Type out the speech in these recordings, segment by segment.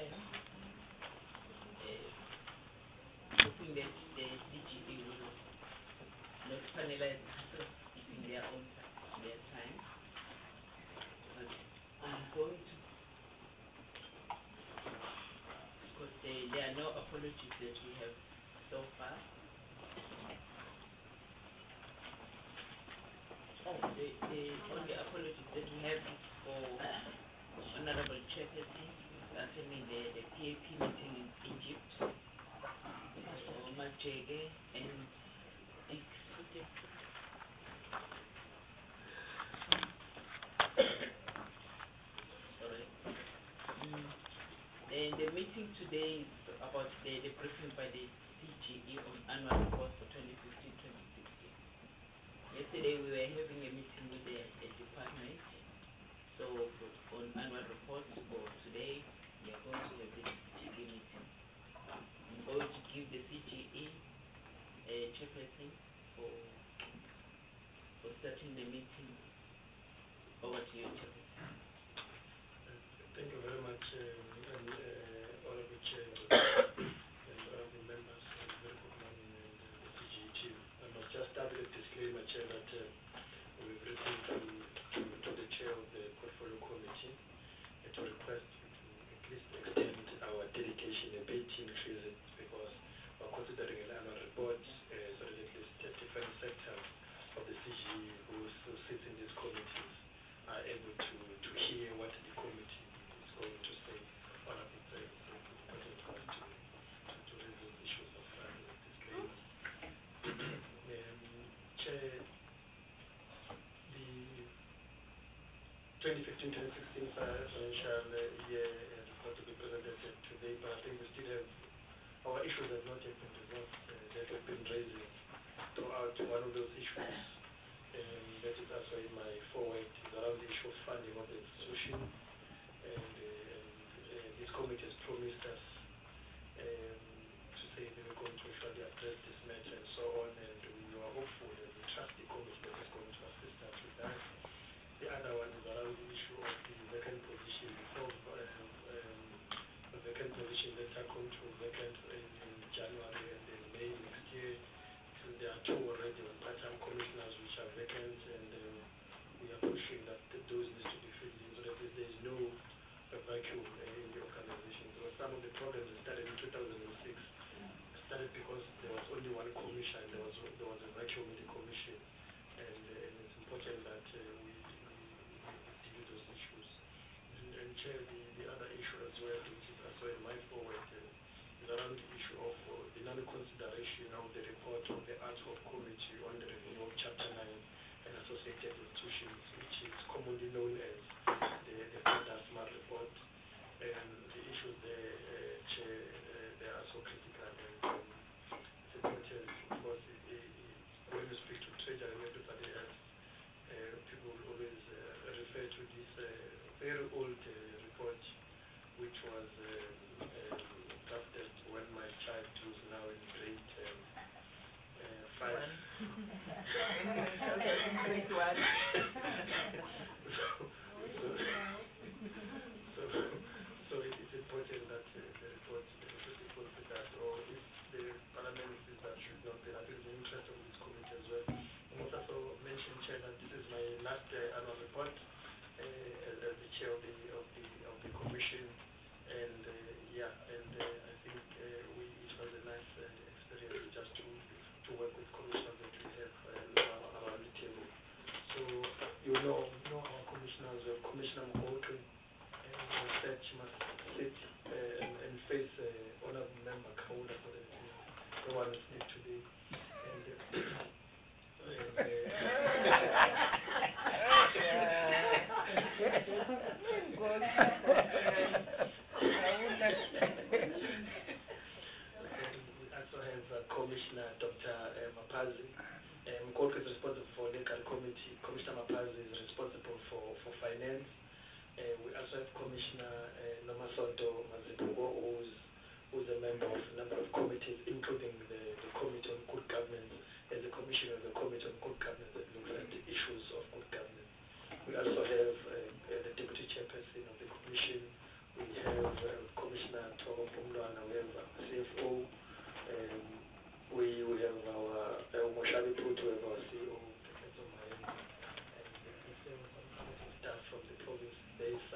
hoping that the CGE will not finalize it in their own their time. But I'm going to, because there are no apologies that we have so far. The only apologies that we have is for Honorable Chairperson attending the PAP meeting in Egypt, Majege and sorry. And the meeting today is about the briefing by the CGE on annual report for 2015-2016. Yesterday we were having a meeting with the department. So on annual reports for today, we are going to have the CGE meeting. I'm going to give the CGE a chairperson for starting the meeting. Over to you, chairperson. Thank you very much, Honorable Chair and honorable members, and very good morning, the CGE team. I must just start with a disclaimer, Chair, that we've written to the Chair of the Portfolio Committee to request you to at least extend our dedication a bit, increase it, because we're considering an annual report, so that at least different sectors of the CGE who sits in these committees are able to hear what the committee is going to say on our concerns. So it's important for us to raise those issues of disclaimers. Chair, the 2015-2016 financial year report to be presented today, but I think we still have our issues have not yet been resolved. That have been raising throughout. One of those issues that is also in my forward is around the issue of funding of the institution, and this committee has promised us to say that we're going to actually address this matter and so on, and we are hopeful and we trust the committee that is going to assist us with that. The other one is around the issue of the vacant position before the vacant position that are going to vacant in January and in May next year. There are two already on part-time commissioners which are vacant, and we are pushing that those need to be filled in so that there is no vacuum in the organization. So some of the problems that started in 2006 started because there was only one commission and there was a vacuum in the commission, and it's important that we deal with those issues. And Chair, the other issue as well, which is also in my forward, is around the issue of the non-consideration of the report of the Ad Hoc Committee on the review of Chapter 9 and associated institutions, which is commonly known as the FEDASMA report. And the issues there, Chair, they are so critical, and it's important because when you speak to Treasury and everybody else, people will always refer to this very old report, which was drafted when my child was now in grade 5. So it's important that the report should be considered, or if the parliament says that should not be, I think the interest of this committee as well. I must also mention, Chair, that this is my last annual report as the chair of the commission, and I think it was a nice experience just to work with commissioners that we have around the table. So you know our commissioners, Commissioner Mkoto, and said she must sit and face honorable member Kaula, so that no one is here today. We also have Commissioner Dr. Mapazi. Mkoto is responsible for legal committee. Commissioner Mapazi is responsible for finance. We also have Commissioner Nomasonto Mazibugo, who's a member of a number of committees, including the Committee on Good Governance, and the Commissioner of the Committee on Good Governance that looks at the issues of good governance. We also have the Deputy Chairperson of the Commission. We have Commissioner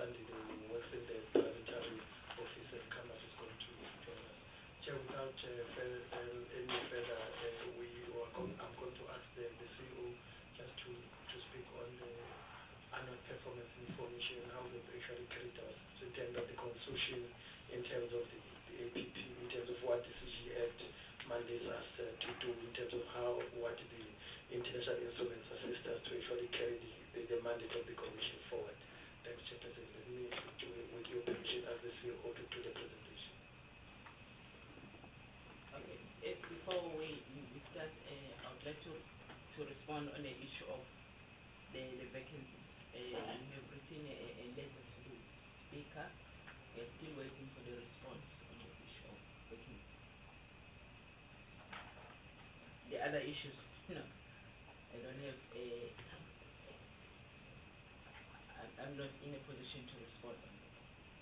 Sandi, who works in the parliamentary office, and Kamas is going to join us. Chair, without any further, I'm going to ask the CEO just to speak on the annual performance information, how we've actually carried out in terms of the consortium, in terms of the APP, in terms of what the CG Act mandates us to do, in terms of what the international instruments assist us to actually carry the mandate of the Commission forward. Thanks, Chair President. Let me, with your permission, as the CEO, to do the presentation. Okay. Before we start, I would like to respond on the issue of the vacancies. We have written a letter to the Speaker. We are still waiting for the response on the issue of vacancies. The other issues, I don't have I'm not in a position to respond on that.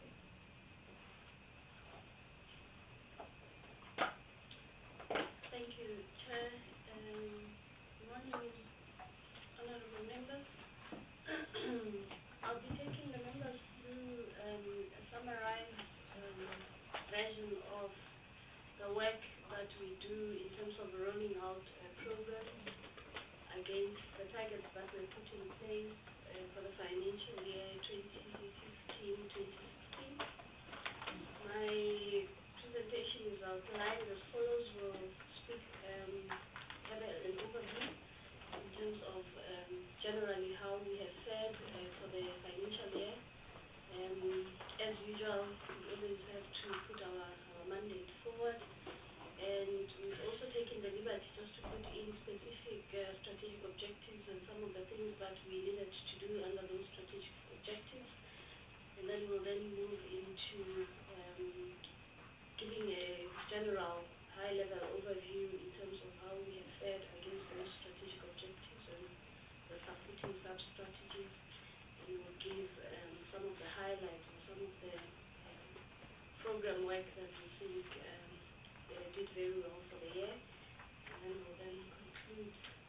Thank you, Chair. Good morning, honorable members. I'll be taking the members through a summarized version of the work that we do in terms of rolling out programs against the targets that were put in place for the financial year 2015-2016. My presentation is outlined as follows. We'll speak, have an overview in terms of generally how we have fared for the financial year. As usual, we always have to put our mandate forward, and we've also taken the liberty just to put in specific strategic objectives and some of the things that we needed to do under those strategic objectives. And then we'll move into giving a general high-level overview in terms of how we have fared against those strategic objectives and the supporting sub-strategies. We will give some of the highlights or some of the program work that we think did very well for the year, and then we'll conclude.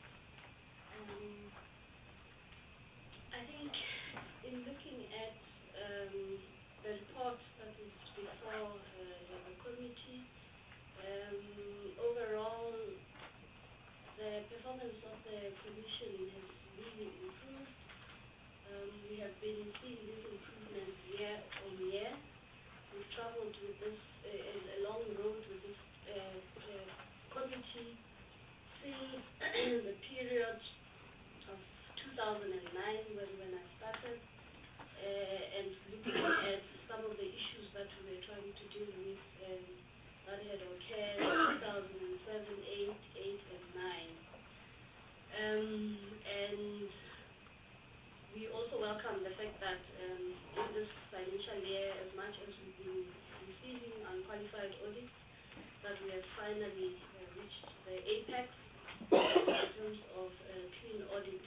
I think in looking at the report that is before the committee, overall the performance of the Commission has really improved. We have been seeing this improvement year on year. We've traveled with this a long road with this committee since the period of 2009 when I started, and looking at some of the issues that we were trying to deal with that had occurred in 2007, 8, and 9. And we also welcome the fact that in this financial year, as much as we've been receiving unqualified audits, that we have finally reached the apex in terms of clean audit.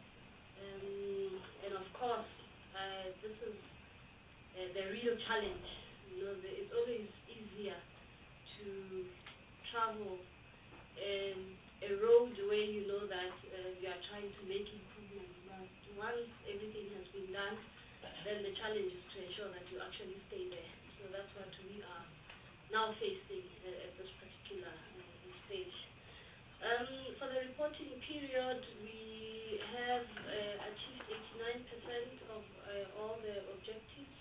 And of course, this is the real challenge. It's always easier to travel a road where you know that you are trying to make improvements. But once everything has been done, then the challenge is to ensure that you actually stay there. So that's what we are now facing at this particular stage. For the reporting period, we have achieved 89% of all the objectives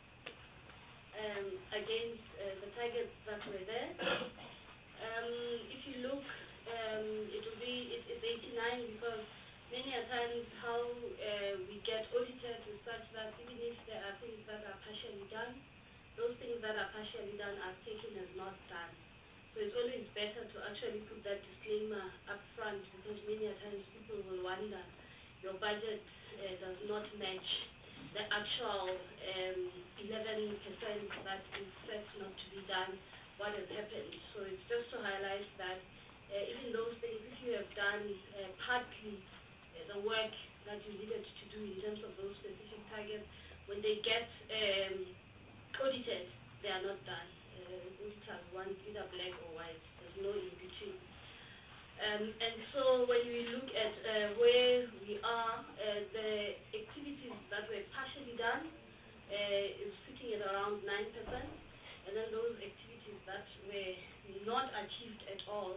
against the targets that were there. If you look, it's 89 because many a times how we get audited is such that even if there are things that are partially done, those things that are partially done are taken as not done. So it's always better to actually put that disclaimer up front, because many a times people will wonder, your budget does not match the actual 11% that is set not to be done, what has happened. So it's just to highlight that even those things, if you have done partly the work that you needed to do in terms of those specific targets, when they get audited, they are not done. Auditors want either black or white. There's no in between. And so when we look at where we are, the activities that were partially done, is sitting at around 9%, and then those activities that were not achieved at all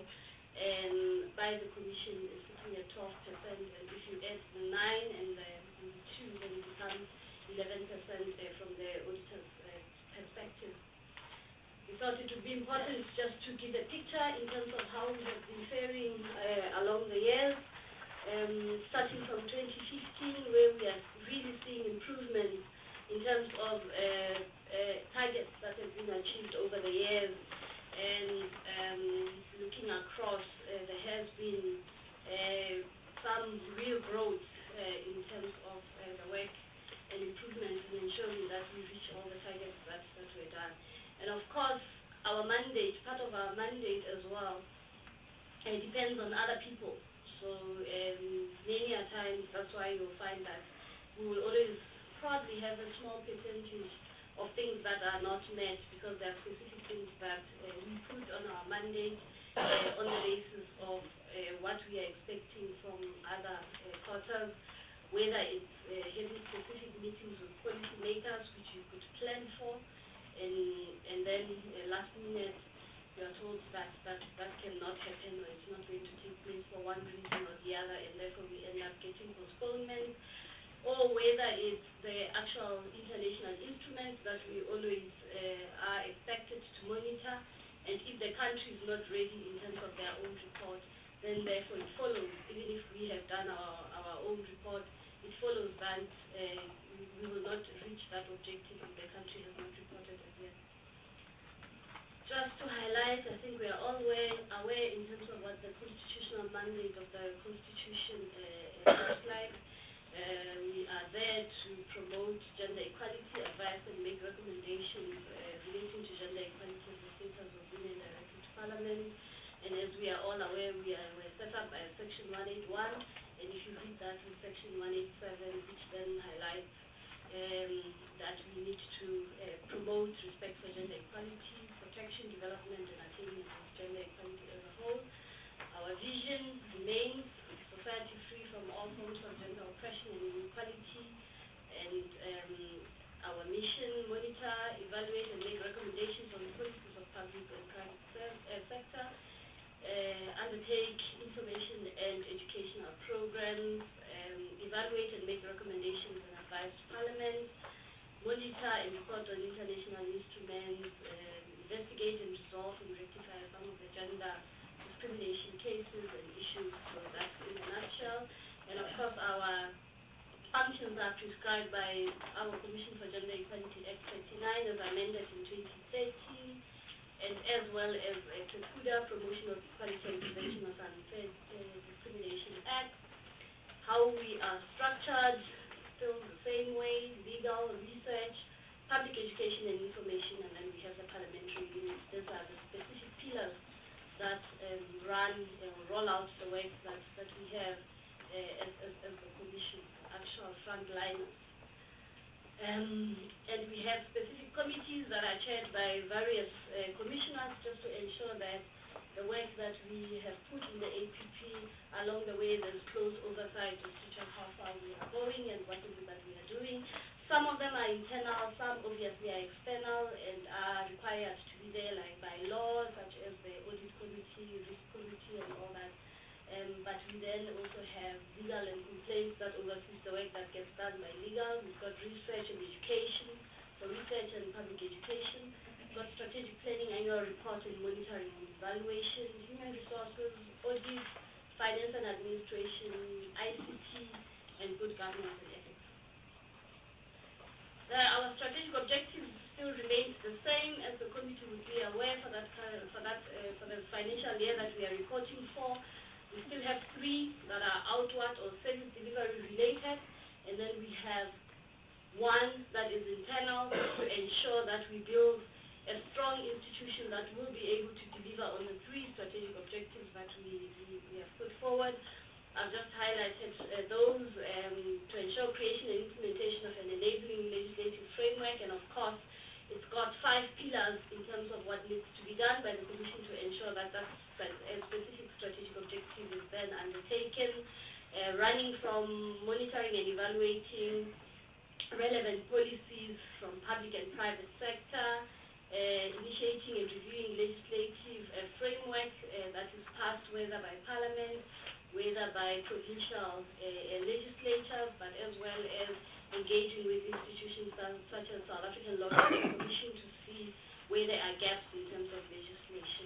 by the Commission is sitting at 12%, and if you add the 9 and the 2, then it becomes 11% from the auditor's perspective. We thought it would be important just to give a picture in terms of how we have been faring along the years, starting from 2015, where we are really seeing improvements in terms of targets that have been achieved over the years, and looking across, there has been some real growth in terms of the work and improvements in ensuring that we reach all the targets that were done. And of course, our mandate, part of our mandate as well, depends on other people. So many a times, that's why you'll find that we will always probably have a small percentage of things that are not met, because there are specific things that we put on our mandate on the basis of what we are expecting from other quarters, whether it's having specific meetings with policy makers, which you could plan for, and then last minute you are told that cannot happen, or it's not going to take place for one reason or the other, and therefore we end up getting postponement, or whether it's the actual international instruments that we always are expected to monitor, and if the country is not ready in terms of their own report, then therefore it follows, even if we have done our own report, it follows that we will not reach that objective if the country has not reported as yet. Just to highlight, I think we are all aware in terms of what the constitutional mandate of the Constitution looks like. We are there to promote gender equality, advise and make recommendations relating to gender equality and the status of women directly to Parliament. And as we are all aware, we were set up by Section 181, and if you read that in Section 187, which then highlights that we need to promote respect for gender equality, protection, development, and attainment of gender equality as a whole. Our vision remains society free from all forms of gender oppression and inequality, and our mission: monitor, evaluate, and make recommendations on the policies of public and private sector, undertake information and educational programs, evaluate and make recommendations and advise to Parliament, monitor and report on international instruments, investigate and resolve and rectify some of the gender discrimination cases and issues. So that's in a nutshell. And of course, our functions are prescribed by our Commission for Gender Equality Act 39 as amended in 2013, and as well as PRECUDA, Promotion of Equality and Prevention of Unfair Discrimination Act. How we are structured, still the same way: legal, research, public education and information, and then we have the parliamentary units. These are the specific pillars that run and roll out the work that we have as the Commission, actual frontliners. And we have specific committees that are chaired by various commissioners, just to ensure that the work that we have put in the APP, along the way there's close oversight to check how far we are going and what is it that we are doing. Some of them are internal, some obviously are external and are required to be there, like by law, such as the audit committee, risk committee, and all that. But we then also have legal and complaints that oversees the work that gets done by legal. We've got research and education, so research and public education. We've got strategic planning, annual report and monitoring and evaluation, human resources, audit, finance and administration, ICT, and good governance and ethics. Our strategic objectives still remain the same, as the committee would be aware for the financial year that we are reporting for. We still have 3 that are outward or service delivery related, and then we have 1 that is internal to ensure that we build a strong institution that will be able to deliver on the 3 strategic objectives that we have put forward. I've just highlighted those to ensure creation and implementation of an enabling legislative framework, and of course it's got 5 pillars in terms of what needs to be done by the Commission to ensure that that specific strategic objective is then undertaken, running from monitoring and evaluating relevant policies from public private sector, initiating and reviewing legislative framework that is passed whether by Parliament, whether by provincial legislatures, but as well as engaging with institutions such as South African Law Commission to see where there are gaps in terms of legislation.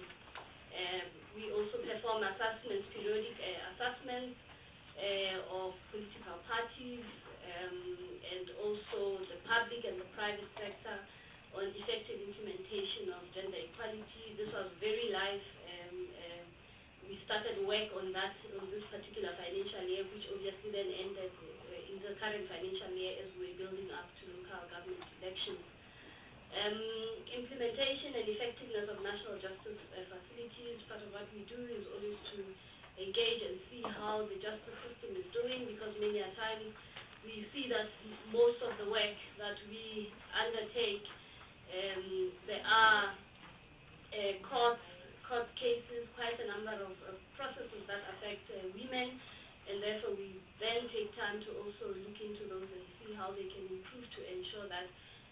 We also perform assessments, periodic assessments of political parties and also the public and the private sector on effective implementation of gender equality. This was very live. We started work on that on this particular financial year, which obviously then ended in the current financial year as we're building up to local government elections. Implementation and effectiveness of national justice facilities. Part of what we do is always to engage and see how the justice system is doing, because many a times we see that most of the work that we undertake, there are court cases, quite a number of processes that affect women, and therefore we then take time to also look into those and see how they can improve to ensure that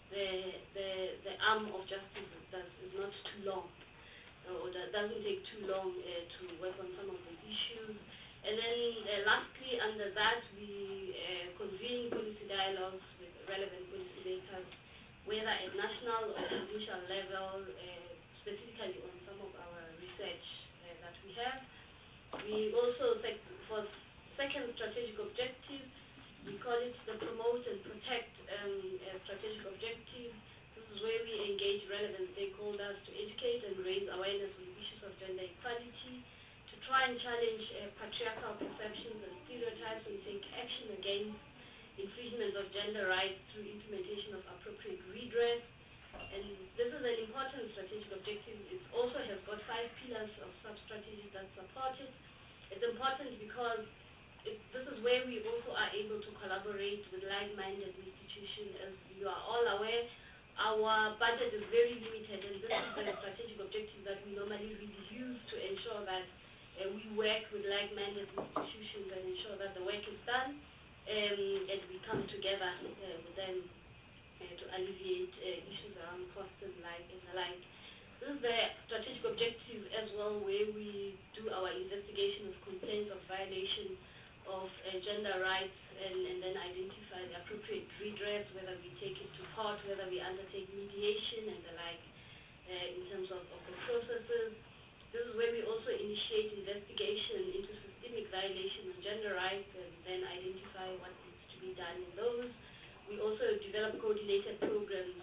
the arm of justice is not too long, or that doesn't take too long to work on some of the issues. And then lastly, under that, we convene policy dialogues with relevant policy makers, whether at national or provincial level, specifically on some of our research that we have. We also, for second strategic objective, we call it the promote and protect strategic objective. This is where we engage relevant stakeholders to educate and raise awareness on issues of gender equality, to try and challenge patriarchal perceptions and stereotypes, and take action against infringement of gender rights through implementation of appropriate redress. And this is an important strategic objective. It also has got 5 pillars of sub-strategies that support it. It's important because this is where we also are able to collaborate with like-minded institutions. As you are all aware, our budget is very limited, and this is the strategic objective that we normally really use to ensure that we work with like-minded institutions and ensure that the work is done, and we come together with them to alleviate issues around cost and the like. This is the strategic objective as well, where we do our investigation of complaints of violation of gender rights, and then identify the appropriate redress, whether we take it to court, whether we undertake mediation and the like, in terms of the processes. This is where we also initiate investigation into systemic violation of gender rights and then identify what needs to be done in those. We also develop coordinated programs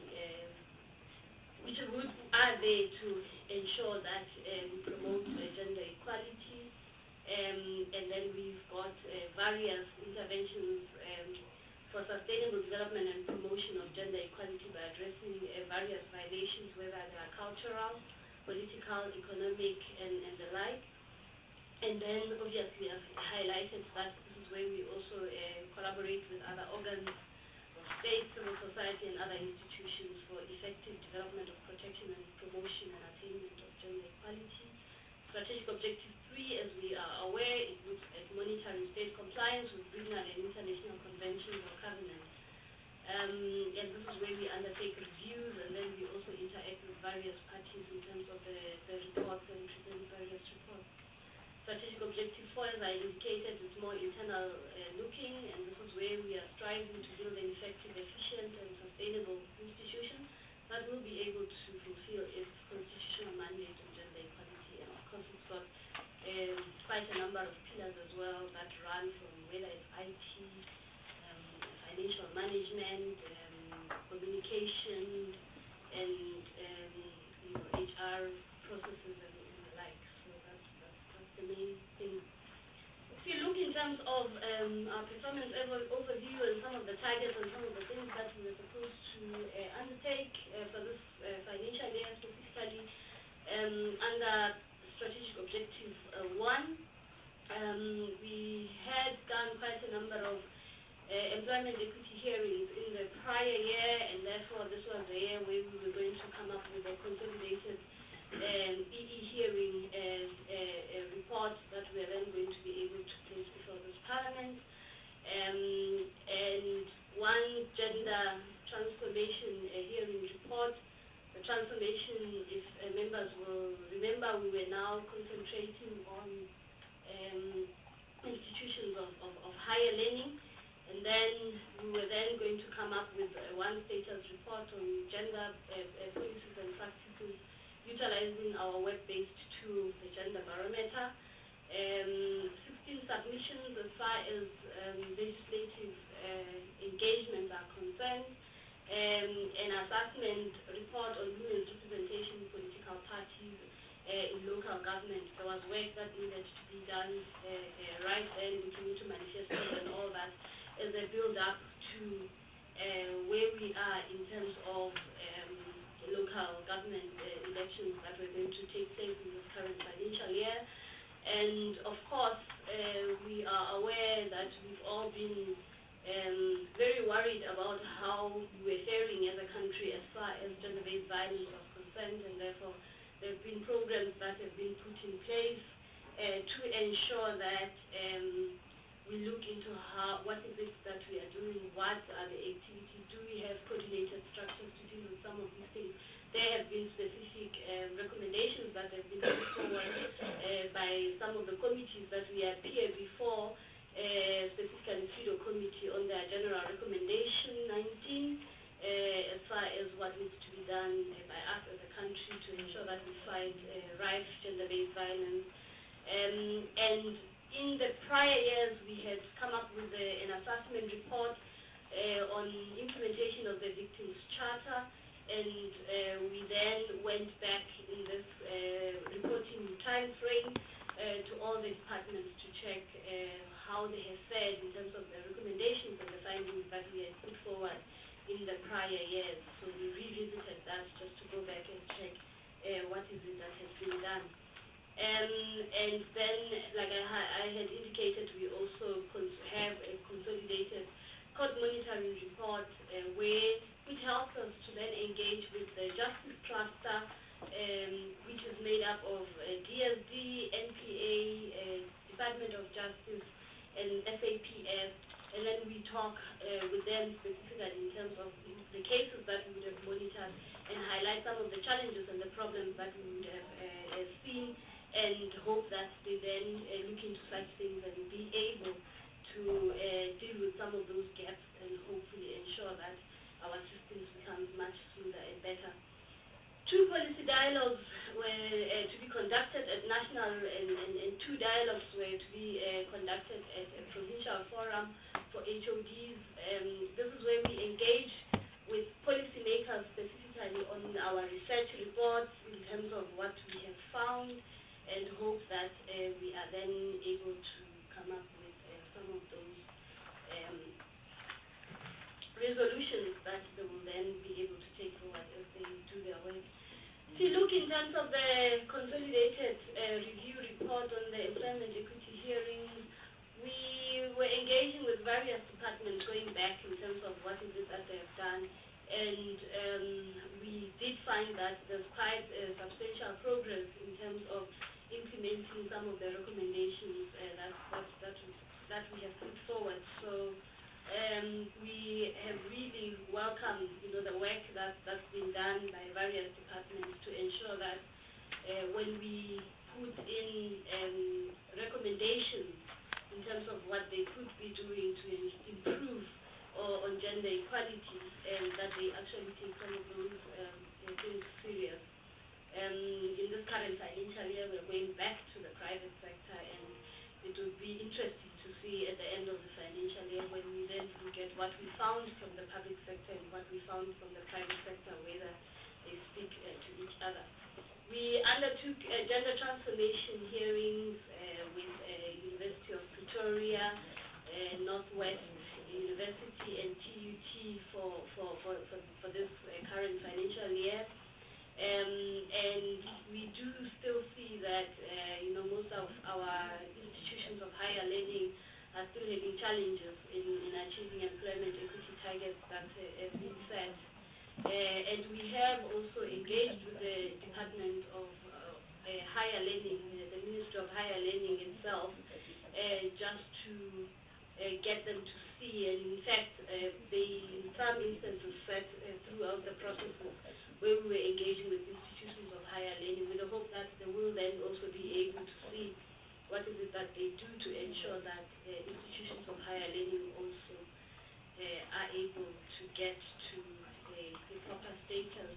which are there to ensure that we promote gender equality. And then we've got various interventions for sustainable development and promotion of gender equality by addressing various violations, whether they are cultural, political, economic, and the like. And then obviously I've highlighted that this is where we also collaborate with other organs of state, civil society, and other institutions for effective development of protection and promotion and attainment of gender equality. Strategic Objective 3, as we are aware, it looks at monitoring state compliance with regional and international conventions or covenants. And this is where we undertake reviews, and then we also interact with various parties in terms of the reports and present various reports. Strategic Objective 4, as I indicated, is more internal looking, and this is where we are striving to build an effective, efficient, and sustainable institution that will be able to fulfill its constitutional mandate on gender equality. And of course, it's got quite a number of pillars as well that run from whether it's IT, financial management, communication, and HR processes and the like. So that's the main thing. If you look in terms of our performance overview and some of the targets and some of the things that we were supposed to undertake for this financial year specifically, under Strategic Objective 1, we had done quite a number of employment equity hearings in the prior year, and therefore this was the year where we were going to come up with a consolidated EE hearing report that we are then going to be able to place before this Parliament. And one gender transformation hearing information, if members will remember, we were now concentrating on institutions of higher learning, and then we were then going to come up with one status report on gender policies and practices, utilizing our web-based tool, the Gender Barometer. 16 submissions as far as legislative engagements are concerned, an assessment report on women's representation in political parties in local government. There was work that needed to be done right then, looking into manifestos and all that, as a build-up to where we are in terms of local government elections that were going to take place in this current financial year. And of course, we are aware that we've all been very worried about how we're faring as a country as far as gender-based violence was concerned, and therefore there have been programs that have been put in place to ensure that we look into what is it that we are doing, what are the activities, do we have coordinated structures to deal with some of these things. There have been specific recommendations that have been put forward by some of the committees that we appear before, specifically FIDO committee on their general recommendation 19, as far as what needs to be done by us as a country to ensure that we fight rife gender-based violence. And in the prior years, we had come up with an assessment report on implementation of the Victims' Charter, and we then went back in this reporting time frame to all the departments to check how they have fared in terms of the recommendations and the findings that we had put forward in the prior years. So we revisited that just to go back and check what is it that has been done. And then, like I had indicated, we also have a consolidated court monitoring report which helps us to then engage with the Justice Cluster, which is made up of DSD, NPA, Department of Justice, and SAPS, and then we talk with them specifically in terms of the cases that we would have monitored and highlight some of the challenges and the problems that we would have seen, and hope that they then look into such things and be able to deal with some of those gaps and hopefully ensure that our systems become much smoother and better. 2 policy dialogues were to be conducted at national, and 2 dialogues were to be conducted at a provincial forum for HODs. This is where we engage with policymakers specifically on our research reports in terms of what we have found, and hope that we are then able to come up with some of those resolutions that they will then be able to take forward as they do their work. If you look in terms of the consolidated review report on the employment equity hearings, we were engaging with various departments going back in terms of what is it that they have done, and we did find that there's quite substantial progress in terms of implementing some of the recommendations that we have put forward. So we have really welcomed, the work that's been done by various departments to ensure that when we put in recommendations in terms of what they could be doing to improve on gender equality, and that they actually take some of those things serious. In this current financial year, we're going back to the private sector, and it would be interesting to see at the end of the financial year, when we then look at what we found from the public sector and what we found from the private sector, whether they speak to each other. We undertook gender transformation hearings with University of Pretoria, Northwest University, and TUT for this current financial year. And we do still see that most of our institutions of higher learning are still having challenges in achieving employment equity targets that have been set. And we have also engaged with the Department of Higher Learning, the Ministry of Higher Learning itself, just to get them to see, and in fact, they in some instances said throughout the processes where we were engaged engaging with institutions of higher learning with the hope that they will then also be able to see what is it that they do to ensure that institutions of higher learning also are able to get to a proper status.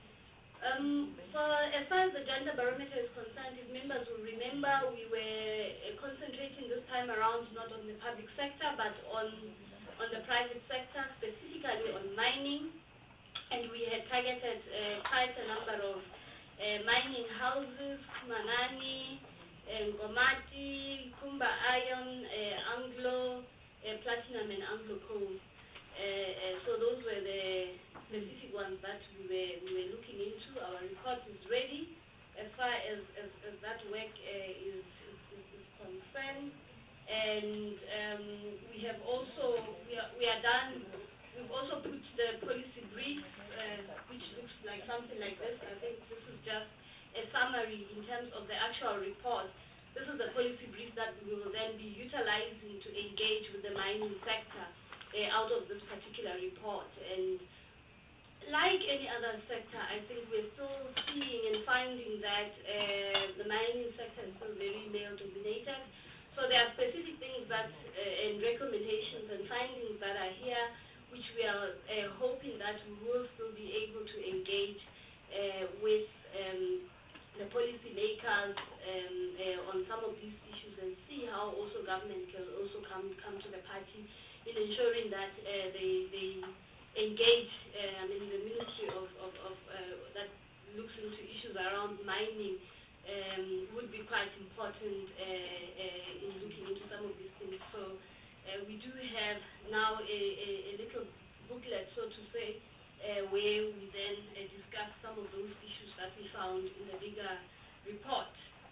As far as the gender barometer is concerned, if members will remember, we were concentrating this time around not on the public sector but on the private sector, specifically on mining, and we had targeted quite a number of mining houses, Kumanani, Ngomati, Kumba Iron, Anglo, Platinum and Anglo Coal. So those were the specific ones that we were looking into. Our report is ready as far as that work is concerned, and we have also we are done. We've also put the policy brief, which looks like something like this. I think this is just a summary in terms of the actual report. This is the policy brief that we will then be utilizing to engage with the mining sector out of this particular report. And like any other sector, I think we're still seeing and finding that the mining sector is still very male-dominated. So there are specific things that and recommendations and findings that are here, which we are hoping that we will still be able to engage with the policy makers on some of these issues and see how also government can also come to the party in ensuring that they engage. I mean, the Ministry of that looks into issues around mining would be quite important in looking into some of these things. So we do have now a little booklet, so to say, where we then discuss some of those issues that we found in the bigger report.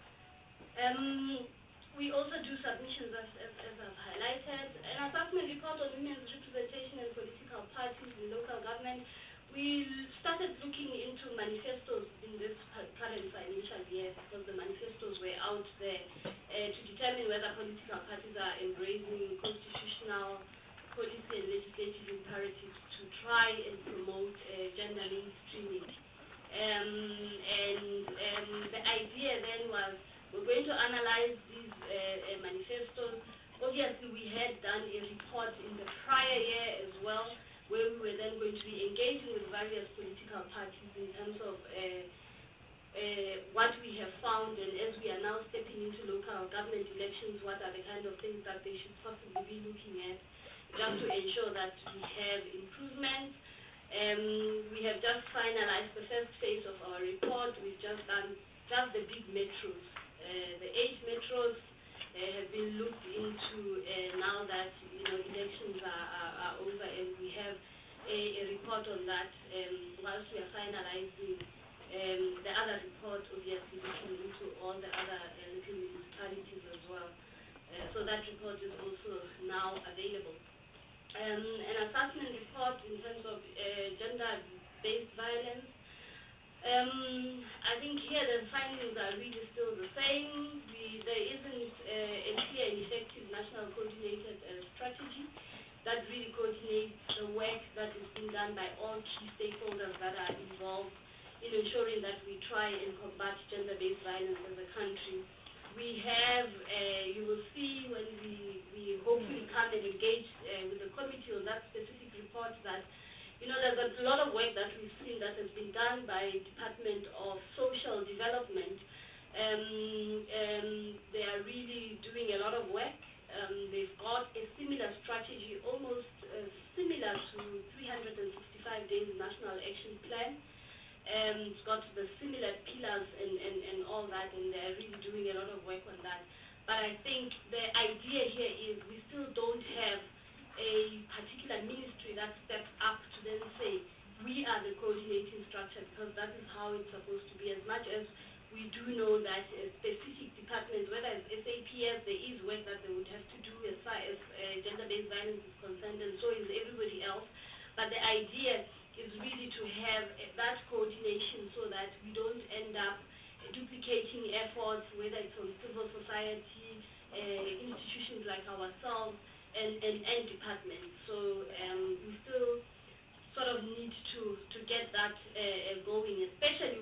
We also do submissions, as I've highlighted. An assessment report on women's representation and political parties in local government. We started looking into manifestos in this current financial year because the manifestos were out there to determine whether political parties are embracing constitutional policy and legislative imperatives to try and promote gender mainstreaming. And the idea then was we're going to analyze these manifestos. Obviously, we had done a report in the prior year as well, where we were then going to be engaging with various political parties in terms of what we have found, and as we are now stepping into local government elections, what are the kind of things that they should possibly be looking at, just to ensure that we have improvements. We have just finalized the first phase of our report. We've just done just the big metros. The 8 metros have been looked into now that elections are over, and we have a report on that whilst we are finalizing the other report, obviously looking into all the other little municipalities as well. So that report is also now available. An assessment report in terms of gender-based violence. I think here the findings are really still the same. There isn't a clear and effective national coordinated strategy that really coordinates the work that is being done by all key stakeholders that are involved in ensuring that we try and combat gender-based violence as a country. We have, you will see when we hopefully come and engage with the committee on that specific report, that there's a lot of work that we've seen that has been done by Department of Social Development. They are really doing a lot of work. They've got a similar strategy, almost similar to 365 Days National Action Plan. It's got the similar pillars and all that, and they're really doing a lot of work on that. But I think the idea here is we still don't have a particular ministry that steps up to then say, we are the coordinating structure, because that is how it's supposed to be. As much as we do know that specific departments, whether it's SAPS, there is work that they would have to do as far as gender-based violence is concerned, and so is everybody else. But the idea is really to have that coordination so that we don't end up duplicating efforts, whether it's from civil society, institutions like ourselves, and departments. So we still sort of need to get that going, especially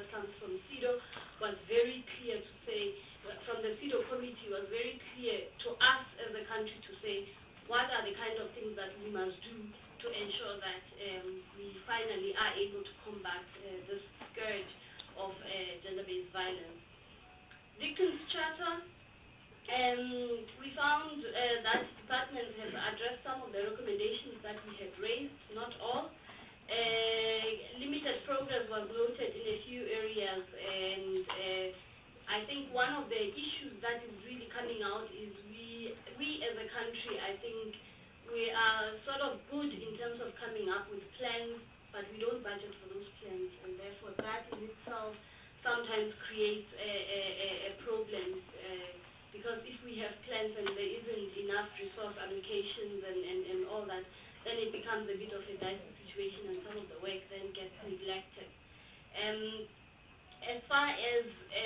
that comes from SIDO was very clear to say, from the SIDO committee was very clear to us as a country to say, what are the kind of things that we must do to ensure that we finally are able to combat this scourge of gender-based violence. Victims Charter, we found that department has addressed some of the recommendations that we had raised, not all. Limited progress was noted in a few areas, and I think one of the issues that is really coming out is we as a country, I think we are sort of good in terms of coming up with plans, but we don't budget for those plans, and therefore that in itself sometimes creates a problem, because if we have plans and there isn't enough resource allocations and all that, then it becomes a bit of a dicey situation, and some of the work then gets neglected. As far as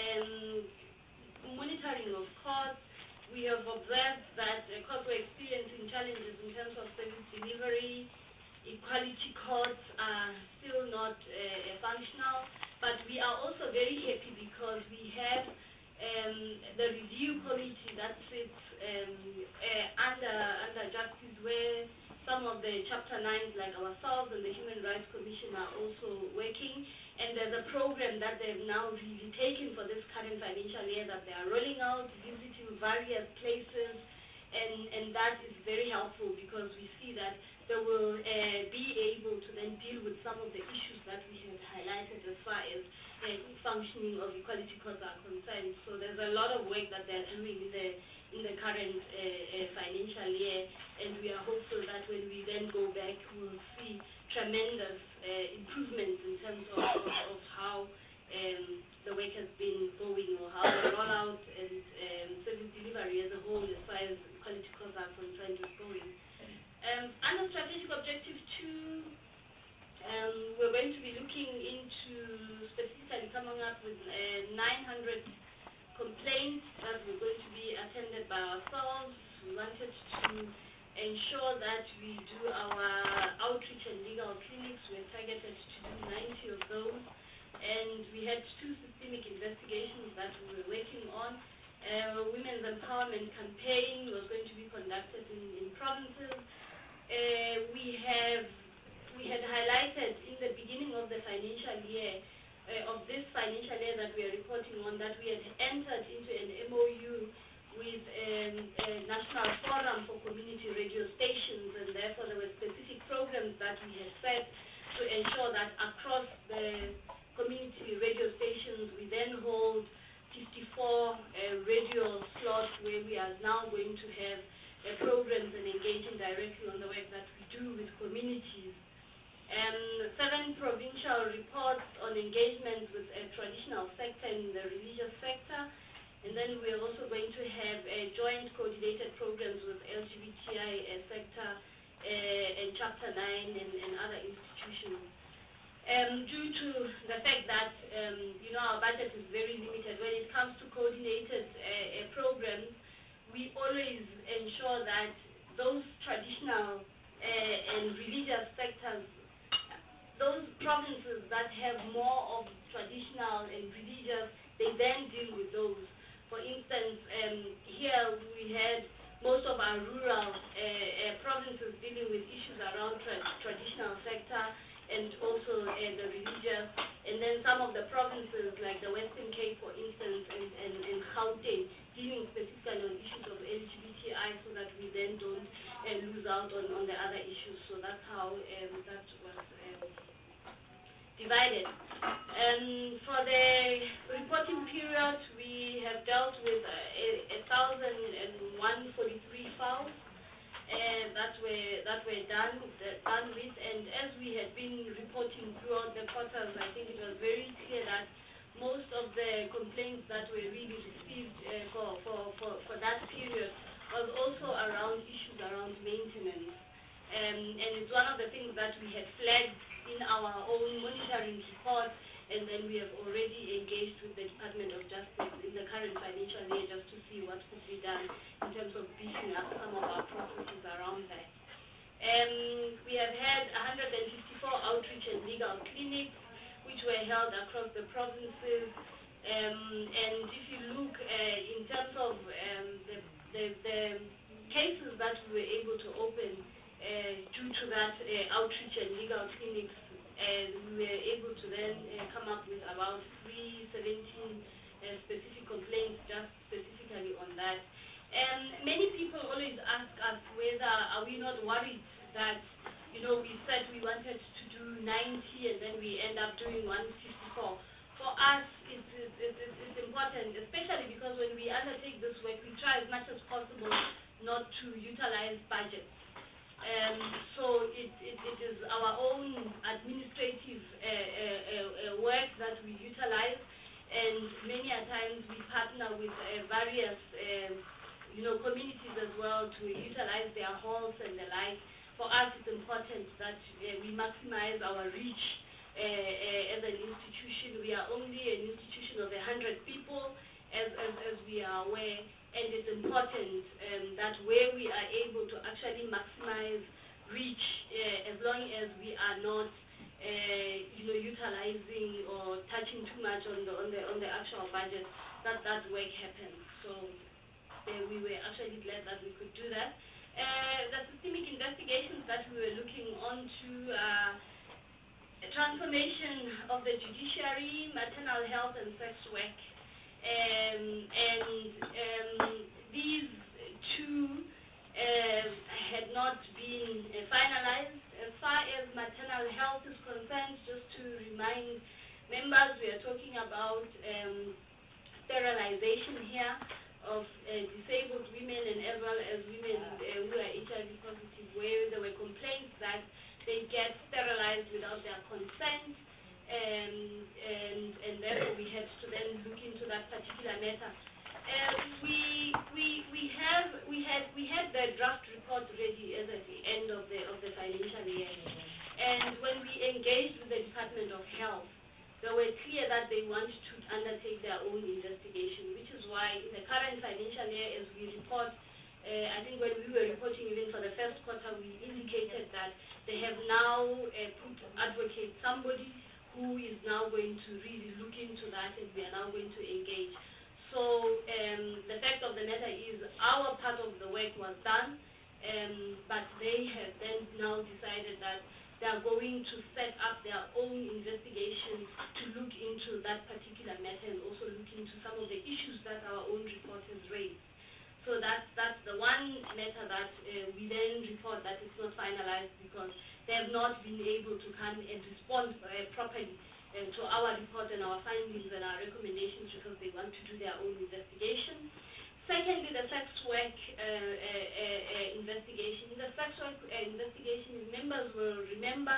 monitoring of courts, we have observed that courts were experiencing challenges in terms of service delivery. Equality courts are still not functional, but we are also very happy because we have the review committee that sits under justice, where some of the chapter 9s like ourselves and the Human Rights Commission are also working, and there's a program that they've now really taken for this current financial year that they are rolling out, visiting various places, and that is very helpful because we see that they will be able to then deal with some of the issues that we have highlighted as far as functioning of equality courts are concerned. So there's a lot of work that they're doing in the current financial year, and we are hopeful that when we then go back, we'll see tremendous improvements in terms of how the work has been going, or how the rollout and service delivery as a whole as far as equality courts are concerned is going. Under strategic objective 2, we're going to be looking into specifically coming up with 900 complaints that we're going to be attended by ourselves. We wanted to ensure that we do our outreach and legal clinics. We're targeted to do 90 of those, and we had 2 systemic investigations that we were working on. Women's empowerment campaign was going to be conducted in provinces. We had highlighted in the beginning of the financial year, of this financial year that we are reporting on, that we had entered into an MOU with a national forum for community radio stations, and therefore there were specific programs that we had set to ensure that across the community radio stations we then hold 54 radio slots where we are now going to have programs and engaging directly on the work that we do with communities. 7 provincial reports on engagement with a traditional sector in the religious sector, and then we're also going to have joint coordinated programs with LGBTI sector and Chapter 9 and other institutions. Due to the fact that our budget is very limited, when it comes to coordinated programs, we always ensure that those traditional and religious sectors, those provinces that have more of traditional and religious, they then deal with those. For instance, here we had most of our rural provinces dealing with issues around traditional sector and also the religious, and then some of the provinces like the Western Cape, for instance, and Gauteng, dealing specifically on issues of LGBTI, so that we then don't lose out on the other issues. So that's how that was divided. For the reporting period, we have dealt with 1,143 files. That were done with, and as we had been reporting throughout the quarters, I think it was very clear that most of the complaints that were really received for that period was also around issues around maintenance, and it's one of the things that we had flagged in our own monitoring report, and then we have already engaged with the Department of Justice in the current financial year just to see what could be done in terms of beefing up some of our processes around that. We have had 154 outreach and legal clinics. which were held across the provinces. And if you look in terms of the cases that we were able to open due to that outreach and legal clinics, we were able to then come up with about 317 specific complaints just specifically on that. Many people always ask us whether are we not worried that, we said we wanted to do 90 and then we end up doing 154. For us, it's important, especially because when we undertake this work, we try as much as possible not to utilize budgets. So it is our own administrative work that we utilize, and many a times we partner with various communities as well to utilize their halls and the like. For us, it's important that we maximize our reach as an institution. We are only an institution of 100 people, as we are aware, and it's important that where we are able to actually maximize reach, as long as we are not, utilizing or touching too much on the actual budget, that work happens. So we were actually glad that we could do that. The systemic investigations that we were looking onto, transformation of the judiciary, maternal health and sex work, and these two had not been finalized. As far as maternal health is concerned, just to remind members, we are talking about sterilization here of disabled women and as well as women who are HIV positive, where there were complaints that they get sterilized without their consent, and therefore we had to then look into that particular matter. We had the draft report ready as at the end of the financial year, and when we engaged with the Department of Health, they were clear that they want to undertake their own investigation, which is why in the current financial year, as we report, I think when we were reporting even for the first quarter, we indicated that they have now advocate somebody who is now going to really look into that, and we are now going to engage. So the fact of the matter is our part of the work was done, but they have then now decided that they are going to set up their own investigation to look into that particular matter and also look into some of the issues that our own report has raised. So that's the one matter that we then report that it's not finalized because they have not been able to come and respond properly to our report and our findings and our recommendations because they want to do their own investigation. Secondly, the sex work investigation. The sex work investigation, members will remember,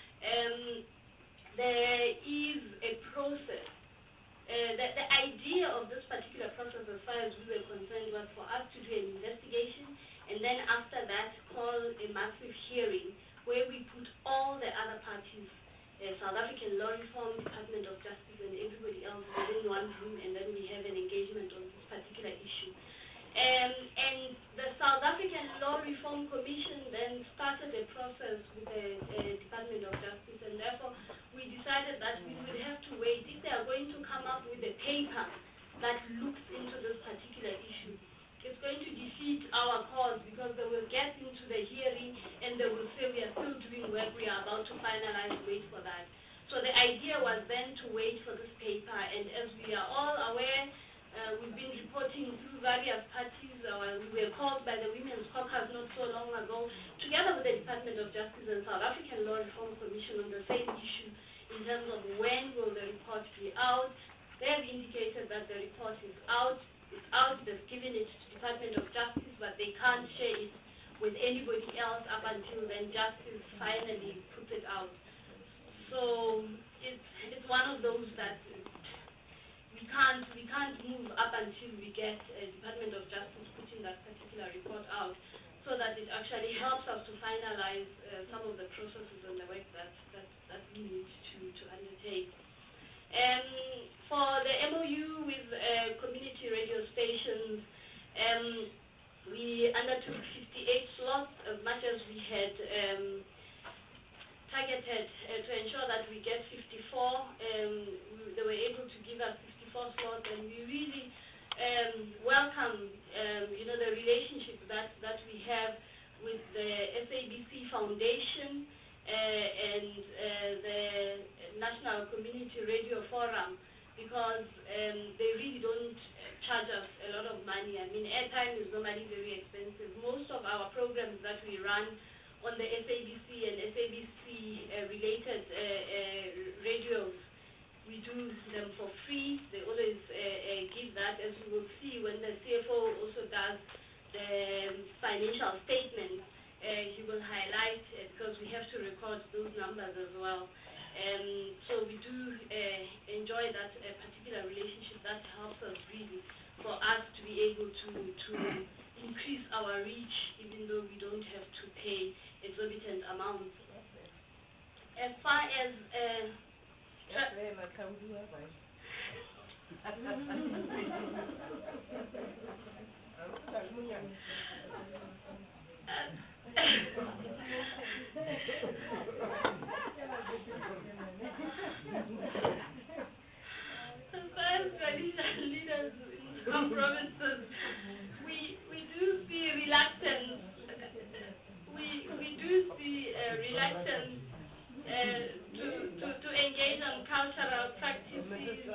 there is a process. The idea of this particular process, as far as we were concerned, was for us to do an investigation and then after that call a massive hearing where we put all the other parties, South African Law Reform, Department of Justice, and everybody else within one room, and then we have an engagement on this particular issue. And the South African Law Reform Commission then started a process with the Department of Justice, and therefore we decided that we would have to wait. If they are going to come up with a paper that looks into this particular issue, it's going to defeat our cause because they will get into the hearing and they will say we are still doing work, we are about to finalize, wait for that. So the idea was then to wait for this paper, and as we are all aware, we've been reporting through various parties. We were called by the Women's Caucus not so long ago, together with the Department of Justice and South African Law Reform Commission on the same issue in terms of when will the report be out. They have indicated that the report is out. It's out, they've given it to the Department of Justice, but they can't share it with anybody else up until then Justice finally puts it out. So it's one of those that we can't move up until we get a Department of Justice putting that particular report out, so that it actually helps us to finalize some of the processes and the work that we need to undertake. For the MOU with community radio stations, we undertook 58 slots, as much as we had targeted targeted to ensure that we get 54. They were able to give us 54 slots, and we really welcome, the relationship that we have with the SABC Foundation and the National Community Radio Forum, because they really don't charge us a lot of money. I mean, airtime is normally very expensive. Most of our programs that we run on the SABC and SABC-related radios, we do them for free. They always give that, as you will see when the CFO also does the financial statement. He will highlight because we have to record those numbers as well. So we do enjoy that particular relationship. That helps us really for us to be able to increase our reach, even though we don't have to pay exorbitant amounts. As far as traditional leaders in some provinces, we do see reluctance. We do see reluctance to engage on cultural practices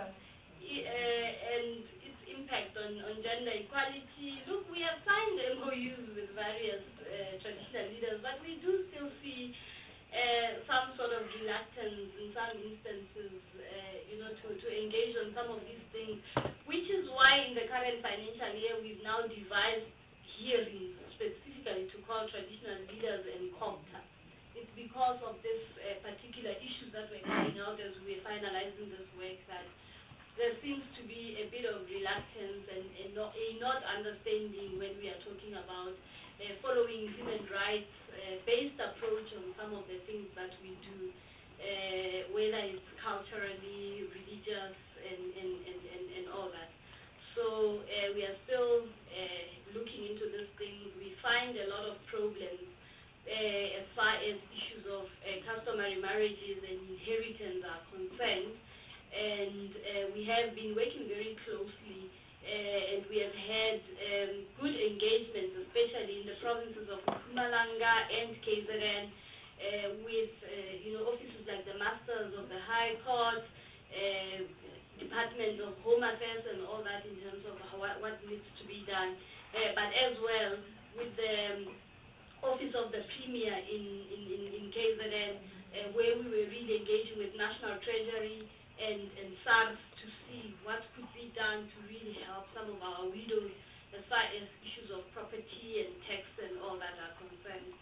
and its impact on gender equality. Look, we have signed MOUs with various traditional leaders, but we do still see some sort of reluctance in some instances, to engage on some of these things, which is why in the current financial year we've now devised hearings specifically to call traditional leaders and COGTA. It's because of this particular issue that we're coming out as we're finalizing this work that there seems to be a bit of reluctance and a not understanding when we are talking about following human rights based approach on some of the things that we do, whether it's culturally, religious, and all that. So we are still looking into these things. We find a lot of problems as far as issues of customary marriages and inheritance are concerned, and we have been working very closely, and we have had good engagement, especially in the provinces of Mpumalanga and KZN, with offices like the Masters of the High Court, Department of Home Affairs, and all that in terms of what needs to be done, but as well with the Office of the Premier in KZN, where we were really engaging with National Treasury and SARS to see what could be done to really help some of our widows as far as issues of property and tax and all that are concerned.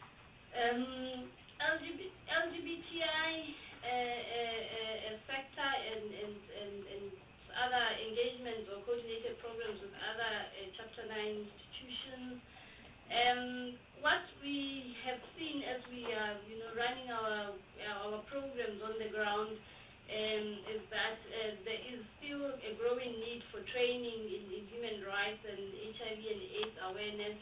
LGBTI sector and other engagements or coordinated programs with other Chapter 9 institutions. What we have seen as we are, running our programs on the ground is that there is still a growing need for training in human rights and HIV and AIDS awareness,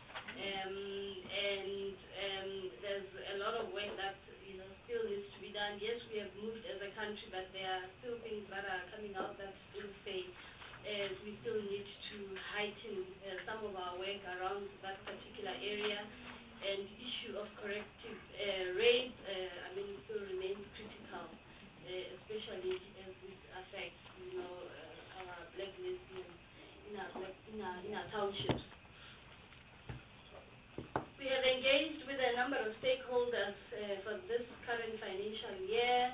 and there's a lot of work that still needs to be done. Yes, we have moved as a country, but there are still things that are coming out that still say we still need to heighten some of our work around that particular area, and issue of corrective rape, still remains critical, especially as this affects, our black lesbians in our townships. We have engaged with a number of stakeholders for this current financial year,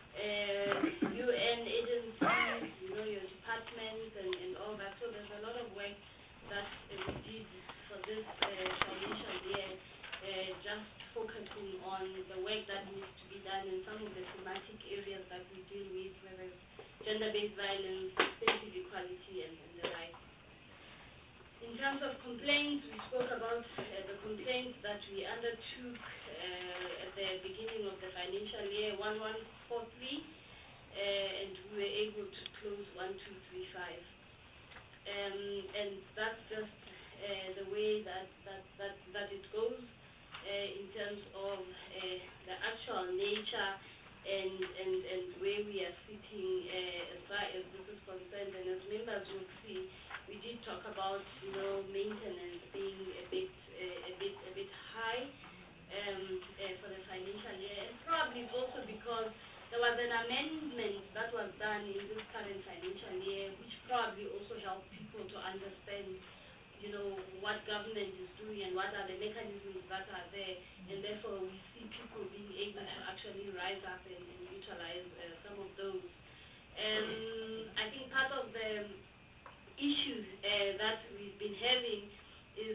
UN agencies, your departments and all that. So there's a lot of work that we did for this financial year, just focusing on the work that needs to be done in some of the thematic areas that we deal with, whether it's gender-based violence, sensitive equality, and the like. In terms of complaints, we spoke about the complaints that we undertook at the beginning of the financial year, 1143, and we were able to close 1235. And that's just the way that it goes in terms of the actual nature and where we are sitting as far as this is concerned. And as members will see, we did talk about maintenance being a bit high for the financial year, and probably also because there was an amendment that was done in this current financial year, which probably also helped people to understand what government is doing and what are the mechanisms that are there, and therefore we see people being able to actually rise up and utilize some of those. I think part of the issues that we've been having is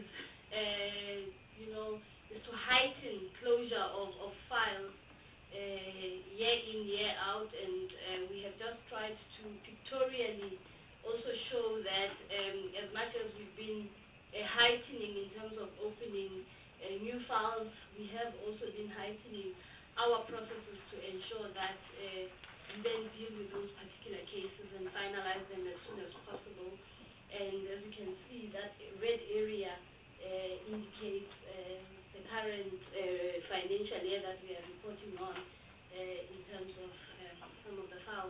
to heighten closure of files year in, year out, and we have just tried to pictorially also show that as much as we've been heightening in terms of opening new files, we have also been heightening our processes to ensure that we then deal with those particular cases and finalize them as soon as possible. And as you can see, that red area indicates the current financial year that we are reporting on in terms of some of the files.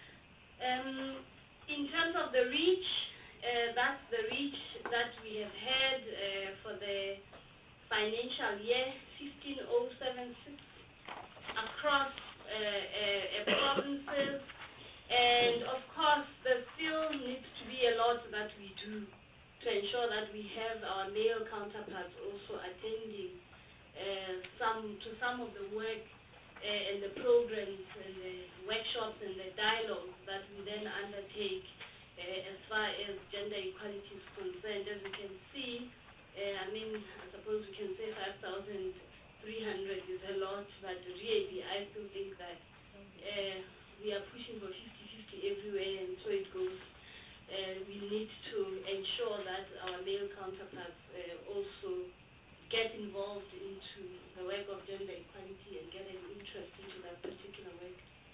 In terms of the reach, that's the reach that we have had for the financial year 15076 across provinces. And of course, there still needs to be a lot that we do to ensure that we have our male counterparts also attending some of the work and the programs and the workshops and the dialogues that we then undertake as far as gender equality is concerned. As you can see, I suppose we can say 5,300 is a lot, but really I still think that we are pushing for 50-50 everywhere, and so it goes. We need to ensure that our male counterparts also get involved into the work of gender equality and get an interest into that particular work.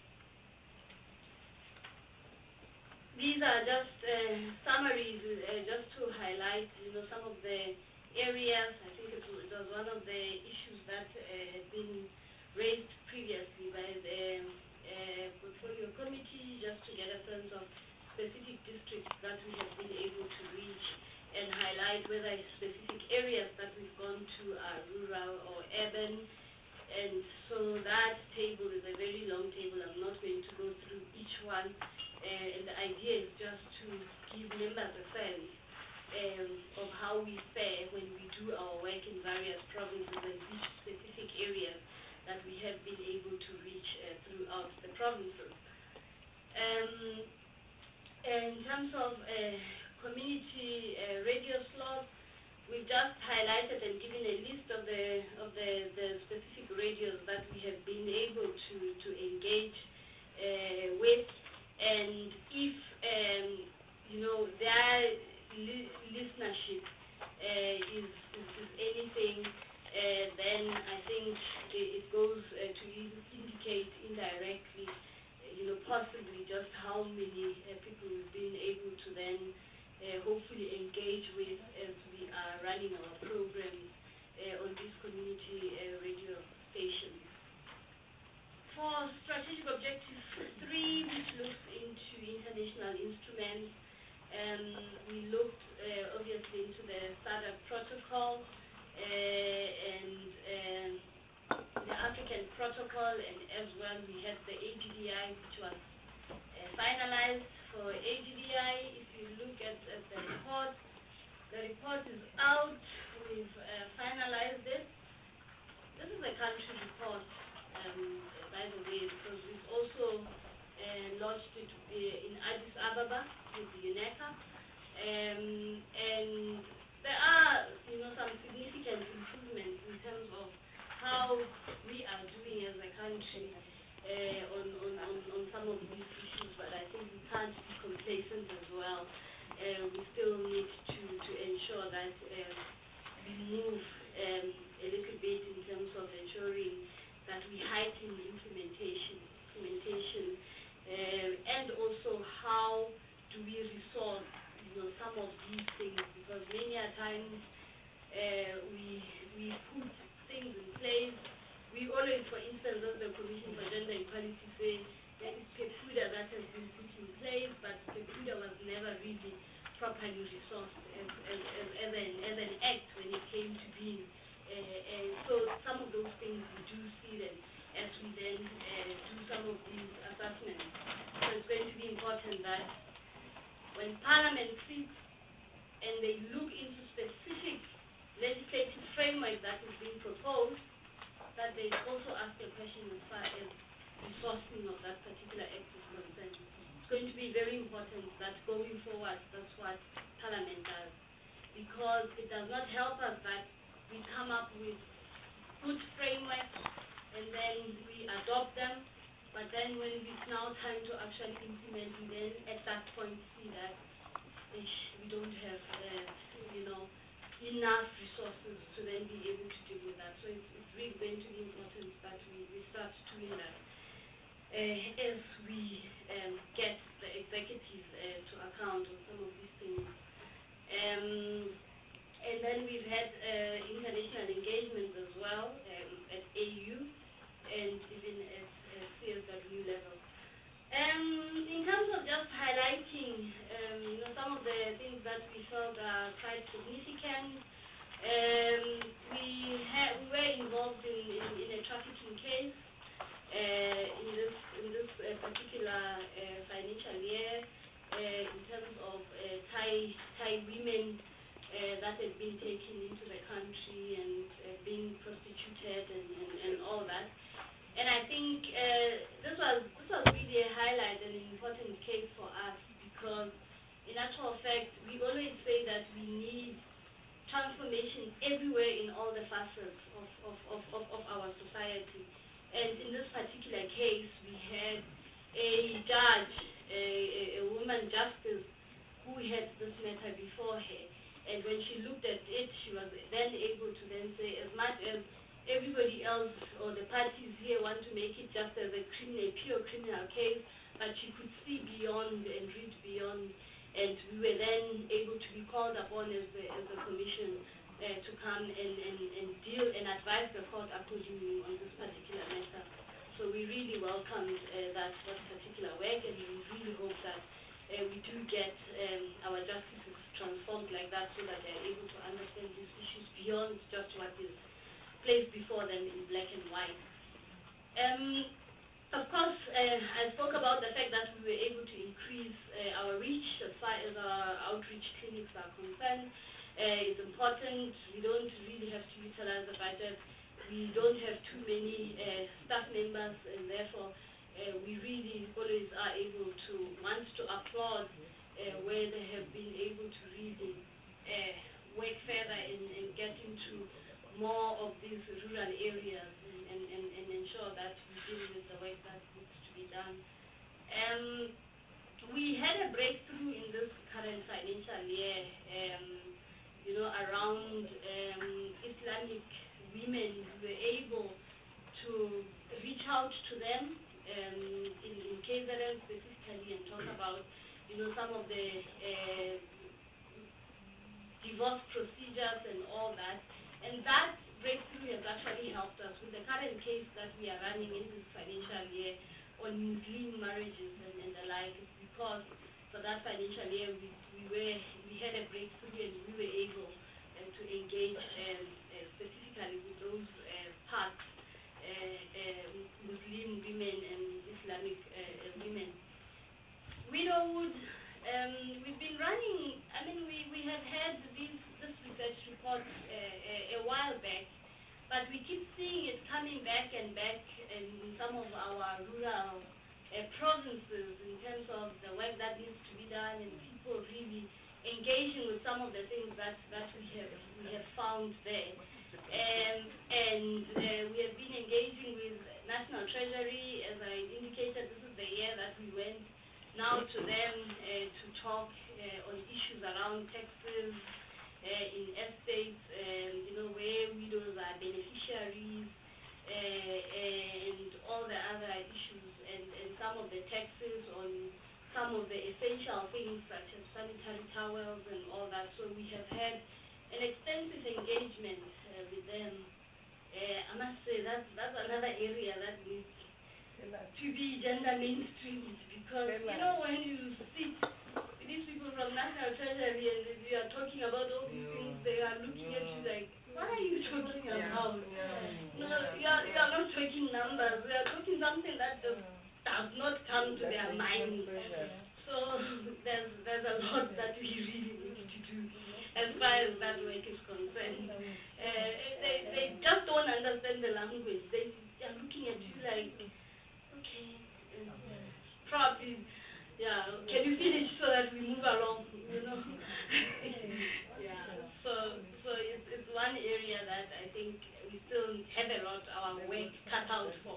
These are just summaries, just to highlight, some of the areas. I think it was one of the issues that had been raised previously by the portfolio committee, just to get a sense of specific districts that we have been able to reach and highlight whether specific areas that we've gone to are rural or urban. And so that table is a very long table. I'm not going to go through each one. And the idea is just to give members a sense of how we fare when we do our work in various provinces and which specific areas that we have been able to reach throughout the provinces. In terms of community radio slots, we've just highlighted and given a list of the specific radios that we have been able to engage with, and if their listenership is anything, then I think it goes to indicate indirectly, possibly just how many people we've been able to then hopefully engage with as we are running our programs on these community radio stations. For strategic objective 3, which looks into international instruments, we looked obviously into the SADC protocol and the African protocol, and as well we had the AGDI, which was finalized. For AGDI, if you look at the report is out. We've finalized it. This is a country report, by the way, because we've also launched it in Addis Ababa with the UNECA. And there are, some significant improvements in terms of how we are doing as a country on some of these issues, but I think we can't be complacent as well. We still need to ensure that we move a little bit in terms of ensuring that we heighten implementation, and also how do we resolve some of these things, because many a times we put things in place. We always, for Commission for Gender Equality say there is PEPUDA that has been put in place, but PEPUDA was never really properly resourced as an act when it came to being. And so some of those things we do see them as we then do some of these assessments. So it's going to be important that when Parliament sits and they look into specific legislative framework that is being proposed, that they also ask a question as far as resourcing of that particular act is concerned. It's going to be very important that going forward, that's what Parliament does, because it does not help us that we come up with good frameworks and then we adopt them, but then when it's now time to actually implement, we then at that point see that we don't have, enough resources to then be able to deal with that. So it's really going to be important that we start doing that as we get the executives to account on some of these things. And then we've had international engagements as well at AU and even at CSW level. In terms of just highlighting some of the things that we felt are quite significant, we were involved in a trafficking case in this particular financial year in terms of Thai women that had been taken into the country and being prostituted and all that. And I think this was really a highlight and an important case for us, because in actual fact we always say that we need transformation everywhere in all the facets of our society. And in this particular case, we had a judge, a woman justice, who had this matter before her. And when she looked at it, she was then able to then say, as much as everybody else or the parties here want to make it just as a pure criminal case, but she could see beyond and read beyond. And we were then able to be called upon as the commission to come and deal and advise the court accordingly on this particular matter. So we really welcomed that particular work, and we really hope that we do get our justices transformed like that, so that they're able to understand these issues beyond just what is placed before them in black and white. Of course, I spoke about the fact that we were able to increase our reach as far as our outreach clinics are concerned. It's important. We don't really have to utilize the budget. We don't have too many staff members, and therefore we really always are able to want to applaud where they have been able to really work further and get into more of these rural areas and ensure that we deal with the work that needs to be done. We had a breakthrough in this current financial year, around Islamic women. We were able to reach out to them in KZN specifically and talk about, some of the divorce procedures and all that. And that breakthrough has actually helped us with the current case that we are running in this financial year on Muslim marriages and the like, because for that financial year we had a breakthrough and we were able to engage specifically with those parts, Muslim women and Islamic women. Widowhood, we've been running, we have had this research report a while back, but we keep seeing it coming back and back in some of our rural provinces in terms of the work that needs to be done and people really engaging with some of the things that we have found there. And we have been engaging with National Treasury. As I indicated, this is the year that we went now to them to talk on issues around taxes in estates, where widows are beneficiaries, and all the other issues, and some of the taxes on some of the essential things such as sanitary towels and all that. So we have had an extensive engagement with them. I must say that's another area that needs to be gender mainstreamed, because you know when you sit these people from National Treasury and we are talking about all these things, they are looking at you like, what are you talking about? No, you are not talking numbers. We are talking something that does not come to their mind. So there's a lot that we really need to do as far as that work is concerned. They just don't understand the language. They are looking at you like, okay, probably, yeah, can you finish so that we move along, you know? Yeah, so it's one area that I think we still have a lot our work cut out for.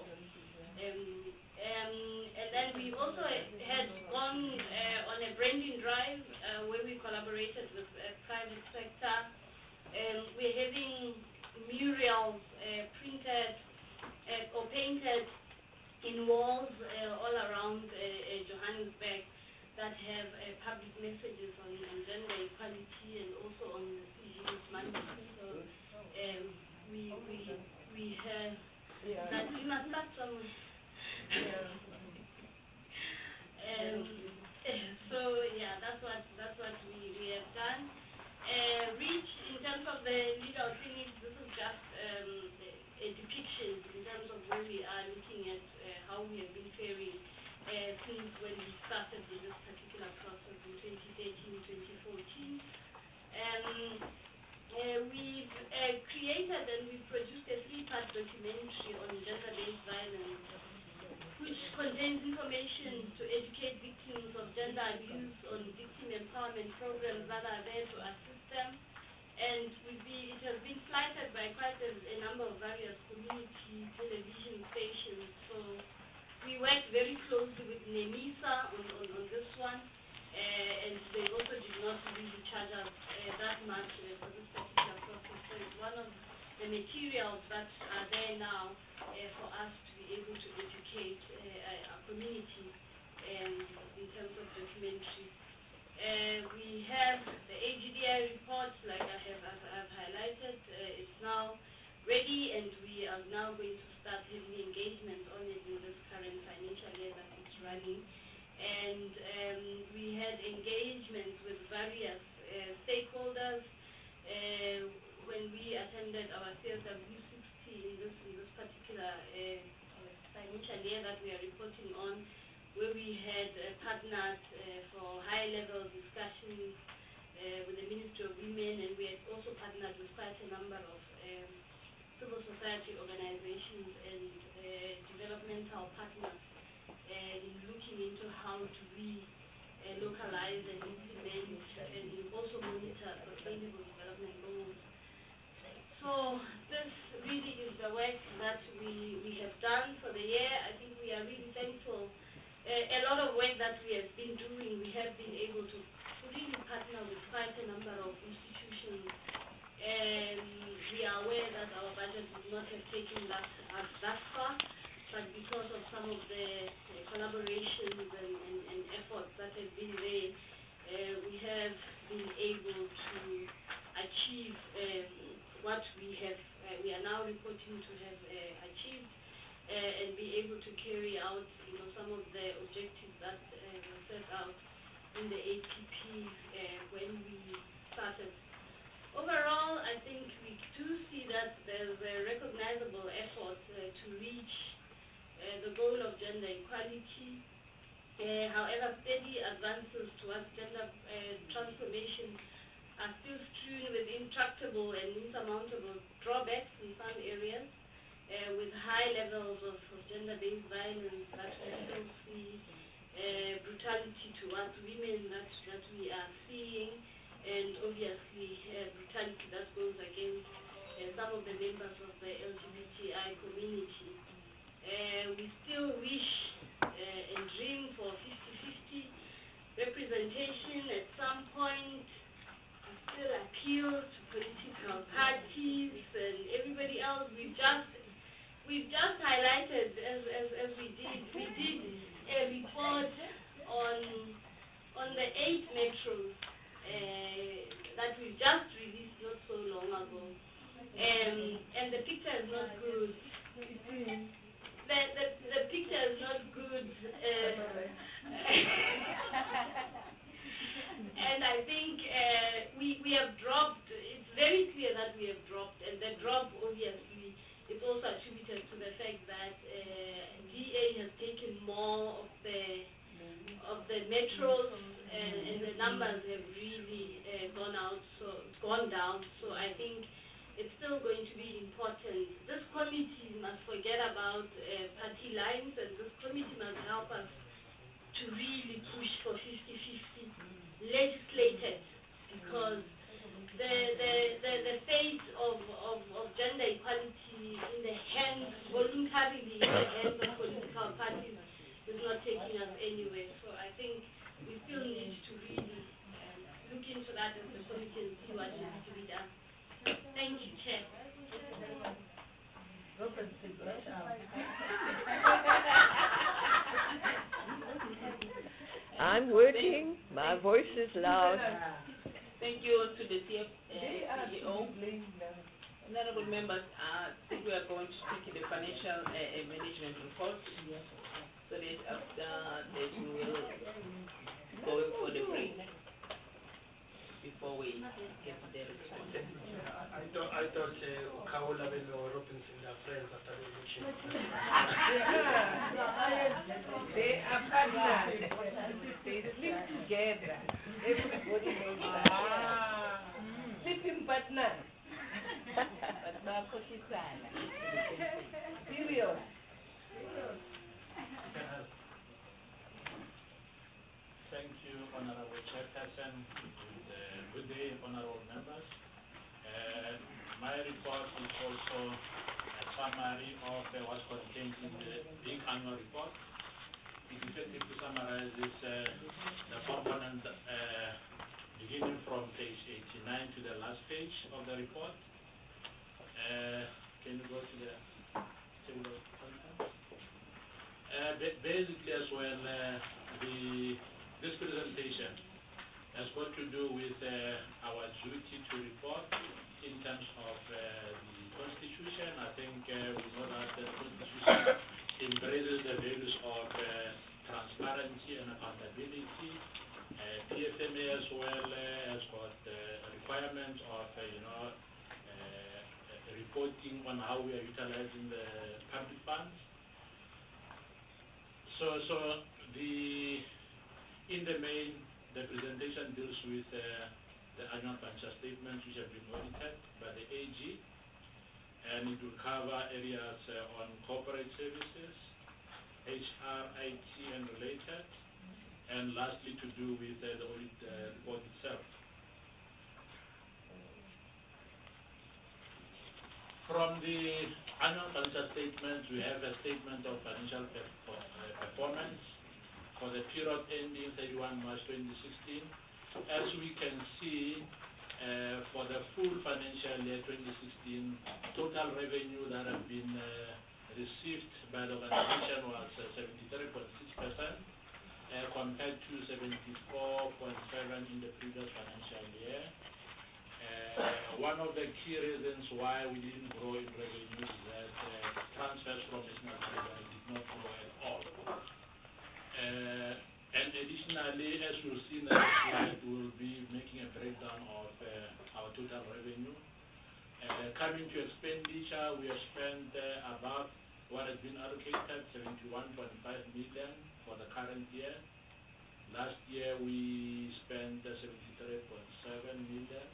And then we also had gone on a branding drive where we collaborated with private sector. We're having murals printed or painted in walls all around Johannesburg that have public messages on gender equality and also on the CG's mandate. So we have that we must start somewhere. So yeah, that's what we have done. Reach in terms of the legal clinics, this is just a depiction in terms of where we are looking at how we have been faring since when we started with this particular process in 2013-2014. We've created and we've produced a 3-part documentary on gender-based violence, which contains information to educate victims of gender abuse on victim empowerment programs that are there to assist them. And it has been flighted by quite a number of various community television stations. So we worked very closely with NEMISA on this one, and they also did not really charge us that much for this particular process. So it's one of the materials that are there now for us to be able to educate our community in terms of documentary. We have the AGDI report, like I've highlighted. It's now ready, and we are now going to start having engagement on it in this current financial year that is running. And we had engagements with various stakeholders when we attended our CSW 60 in this particular financial year that we are reporting on, where we had partnered for high-level discussions with the Ministry of Women, and we had also partnered with quite a number of civil society organizations and developmental partners in looking into how to localize and implement and also monitor sustainable development goals. So this really is the work that we have done for the year. I think we are really thankful. A lot of work that we have been doing, we have been able to really partner with quite a number of institutions. And we are aware that our budget would not have taken us that far, but because of some of the collaborations and efforts that have been there, we have been able to achieve what we are now reporting to have achieved, and be able to carry out, some of the objectives that were set out in the APP when we started. Overall, I think we do see that there's a recognizable effort to reach the goal of gender equality. However, steady advances towards gender transformation are still strewn with intractable and insurmountable drawbacks in some areas, with high levels of gender-based violence that we still see, brutality towards women that we are seeing, and obviously brutality that goes against some of the members of the LGBTI community. We still wish and dream for 50-50 representation at some point. We still appeal to political parties and everybody else. We've just highlighted, as we did a report on the 8 metros that we just released not so long ago, and the picture is not good. The picture is more of the metros, and the numbers have really gone down. So I think it's still going to be important. This committee must forget about party lines, and this committee must help us to really push for 50-50 legislated, because the fate of gender equality in the hands, voluntarily in the hands of political parties, is not taking us anywhere. So I think we still need to really look into that as the committee and see what needs to be done. Thank you, Chair. I'm working. My voice is loud. Thank you to the CEO. Honorable members, I think we are going to take the financial management report. So that after that we will go for the break before we get to the response. I thought Kaula or Robinson are friends after the election. They are partners. They sleep together. Everybody knows that. Sleeping partners. But bakholisana. Serious. Thank you, Honorable Chairperson. Good day, honorable members. My report is also a summary of what's contained in the big annual report. It effectively summarizes the component beginning from page 89 to the last page of the report. Can you go to the table of contents? Basically as well, this presentation has got to do with our duty to report in terms of the Constitution. I think we know that the Constitution embraces the values of transparency and accountability. PFMA as well has got requirements of reporting on how we are utilizing the public funds. So in the main, the presentation deals with the annual financial statements which have been audited by the AG, and it will cover areas on corporate services, HR, IT, and related, and lastly to do with the audit report itself. From the annual financial statements, we have a statement of financial performance for the period ending 31 March 2016. As we can see, for the full financial year 2016, total revenue that have been received by the organization was 73.6%, compared to 74.7% in the previous financial year. One of the key reasons why we didn't grow in revenue is that transfers from national treasury did not grow at all. And additionally, as you'll see in the next slide, we'll be making a breakdown of our total revenue. Coming to expenditure, we have spent about what has been allocated, 71.5 million for the current year. Last year, we spent 73.7 million.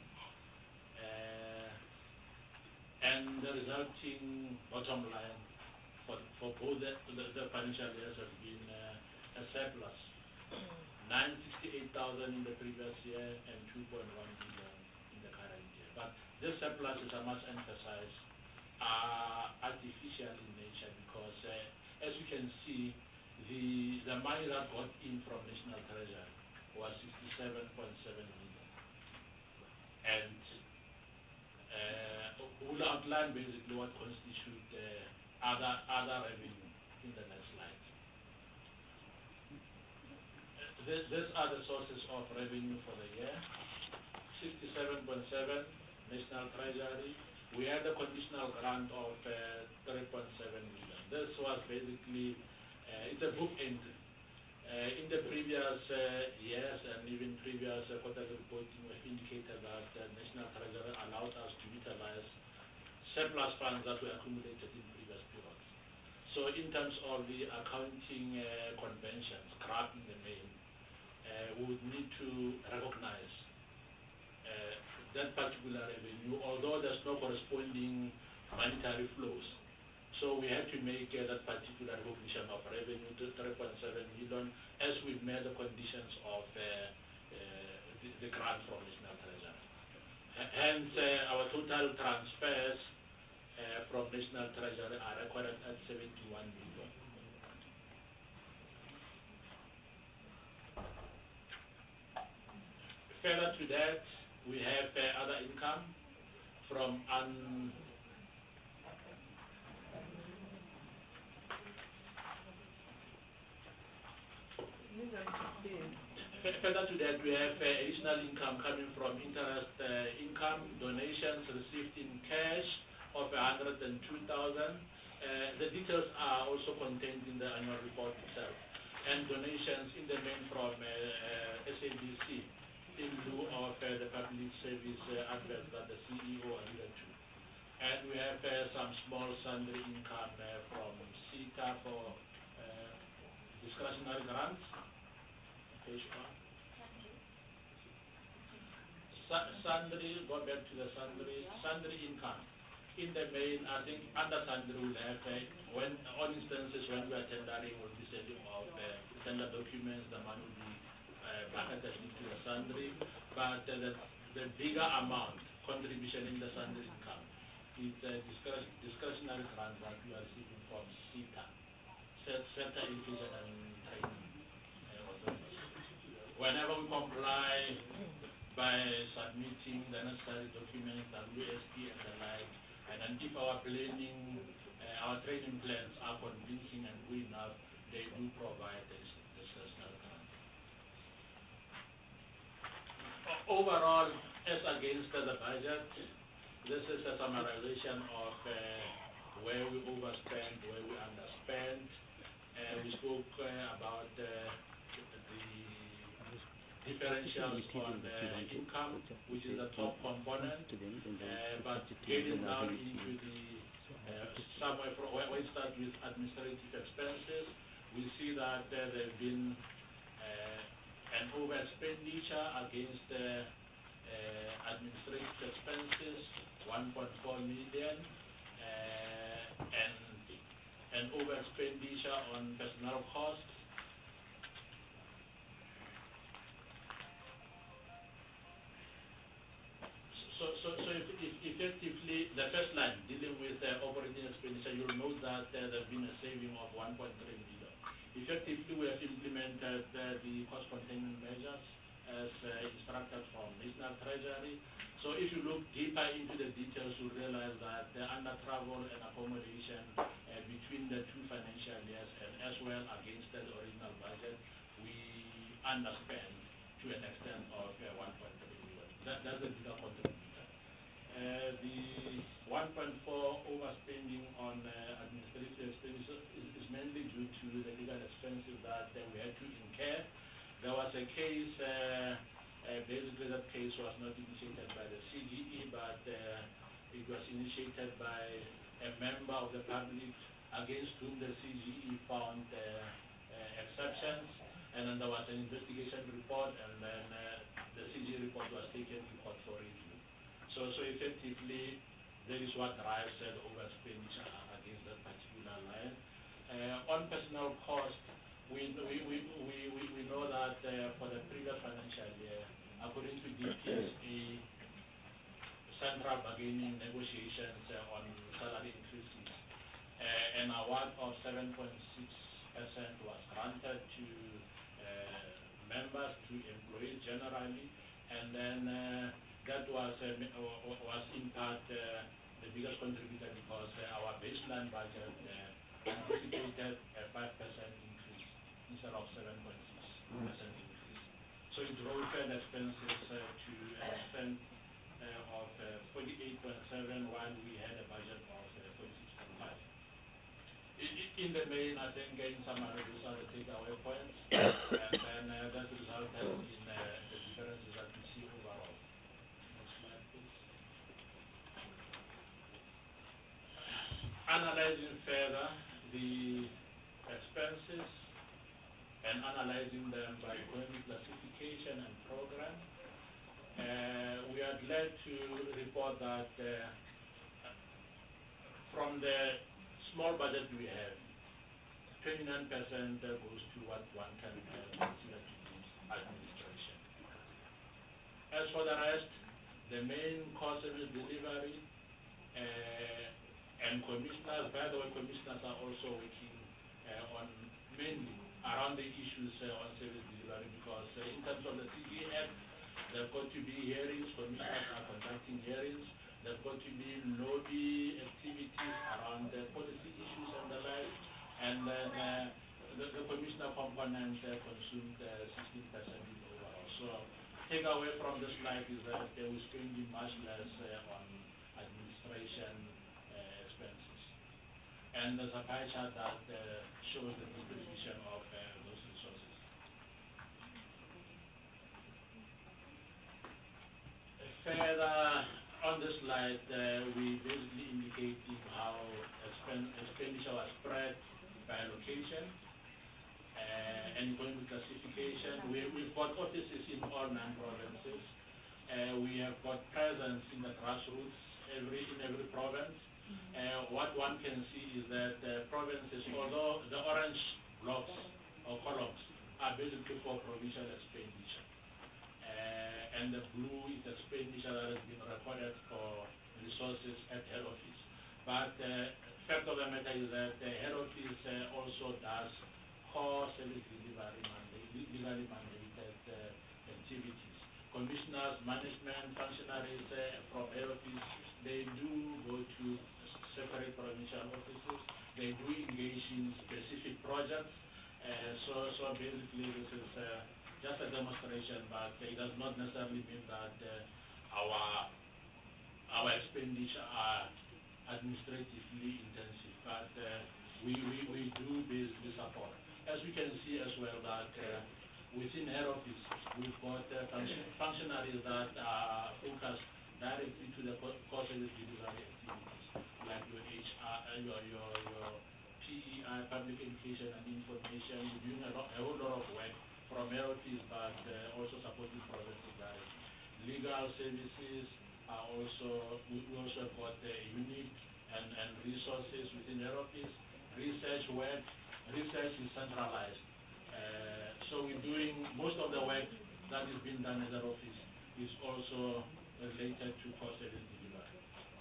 And the resulting bottom line for both the financial years has been a surplus. 968,000 in the previous year and 2.1 million in the current year. But this surpluses, I must emphasize, are artificial in nature because, as you can see, the money that got in from National Treasury was 67.7 million. And we'll outline basically what constitutes other revenue in the next slide. These are the sources of revenue for the year. 67.7 National Treasury. We had a conditional grant of 3.7 million. This was basically, it's a book entry. In the previous years and even previous quarterly reporting, we indicated that the National Treasury allowed us to utilize surplus funds that were accumulated in previous periods. So in terms of the accounting conventions, CRAP in the main, we would need to recognize that particular revenue, although there's no corresponding monetary flows. So we have to make that particular recognition of revenue to 3.7 million as we met the conditions of the grant from National Treasury. Hence, our total transfers from National Treasury are recorded at 71 million. Further to that, we have other income from Further to that, we have additional income coming from interest income, donations received in cash of 102,000. The details are also contained in the annual report itself. And donations in the main from SABC in lieu of the public service advert that the CEO alluded to. And we have some small sundry income from CETA for discretionary grants. Page 1. Sundry, go back to the sundry income. In the main, I think under sundry will have, when on instances when we are tendering, we'll be sending off tender documents, the money will be bucketed into the sundry. But the bigger amount contribution in the sundry income is discretionary grants that we are receiving from CETA, Center Education and Training Authority. Whenever we comply by submitting the necessary documents, WSP and the like, and then if our planning, our training plans are convincing and good enough, they do provide this discretionary grant. Overall, as against the budget, this is a summarization of where we overspend, where we underspend. We spoke about the differentials on income, which is the top component, but getting down into the somewhere from where we start with administrative expenses, we see that there have been an over expenditure against administrative expenses, 1.4 million, and an over expenditure on personnel costs. So effectively, the first line dealing with operating expenditure, you'll note that there has been a saving of 1.3 million. Effectively, we have implemented the cost containment measures as instructed from National Treasury. So if you look deeper into the details, you'll realize that under travel and accommodation between the two financial years and as well against the original budget, we underspend to an extent of 1.3 million. That's a bigger contribution. The 1.4 overspending on administrative expenses is mainly due to the legal expenses that we had to incur. There was a case, basically that case was not initiated by the CGE, but it was initiated by a member of the public against whom the CGE found exceptions, and then there was an investigation report, and then the CGE report was taken to court for review. So effectively, that is what drives the overexpenditure against that particular line. On personnel cost, we know that for the previous financial year, according to DPSA, central bargaining negotiations on salary increases, an award of 7.6% was granted to members, to employees generally, and then that was in part the biggest contributor because our baseline budget anticipated a 5% increase instead of 7.6% increase. So it drove expenses to an extent of 48.7 while we had a budget of 46.5. In the main, I think in summary, these are the takeaway points, and then that resulted in the differences that we see overall. Analyzing further the expenses and analyzing them by economic classification and program. We are glad to report that from the small budget we have, 29% goes to what one can consider to be administration. As for the rest, the main cost service delivery and commissioners, by the way, commissioners are also working on mainly around the issues on service delivery, because in terms of the CG Act, there have got to be hearings, commissioners are conducting hearings, there have got to be lobby activities around the policy issues and the like, and then the commissioner component consumed 16% overall. So take away from the slide is that we're spending much less on administration expenses. And there's a pie chart that shows the distribution of those resources. Further on the slide, we basically indicating how expenditure was spread by location and economic classification. We've got offices in all 9 provinces. We have got presence in the grassroots in every province. What one can see is that provinces, although the orange blocks or columns are basically for provincial expenditure, and the blue is expenditure that has been recorded for resources at head office. But fact of the matter is that the head office also does core service delivery legally mandated activities. Commissioners, management, functionaries from head office, they do go to separate provincial offices. They do engage in specific projects. So basically this is just a demonstration, but it does not necessarily mean that our expenditure are administratively intensive, but we do basically support. As we can see as well that within head office, we've got functionaries that are focused directly to the core service delivery activities, like your HR, your PEI, public education and information. We're doing a whole lot of work from head office, but also supporting provinces directly. Legal services are also, we also have got unit and resources within head office. Research work, research is centralized. So we're doing most of the work that is being done in head office is also related to core service delivery.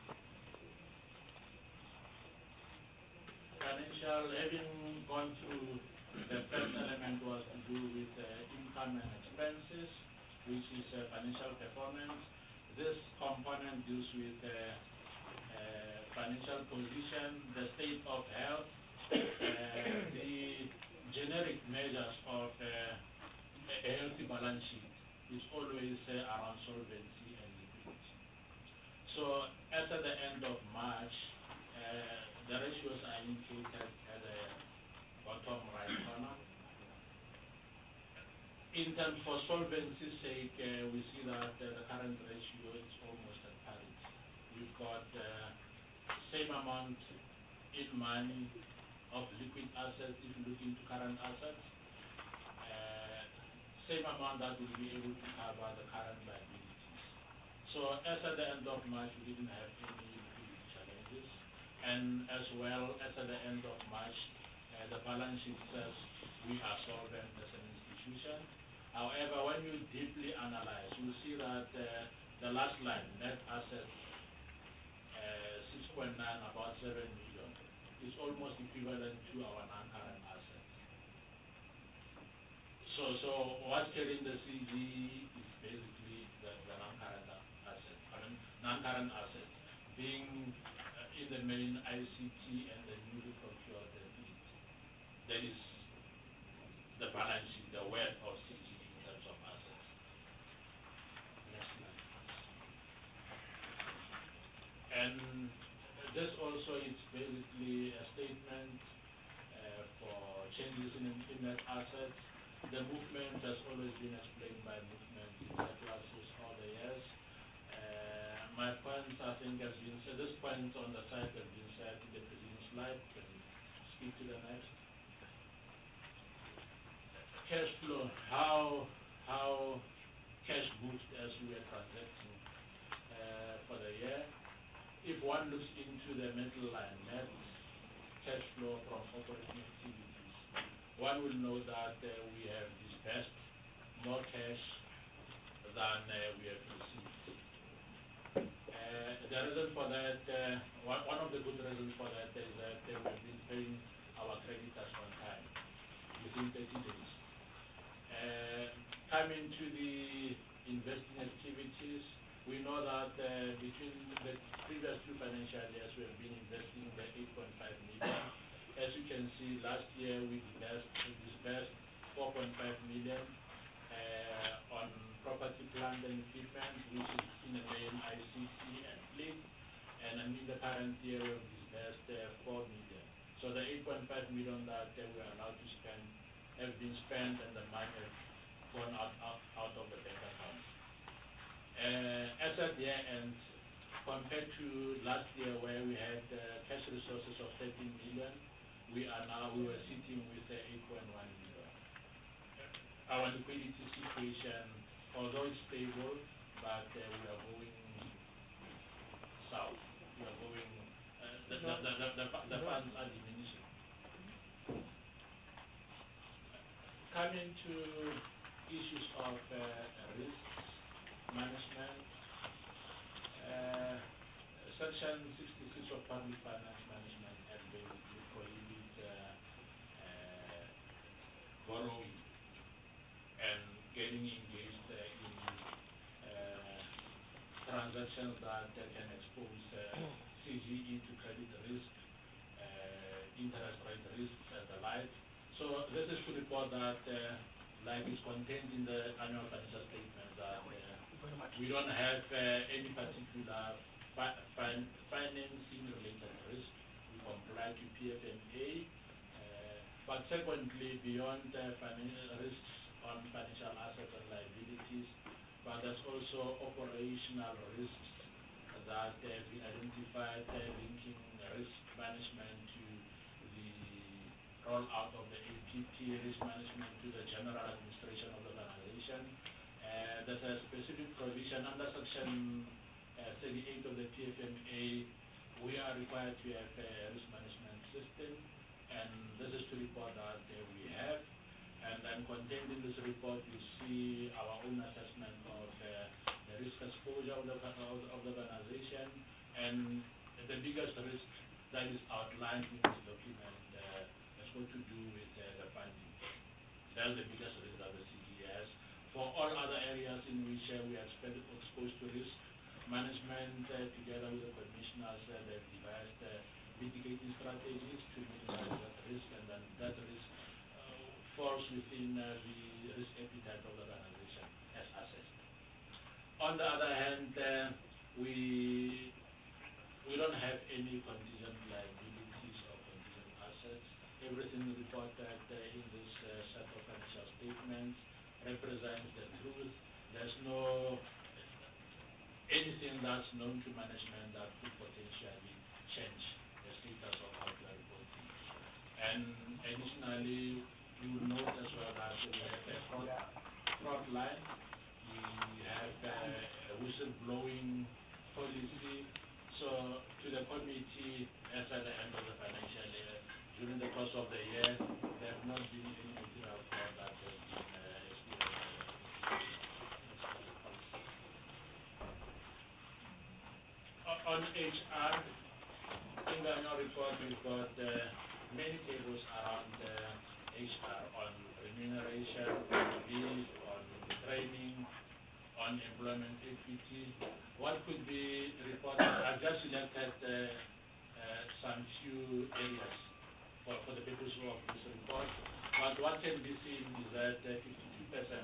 Financial, having gone through, the first element was to do with income and expenses, which is financial performance. This component deals with financial position, the state of health, the generic measures of a healthy balance sheet is always around solvency and liquidity. So as at the end of March, the ratios are indicated at the bottom right corner. In terms for solvency's sake, we see that the current ratio is almost at parity. We've got same amount in money of liquid assets if you look into current assets, same amount that will be able to cover the current liabilities. So as at the end of March, we didn't have any liquidity challenges, and as well as at the end of March, the balance sheet says we are solvent as an institution. However, when you deeply analyze, you see that the last line, net assets, 6.9, about 7 million, is almost equivalent to our non-current assets. So what's carrying the CG is basically the non-current assets. Non-current assets being in the main ICT and the newly procured fleet. That is the balance sheet, the worth of CG in terms of assets. Next slide. And this also is basically a statement for changes in net assets. The movement has always been explained by movement in surpluses all the years. My points, I think, has been said. This point on the side has been said in the previous slide. Can skip to the next. Cash flow, how cash moved as we are transacting for the year. If one looks into the middle line, net cash flow from operating activities, one will know that we have disbursed more cash than we have received. The reason for that, one of the good reasons for that is that we have been paying our creditors on time, within 30 days. Coming to the investing activities, we know that between the previous 2 financial years we have been investing the 8.5 million. As you can see, last year we disbursed 4.5 million on property, plant and equipment, which is in the main ICT and fleet. And in the current year we have disbursed 4 million. So the 8.5 million that we are allowed to spend have been spent, and the money has gone out of the bank account. As at year end, compared to last year where we had cash resources of 13 million, we were sitting with 8.1 million. Our liquidity situation, although it's stable, but we are going south. We are going, the funds are diminishing. Coming to issues of risk management, Section 66 of Public Finance Management Act basically prohibits borrowing and getting engaged in transactions that can expose CGE to credit risk, interest rate risks and the like. So this is to report that, like is contained in the annual financial statement, that we don't have any particular financing related risk. We comply to PFMA. But secondly, beyond financial risks on financial assets and liabilities, but there's also operational risks that have been identified linking risk management to the rollout of the APP risk management to the general administration of the organization. There's a specific provision under Section 38 of the PFMA. We are required to have a risk management system, and this is to report that we have. And then contained in this report, you see our own assessment of the risk exposure of the organization, and the biggest risk that is outlined in this document has got to do with the funding. That's the biggest risk that the CGE has. For all other areas in which we are exposed to risk management, together with the commissioners, they've devised mitigating strategies to minimize that risk, and then that risk falls within the risk appetite of the organization as assessed. On the other hand, we don't have any contingent liabilities or contingent assets. Everything reported in this set of financial statements represents the truth. There's no anything that's known to management that could potentially change the status of what we are reporting. And additionally, you will note as well that we have a front line. We have a whistleblowing policy. So to the committee, as at the end of the financial year, during the course of the year, there have not been any material fraud that has been on HR, in the annual report, we've got many tables around HR on remuneration, on leave, on training, on employment equity. What could be reported? I've just selected some few areas for the purpose of this report. But what can be seen is that 52%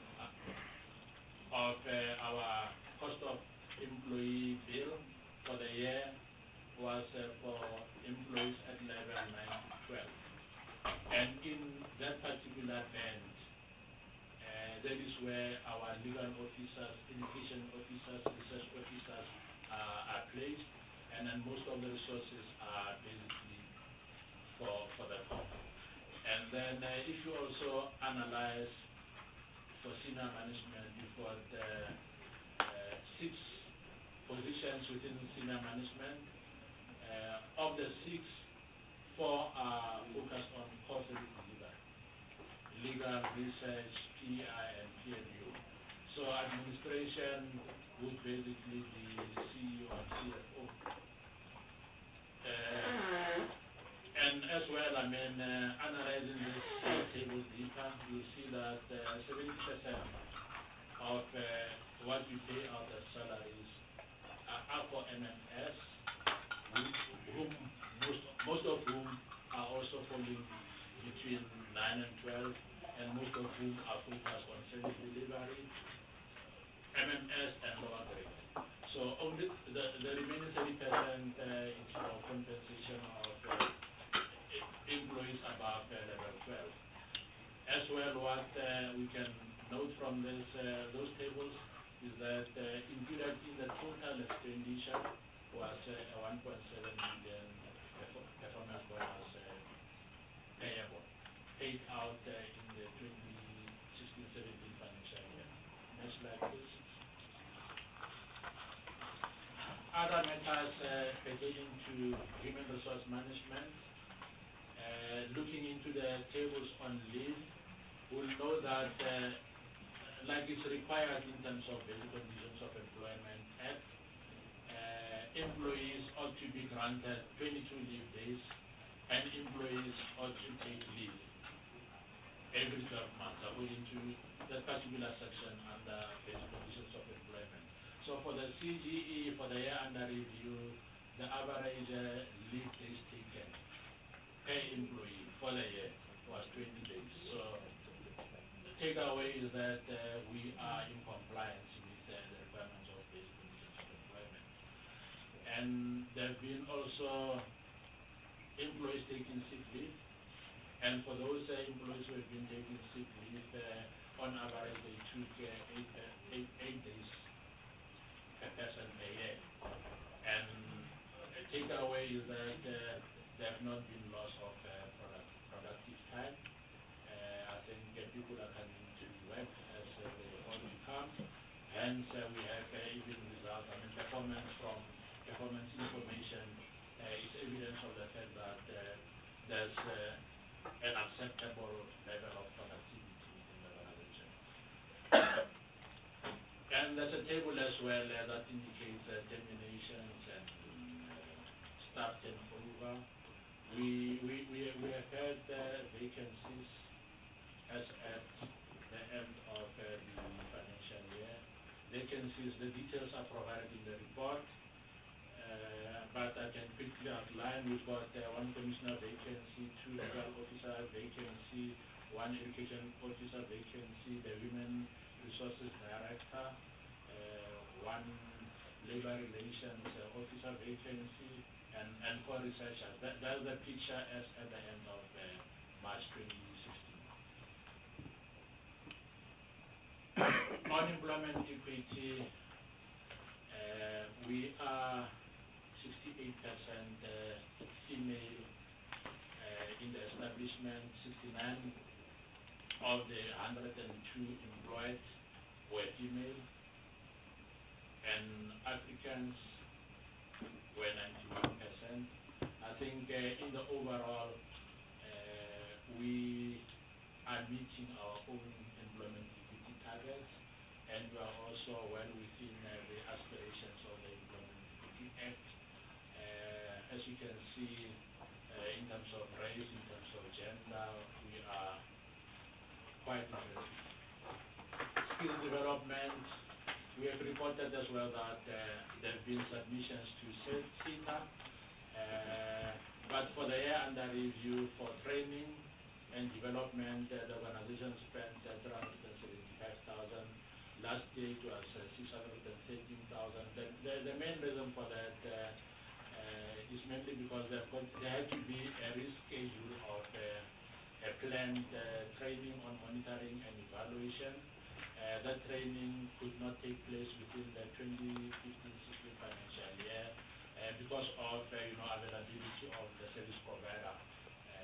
of our cost of employee bill for the year was for employees at level 9 to 12. And in that particular band, that is where our legal officers, education officers, research officers are placed, and then most of the resources are basically for the top. And then if you also analyze for senior management, you've got 6 positions within senior management. Of the 6, 4 are focused on core service delivery, legal, research, PI, and PMU. So administration would basically be CEO and CFO. And as well, I mean, analyzing this table deeper, you see that 70% of what we pay out as salaries are for MMS, whom most of whom are also falling between 9 and 12, and most of whom are focused on service delivery, MMS, and lower grade. So only the remaining 30% is for compensation of employees above level 12. As well, what we can note from those tables is that included in the total expenditure was 1.7 million performance bonus payable, paid out in the 2016-17 financial year. Next slide, please. Other matters pertaining to human resource management, looking into the tables on leave, we'll know that like it's required in terms of basic conditions of employment act, employees ought to be granted 22 leave days, and employees ought to take leave every 12 months according to that particular section under basic conditions of employment. So for the CGE, for the year under review, the average leave days taken per employee for the year was 20 days. So the takeaway is that we are in compliance with the requirements of basic conditions of employment. And there have been also employees taking sick leave, and for those employees who have been taking sick leave, on average they took 8 days per person a year. And the takeaway is that there have not been loss of productive time. I think people are coming to work as they want to come. Hence, we have even results. I mean, performance information is evidence of the fact that there's an acceptable level of productivity in the organization. And there's a table as well that indicates terminations and staff turnover. We have had vacancies as at the end of the financial year. Vacancies, the details are provided in the report, but I can quickly outline. We've got 1 commissioner vacancy, 2 legal officer vacancy, 1 education officer vacancy, the women resources director, 1 labor relations officer vacancy, and 4 researchers. That's the picture as at the end of March 2016. Unemployment equity, we are 68% female in the establishment. 69 of the 102 employed were female, and Africans were 91%. I think in the overall, we are meeting our own employment equity targets, and we are also well within the aspirations of the Employment Equity Act. As you can see, in terms of race, in terms of gender, we are quite interested. Skill development, we have reported as well that there have been submissions to CETA, but for the year under review for training and development, the organization spent 375,000. Last year it was 613,000. The main reason for that is mainly because there had to be a reschedule of a planned training on monitoring and evaluation. That training could not take place within the 2015-16 financial year because of availability of the service provider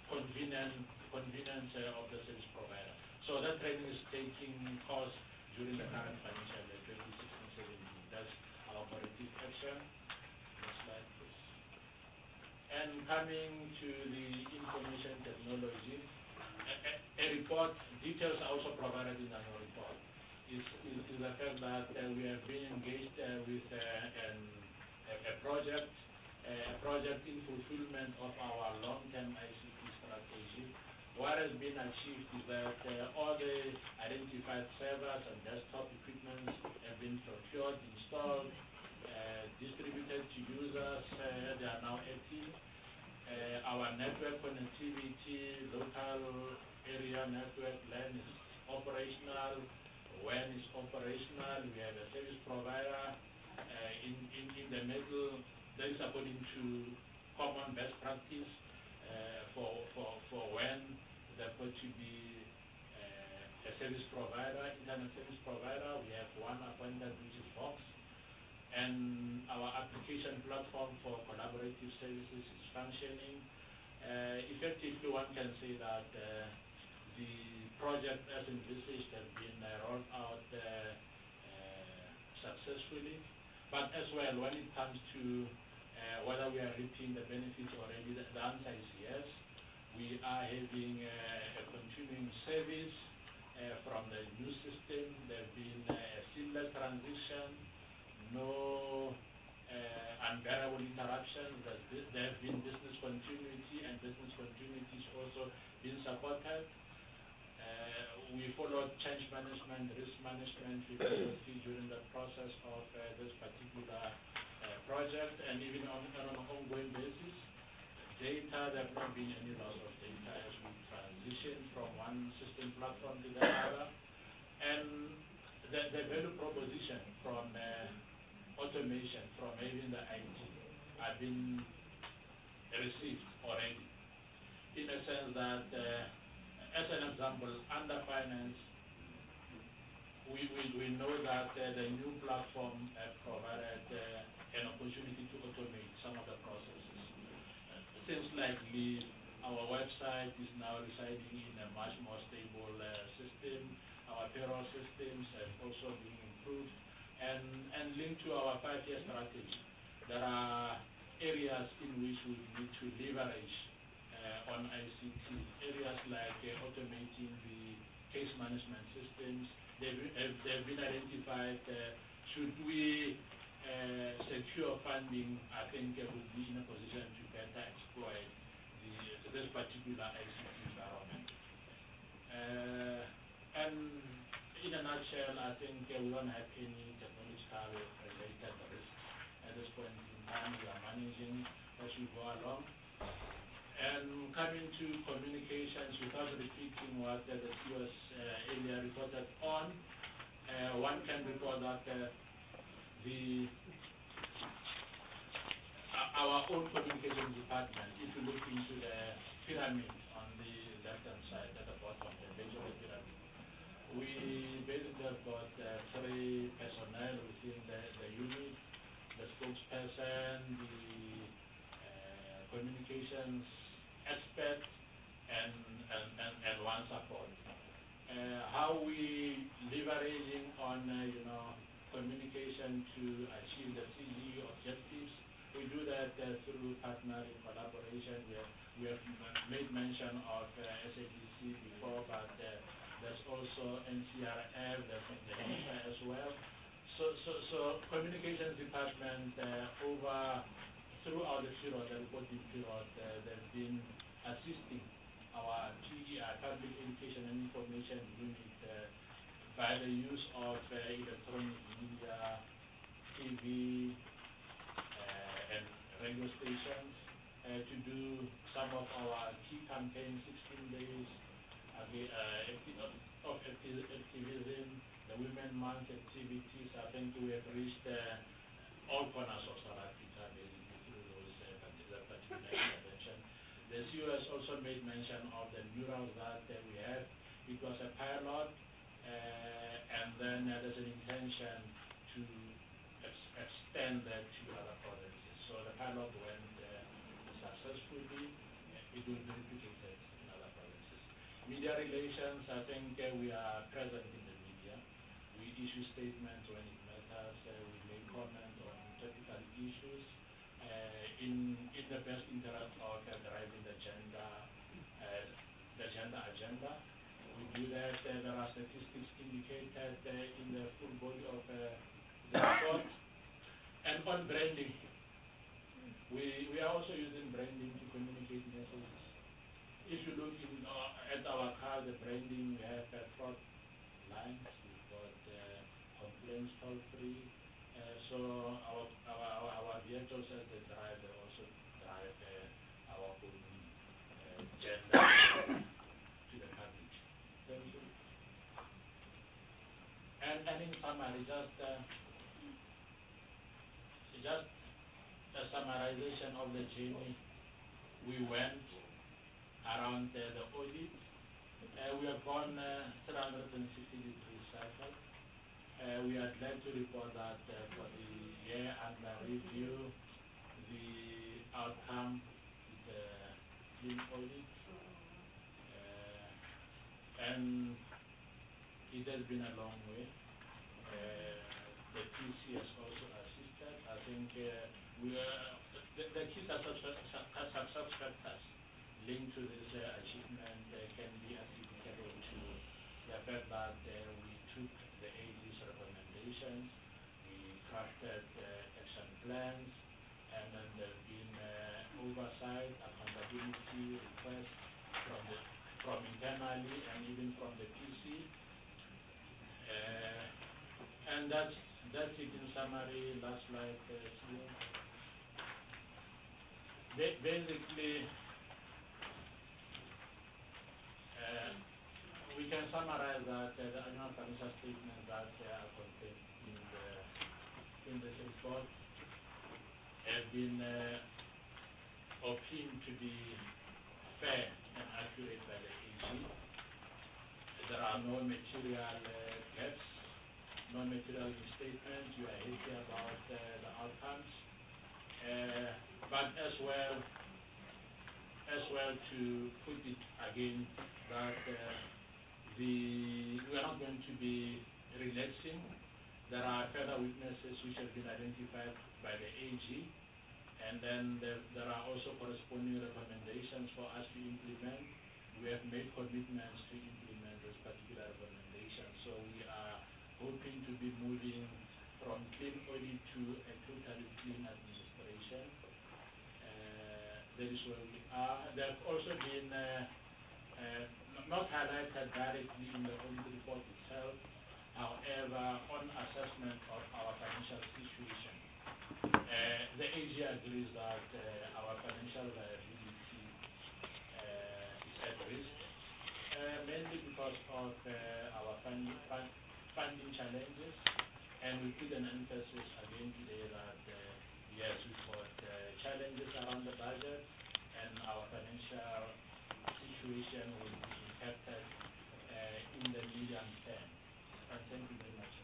convenience of the service provider. So that training is taking course during the current financial year 2016-17. That's our corrective action. Next slide, please. And coming to the information technology, a report, details are also provided in our report. Is the fact that we have been engaged with a project in fulfillment of our long-term ICT strategy. What has been achieved is that all the identified servers and desktop equipment have been procured, installed, distributed to users. They are now active. Our network connectivity, local area network LAN is operational. WAN is operational. We have a service provider in the middle. That is according to common best practice for WAN. There could to be a service provider, internet service provider. We have one appointed, which is Vox. And our application platform for collaborative services is functioning. Effectively, one can say that the project as envisaged has been rolled out successfully. But as well, when it comes to whether we are reaping the benefits already, the answer is yes. We are having a continuing service from the new system. There has been a seamless transition, no unbearable interruptions. There have been business continuity, and business continuity is also being supported. We followed change management, risk management during the process of this particular project, and even on an ongoing basis. Data, there have not been any loss of data as we transition from one system platform to the other. And the value proposition from automation, from even the IT, have been received already. In a sense that, as an example, under finance, we know that the new platform have provided an opportunity to automate some of the processes. Seems likely our website is now residing in a much more stable system. Our payroll systems have also been improved. And linked to our 5-year strategy, there are areas in which we need to leverage on ICT, areas like automating the case management systems. They've been identified. Should we secure funding, I think would be in a position to better exploit this particular ICT environment. And in a nutshell, I think we don't have any technological related risks at this point in time. We are managing as we go along. And coming to communications, without repeating what the CEOs earlier reported on, one can report that our own communications department, if you look into the pyramid on the left-hand side, at the bottom, the base of the pyramid, we basically have got 3 personnel within the unit: the spokesperson, the communications expert, and one support. How we leveraging on communication to achieve the CGE objectives? We do that through partnering collaboration. We have made mention of SADC before, but there's also NCRF, there's the NISA as well. So communications department throughout the period, the reporting period, they've been assisting our PEI, Public Education and Information Unit, by the use of electronic media, TV, and radio stations to do some of our key campaigns, 16 days of activism, the Women Month activities. I think we have reached all corners of South Africa basically through those particular intervention. The CEO has also made mention of the murals that we have. It was a pilot, and then there's an intention to extend that to other provinces. So the pilot went successfully. it will be replicated in other provinces. Media relations, I think we are present in the media. We issue statements when it matters. We make comment on topical issues in the best interest of driving the gender agenda. We do that. There are statistics indicated in the full body of the report. And on branding, we are also using branding to communicate messages. If you look at our car, the branding, we have fraud lines, we've got complaints toll free. So our vehicles as they drive, they also drive our own gender to the public. Thank you. And in summary, just a summarization of the journey. We went around the audit. We have gone 360-degree cycle. We are glad to report that for the year under review, the outcome is a clean audit. And it has been a long way. The PC has also assisted. I think the key success factors linked to this achievement can be attributable to the fact that we took the AG's recommendations, we crafted action plans, and then there have been oversight, accountability requests from internally and even from the PC. And that's it in summary. Last slide, basically, we can summarize that the annual financial statements that are contained in this report have been opined to be fair and accurate by the AG. There are no material gaps, no material misstatements. You are happy about the outcomes, but as well to put it again that we are not going to be relaxing. There are further weaknesses which have been identified by the AG, and then there are also corresponding recommendations for us to implement. We have made commitments to implement those particular recommendations. So we are hoping to be moving from clean audit to a totally clean administration. That is where we are. There have also been not highlighted directly in the audit report itself, however, on assessment of our financial situation. The AG agrees that our financial viability is at risk, mainly because of our funding challenges, and we put an emphasis again today that yes, we've got challenges around the budget, and our financial situation will be impacted in the medium term. And thank you very much.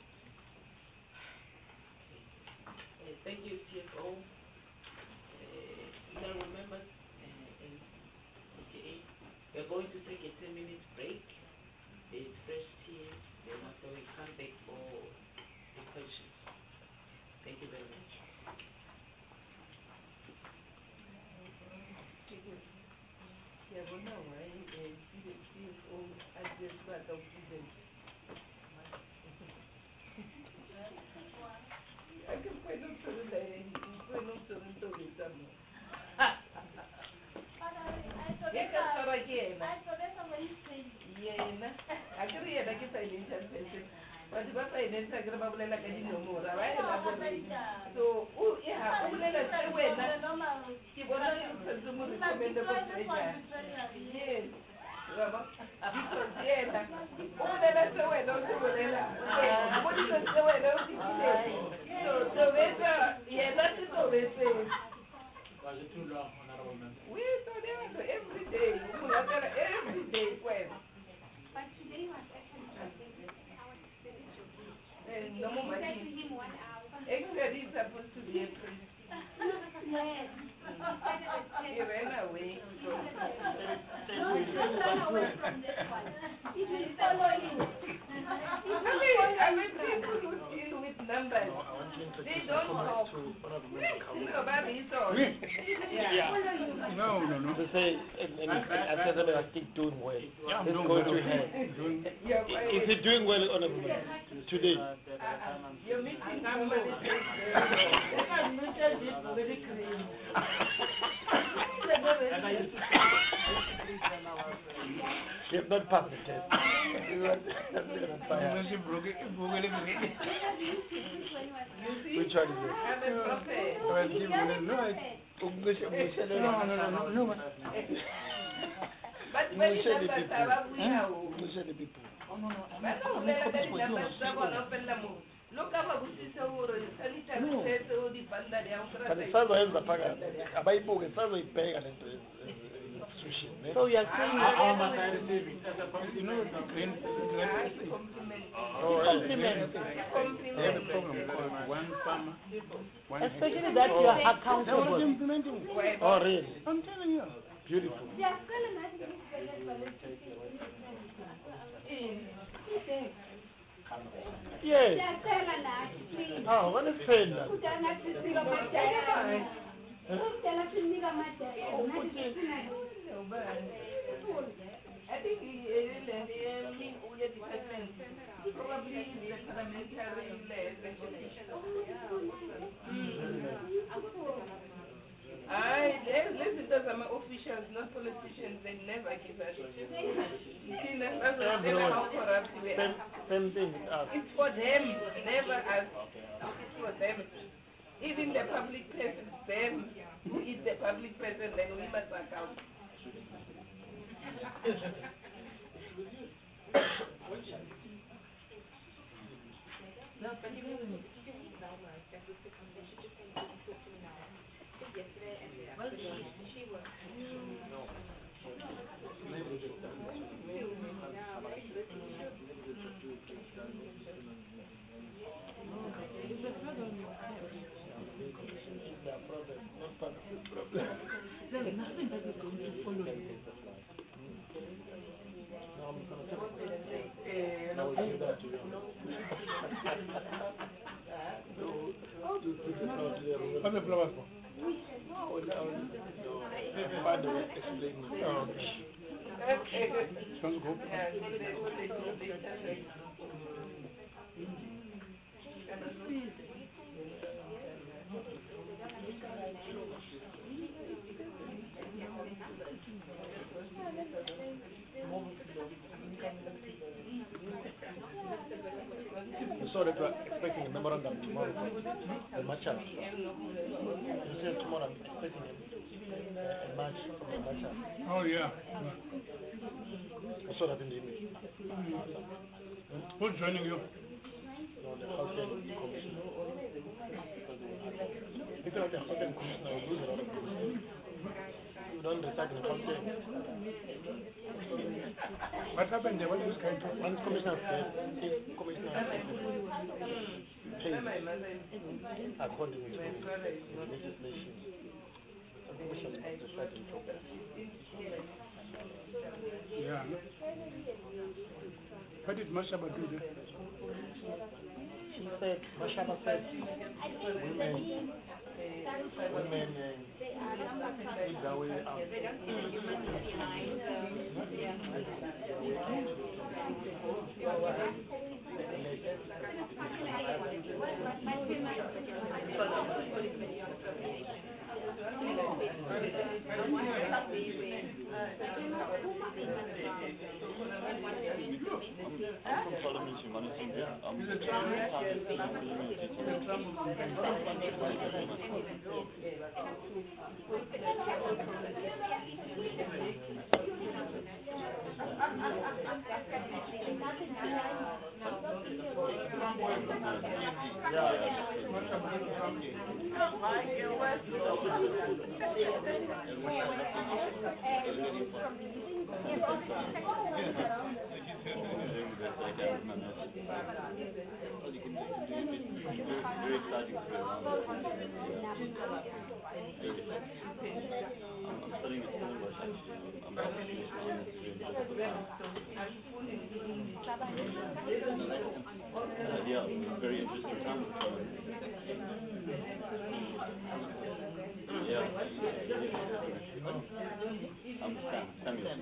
Thank you, CFO. Honorable members and CTA, we are going to take a 10-minute break. It's fresh tea, then after we come back for the questions. Thank you very much. Was it too long, Honorable Member? Every day. But today was actually no more money. Actually, it's supposed to be a priest. yes. He ran away. It will follow you. I mean, people who deal with numbers, No, I want to introduce they my don't colleagues talk. to Honorable Member Kawu. Yeah. No. They say, and I think doing well. Yeah, I'm Let's doing go well. to her. Is he doing well, Honorable Member, today? You're meeting somebody. He has not passed the test. Which one is it? I'm a prophet. No. But when you have a Sababu, look up a But the son ends up a Bible, the son is paying an institution. So you are saying How much I receive? You know, the green compliment, they have a program called One Farmer, One especially that you are They're accountable. already implementing it. Oh, really? I'm telling you. Beautiful. Yes. Oh, what a friend. I think probably the parliamentary let's because I'm officials, not politicians, they never give us. How corrupt we are. Same thing with us. It's for them, never us. It's for them. Even the public person, them who is the public person, then we must account. What's the flowers for? Sounds good. So that we're expecting a memorandum tomorrow from the Machar. You said tomorrow I'm expecting a match from the Machar. Oh, yeah. I saw that in the email. Who's joining you? No, the Housing Commission. Because of the Housing Commission, I will lose a lot of things. You don't decide in Housing. What happened there? What is going to Once Commissioner said, if Commissioner pays according to the legislation, the Commission must decide in progress. Yeah. What did Mashaba do there? She said, Mashaba said, women need their way out. Yeah, very interesting topic. Yeah. Samuel.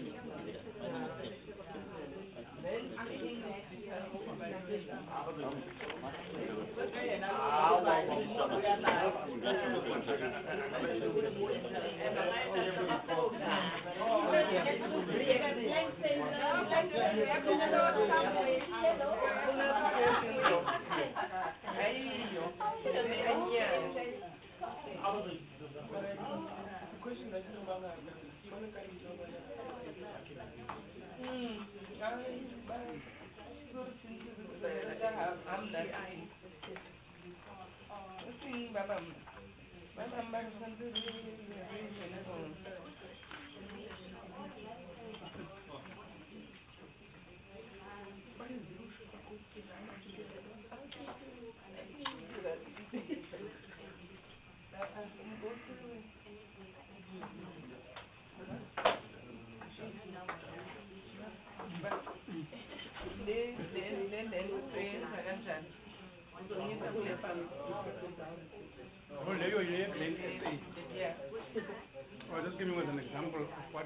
Well, just give me an example of what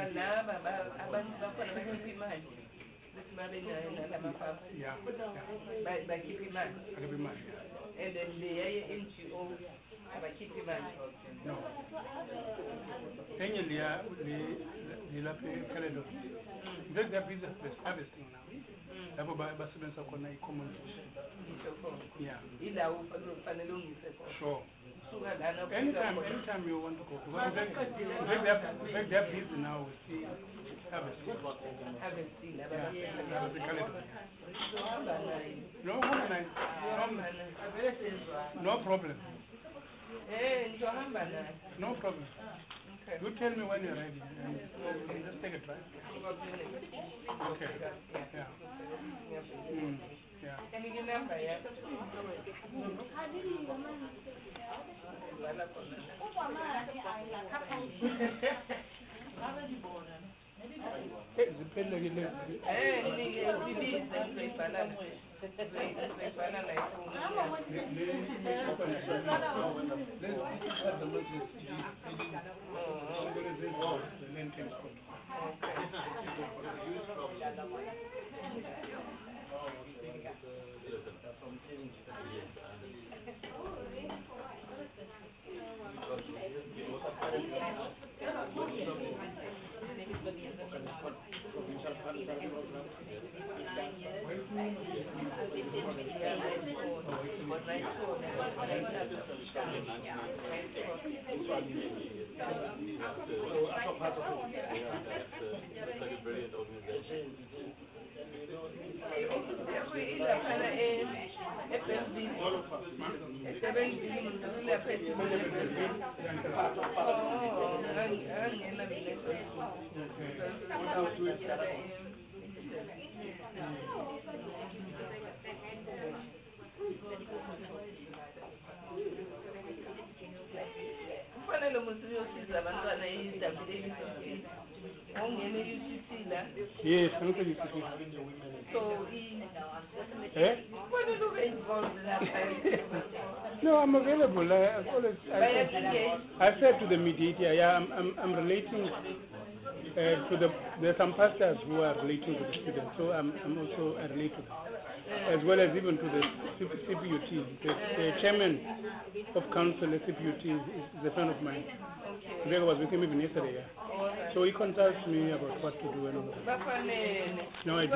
yeah. By keeping money. Every month, And then the NGO by keeping money. no. Annually, they'll pay calendar. They're busy with harvesting now. That's why students are going to common. Yeah. Sure. Anytime you want to go. Because they're busy now with the harvesting. Harvesting. No problem. No problem. Okay. You tell me when you're ready and we'll just take a drive. Okay. Yeah. Yeah. Can you remember? Yeah. Yes, I'm going to So eh? No, I'm available. I said to the mediator, yeah, I'm relating to there are some pastors who are relating to the students, so I'm also related to them, as well as even to the CPUT. The chairman of council at CPUT is a friend of mine. Today I was with him even yesterday. Yeah. So he consults me about what to do and all that. No, I do.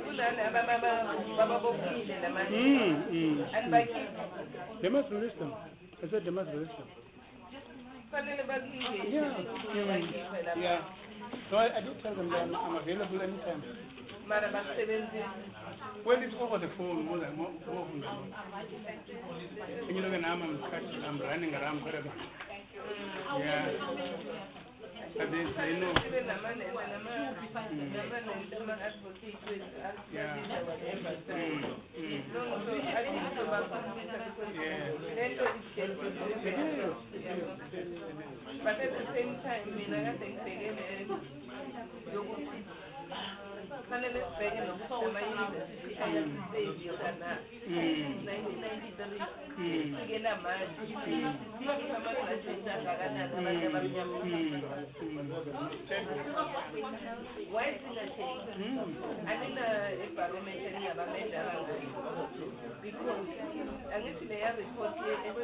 They must release them. I said they must release them. Yeah. So I did tell them that I'm available anytime. Well, it's over the phone more than more than that. And you know, when I'm running around quite a bit. Yeah. But they know. Even advocate with us, whatever. No, so I think it's about but at the same time, I think fanele sibheke nokuthi ama-university ayasiseyivisa na. 1993 sikela manje ama-graduate angakanani abantu abamnyama. Why singatheki? Anina-environment eningabamedala ngayo because angithi leya report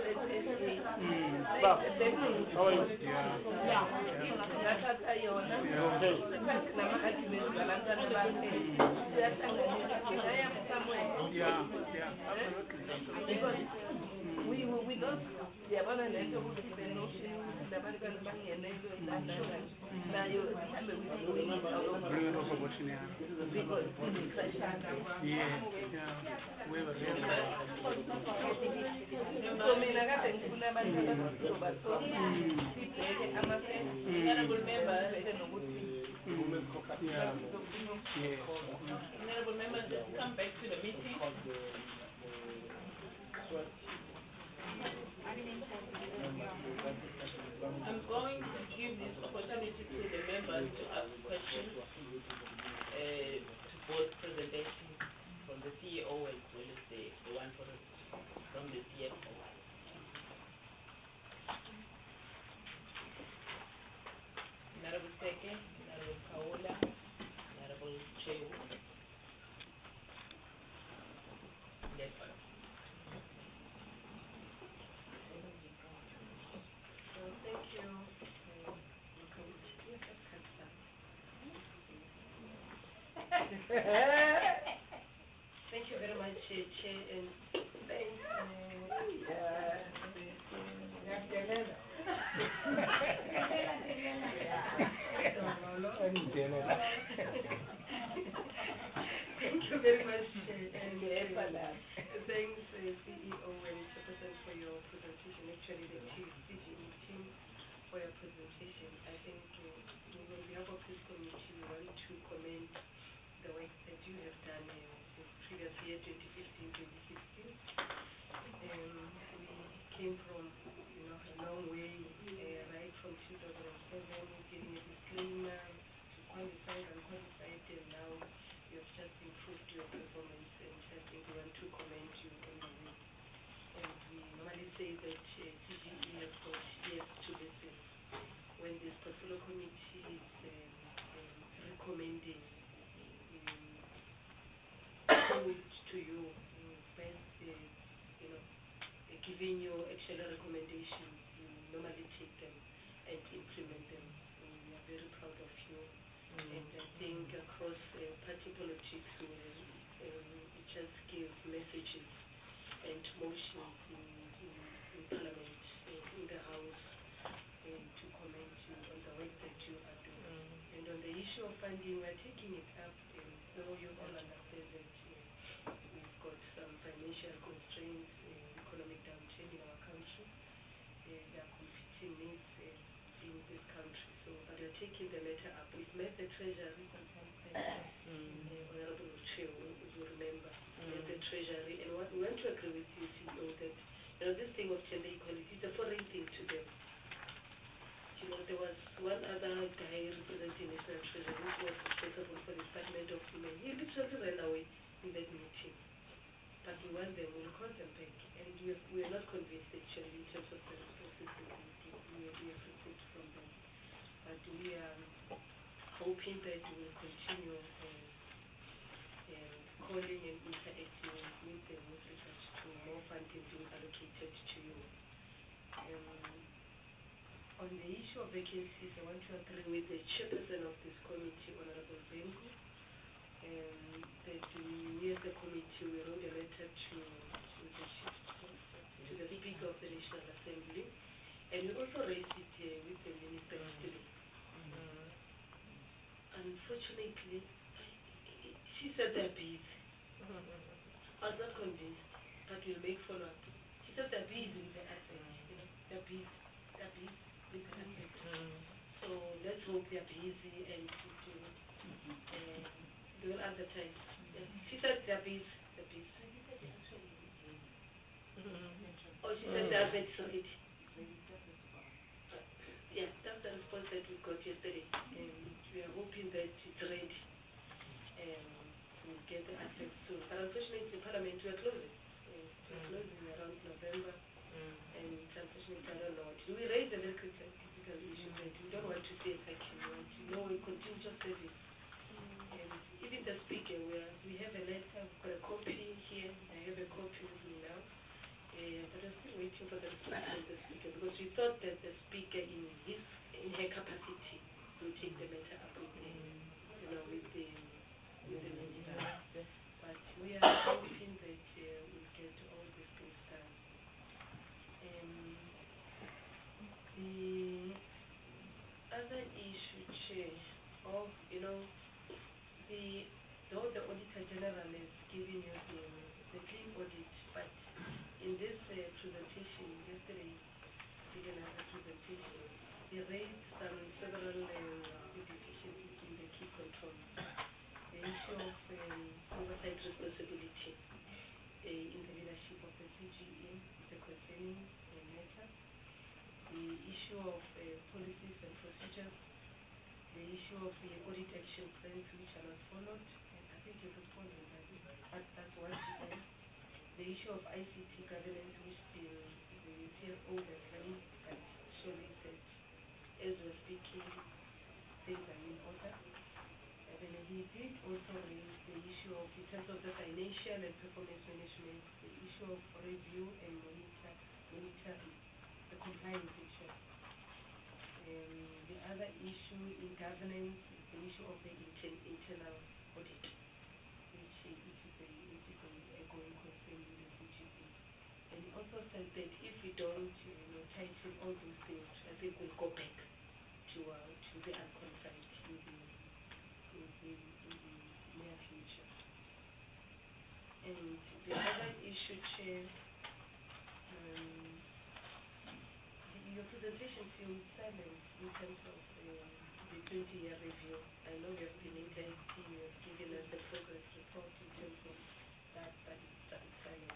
ngathatha yona nama-arguments abantwana bakhe siyahlanganisa ngayam somewhere because we don't siyabona lento ukuthi the notion labantwana bangenelwe nayo mhlambe because so mina kade ngifuna abantu abazoba so sibheke honorable members bheke nokuthi Honorable members, let's come back to the meeting. I'm going to give this opportunity to the members to ask questions to both presentations from the CEO as well as the one from the CFO. Honorable Seke, Honorable Kaola, Honorable Chew. Thank you. Thank you very much, Chair, and thanks. Thank you very much, and thanks, CEO and Chairperson, for your presentation. Actually, the CGE team for your presentation. I think on behalf of this committee, we want to commend the work that you have done since previous year, 2015-2016. We came from a long way, right from 2007, getting a disclaimer to qualified, unqualified, and now you have just improved your performance, and I think we want to commend you on the way. And we normally say that CGE has got ears to listen. When this portfolio committee is recommending to you, first, giving you actual recommendations, you normally take them and implement them. We are very proud of you. And I think across party politics, it just gives messages and motions in Parliament, in the House, to commend you on the work that you are doing. And on the issue of funding, we are taking it up, so you all understand that we've got some financial constraints, economic downturn in our country. There are competing needs in this country. So, but we are taking the matter up. We've met the Treasury, Honorable Chair, as you remember, the Treasury, and we want to agree with you, CEO, that this thing of gender equality is a foreign thing to them. There was one other guy representing National Treasury who was responsible for the Department of Women. He literally ran away in that meeting. But we want them, we'll call them back. And we are not convinced actually in terms of the resources that we have received from them. But we are hoping that we will continue calling and interacting with them with regards to more funding being allocated to you. On the issue of vacancies, I want to agree with the chairperson of this committee, Honorable Bengu, that we as a committee, we wrote a letter to the Speaker of the National Assembly, and we also raised it with the Minister of State. Unfortunately, she said they're busy. I was not convinced, but we'll make follow-up. She said they're busy with the assets, they're busy with the assets. So let's hope they are busy and they will advertise. Yeah. She said they're busy. They're busy. Oh, she said they're ready already. Yeah, that's the response that we got yesterday. We are hoping that it's ready. We'll get the access soon. But unfortunately, Parliament, we are closing. We're closing around November. And unfortunately, I don't know what to do. We raised a very critical issue that we don't want to see a section. We want to know a continuous service. And even the speaker, we have a letter, we've got a copy here. I have a copy with me now. But I'm still waiting for the response from the speaker because we thought that the speaker in her capacity will take the matter up with the minister. But we are hoping that we'll get all these things done. The other issue, Chair, though the Auditor General has given you the clean audit, but in this presentation, yesterday, given us a presentation, they raised several deficiencies in the key control. The issue of oversight responsibility in the leadership of the CGE is a concerning matter. The issue of policies and procedures, the issue of the audit action plans which are not followed, and I think you've responded that that's one today. The issue of ICT governance, which the CFO has raised, but surely said, as we're speaking, things are in order. And then he did also raise the issue of, in terms of the financial and performance management, the issue of review and monitoring, the compliance issue. The other issue in governance is the issue of the internal audit, which is a going concern in the CGE. And he also said that if we don't tighten all those things, I think we'll go back to the unqualified in the near future. And the other issue, Chair, your presentation seems silent in terms of the 20-year review. I know you have been interacting, you have given us the progress report in terms of that, but it's silent.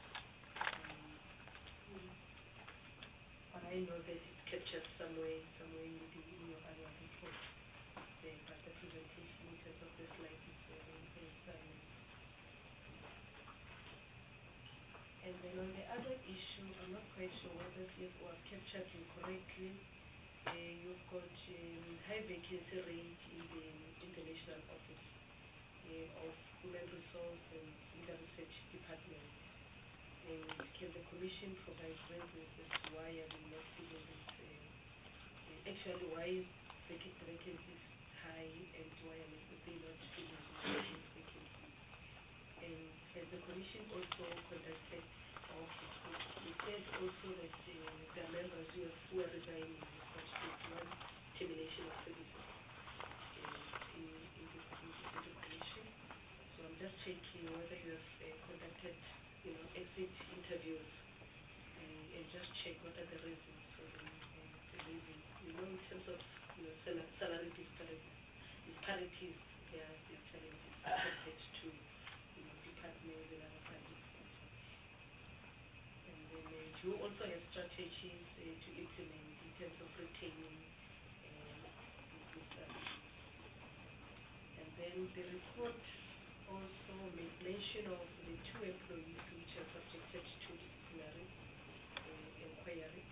But I know that it's captured somewhere in your annual report. But the presentation in terms of the slide is very silent. And then on the other issue, I'm not quite sure whether CFO have captured you correctly. You've got high vacancy rate in the National Office of Human Resource and Leader Research Department. And can the Commission provide reasons as to why are we not filling this? Actually, why is the vacancies high and why are they not filling these vacancies? And has the Commission also conducted we said also that there are members who are resigning in one termination of services in the Commission. So I'm just checking whether you have conducted exit interviews and just check what are the reasons for the leaving. In terms of salary disparities, there are challenges compared to departments and other private sectors. And then you also have strategies to implement in terms of retaining business. And then the report also made mention of the 2 employees which are subjected to disciplinary inquiries.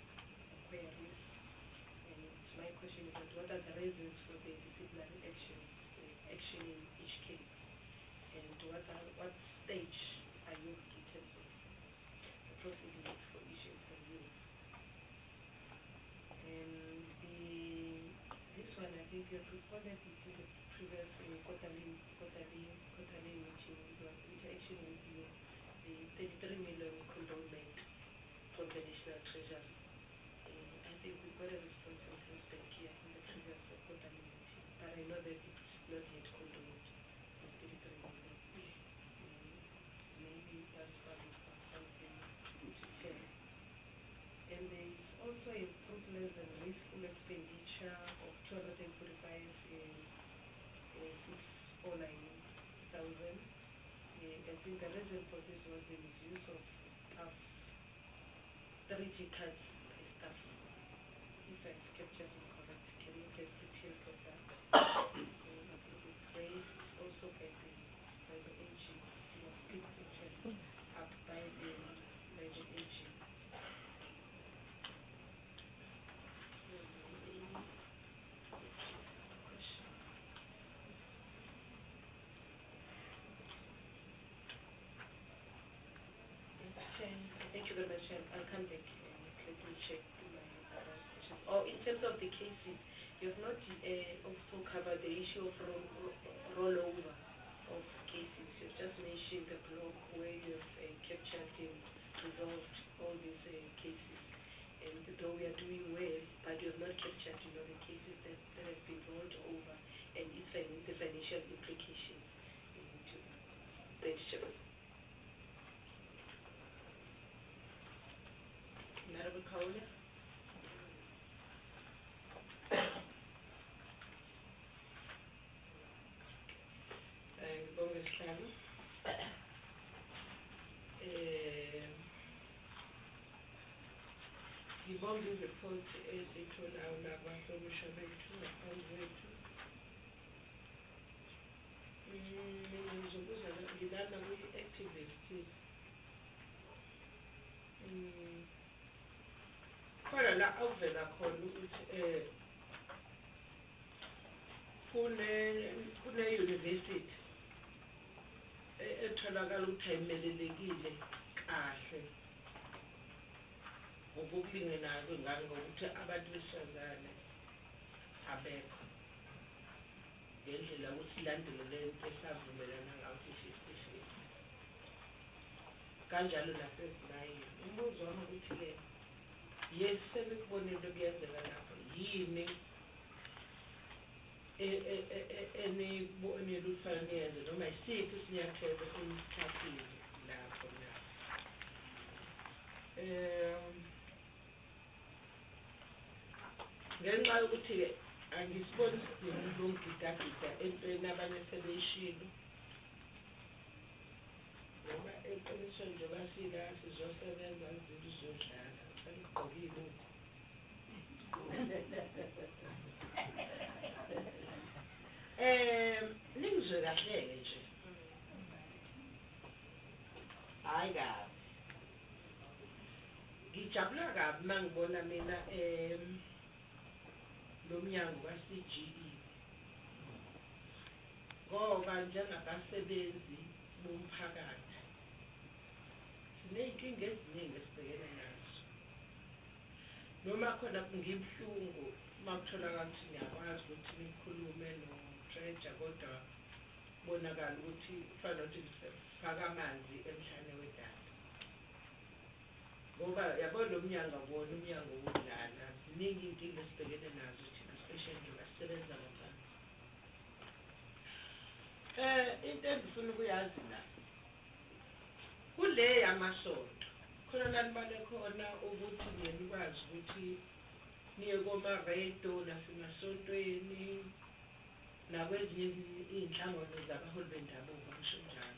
And my question is that what are the reasons for the disciplinary action in each case? And what stage are you in terms of the proceedings for each employee? And this one, I think you have responded to the previous quarterly meeting, interaction with the 33 million condolment from the National Treasury. I think we got a response from Transbank here in the previous quarterly meeting, but I know that it's not yet condoned, the 33 million. Maybe that's one is something to share. And there is also a food Pleasant with full expenditure of 245,609,000. I think the reason for this was the misuse of 3G cards by staff. If I captured it correct, can you get details of that? It's raised also by the AG. It was picked actually up by the AG. Thank you very much. I'll come back and let me check my other questions. In terms of the cases, you have not also covered the issue of rollover of cases. You've just mentioned the block where you have captured and resolved all these cases. And though we are doing well, but you have not captured, the cases that have been rolled over and the financial implications into that. Madam Kaula. Ngibonge sihlalo. Ngibonge ireport ezitholayo labahlomisha bethu ngaphambi kwethu. Ngizobuza ngilana kwi-activists. Khona la awuvela khona ukuthi kune-university etholakala ukuthi ayimelelekile kahle ngokulingenayo ngokuthi abantu besifazane abekho ngendlela ukuthi ilandele lento esavumelana ngayo 50-50 kanjalo nasezimayini. Umbuzo wami ukuthi-ke yes sebekubonile kuyenzeka lapho yini enibonile ukufanele niyenze noma yisiphi isinyathelo enisithathile lapho na ngenxa yokuthi-ke angisiboni isidingo lokugidagida entweni abanye sebeyishilo noma eqinisweni njengoba sila sizosebenza izinto zizodlala sengigqokile ningizwe kahle-ke nje hhayi kabi ngijabula kabi uma ngibona mina lo mnyango ka-CGE ngoba njengabasebenzi bomphakathi siney'nkinga eziningi esibhekene nazo noma khona ngibuhlungu uma kutholakala ukuthi niyakwazi ukuthi nikhulume no-Treasure kodwa kubonakala ukuthi kufana nokuthi sifaka amanzi emhlane wedada ngoba yabona lo mnyango akuwona umnyango wokudlala ziningi iy'nkinga esibhekene nazo thina especially njengoba sisebenza ngaphansi. Into engifuna ukuyazi la kule yamasonto khona nanibale khona ukuthi nikwazi ukuthi niye koma-radio nasemasontweni nakwezinye iy'nhlangano zabaholi bendabuko ngisho njalo.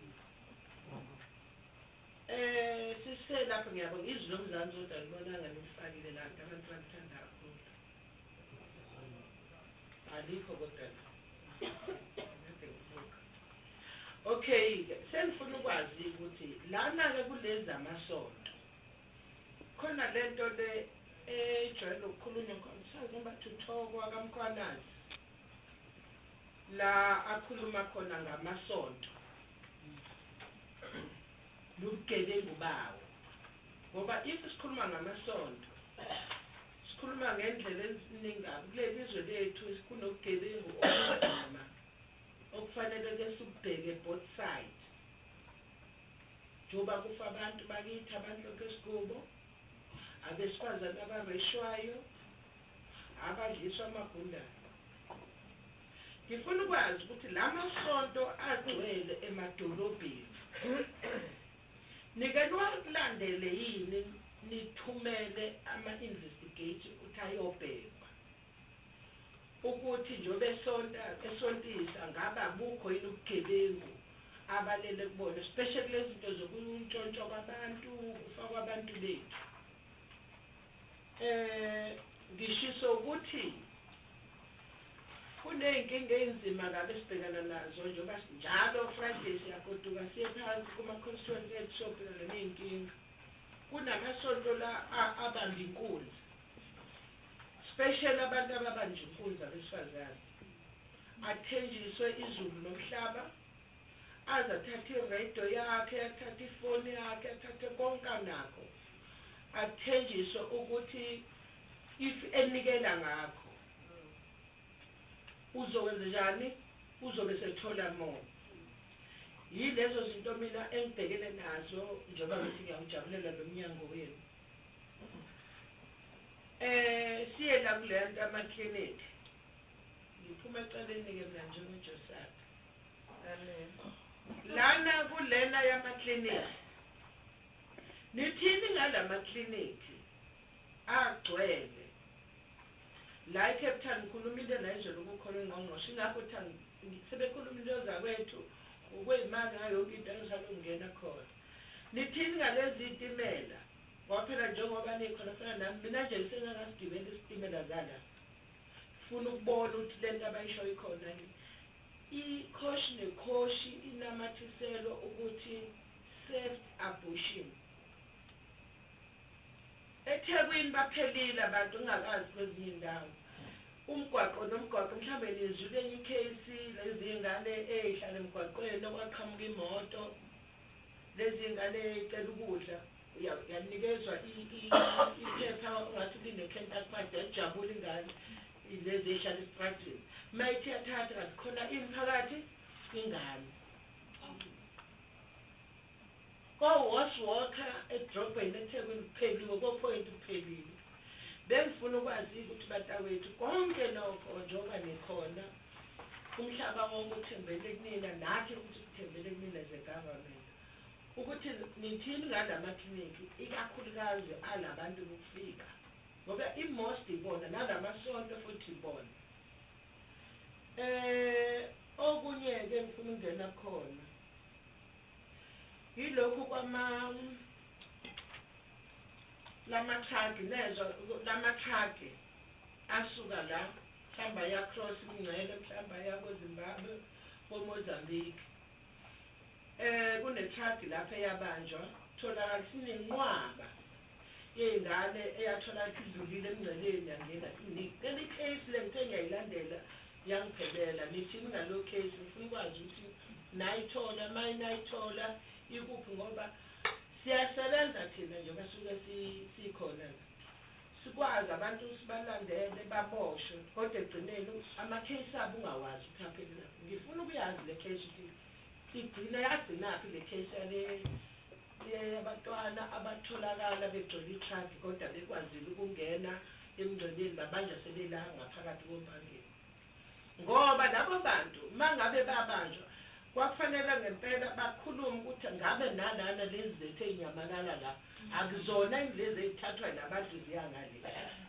Siselapho ngiyabonga izwi lomzansi kodwa libonanga nilifakile la nto abantu balithanda kakhulu alikho kodwa okay sengifuna ukwazi ukuthi lana-ke kulezi amasonto khona lento le ejwayele ukukhulunywa khona bathi uThoko kaMkhwanazi la akhuluma khona ngamasonto nobugebengu bawo ngoba if sikhuluma ngamasonto sikhuluma ngendlela eziningi kuleli izwe lethu kunobugebengu obunzima okufanele-ke sikubheke both sides njengoba kufa abantu bakithi abanhloko esigubo abesifazane abareshwayo abadliswa amagundane. Ngifuna ukwazi ukuthi la masonto agcwele emadolobheni nike niwakulandele yini nithumele ama-investigate ukuthi ayobhekwa ukuthi njengoba esontisa ngabe abukho yini ubugebengu abalele kubona especially lezi zinto zokuntshontshwa kwabantu kufa kwabantu bethu ngishiso ukuthi kuney'nkinga ey'nzima ngabe sibhekana nazo njengoba njalo Friday siyagoduka siye phansi kuma-constituency ethu sobhekana ney'nkinga kunamasonto la abamba inkunzi special abantu ababanja inkunzi abesifazane athenjiswe izulu nomhlaba aze athathe iredio yakhe athathe ifoni yakhe athathe konke anakho athenjiswe ukuthi if enikela ngakho uzokwenza njani uzobe sethola more yilezo zinto mina engibhekene nazo njengoba ngithi ngiyawujabulela lo mnyango wenu siye la kule nto ama-clinic ngiphuma eceleni-ke mina njengoJoseph lana kulena yama-clinic nithini ngala-clinic agcwele la eCape Town ngikhuluma into la izolo kukhona ingqongqoshe ingakho sebekhuluma into zakwethu ukweyimali ngayo yonke into engisalungena khona nithini ngalezi itimela ngoba njengoba nikhona fana nami mina nje ngisengakasigibela isitimela zala funa ukubona ukuthi le nto abayisho ikhona ikhoshi nekhoshi inamathiselo ukuthi safe abortion eThekwini baphelile abantu ngakazi kwezinye indawo umgwaqo nomgwaqo mhlambe nizwile enye case lezi ngane ezihlala emgwaqweni okwaqhamuka imoto lezi ngane ecela ukudla uyanikezwa iphepha ngathi line-Kentucky Fried ejabula ingane lezi ezihlala esitratini mayithi yathatha khona imphakathi ingane ko-washwalker edrobheni eThekwini kupheliwe ko-point kupheliwe bengifuna ukwazi ukuthi batawethu konke lokho njengoba nikhona umhlaba wonke uthembele kunina nathi ukuthi sithembele kunina ze-government ukuthi nithini ngalamakliniki ikakhulukazi alabantu bokufika ngoba i-most ibona nalamasonto futhi ibona okunye-ke ngifuna ukungena khona yilokhu lamathagi nezwa lamathagi asuka la mhlamba ya-cross imingcele mhlamba yakwezimbabwe ko-Mozambique kunethagi lapha eyabanjwa tholakala sinenqwaba yey'ngane eyatholakala idlulile emngceleni yangena leli case le ngithe ngiyayilandela yangiphelela nithini ngalo case ngifuna ukwazi ukuthi nayithola mayinayithola ikuphi ngoba siyasebenza thina njengoba suke sikhona sikwazi abantu sibalandele baboshwe kodwa egcineni ama-case abo ungawazi ukuthi aphelela ngifuna ukuyazi le case ukuthi igcina yagcinaphi le case abantwana abatholakala begcwele i-truck kodwa bekwazile ukungena emngceleni babanja sebela ngaphakathi kompangeni ngoba labo bantu mangabe babanjwa kwakufanele ngempela bakhulume ukuthi ngabe nalana lezi zethu ey'nyamalala la akuzona lezi ey'thathwa nabantu ziyangale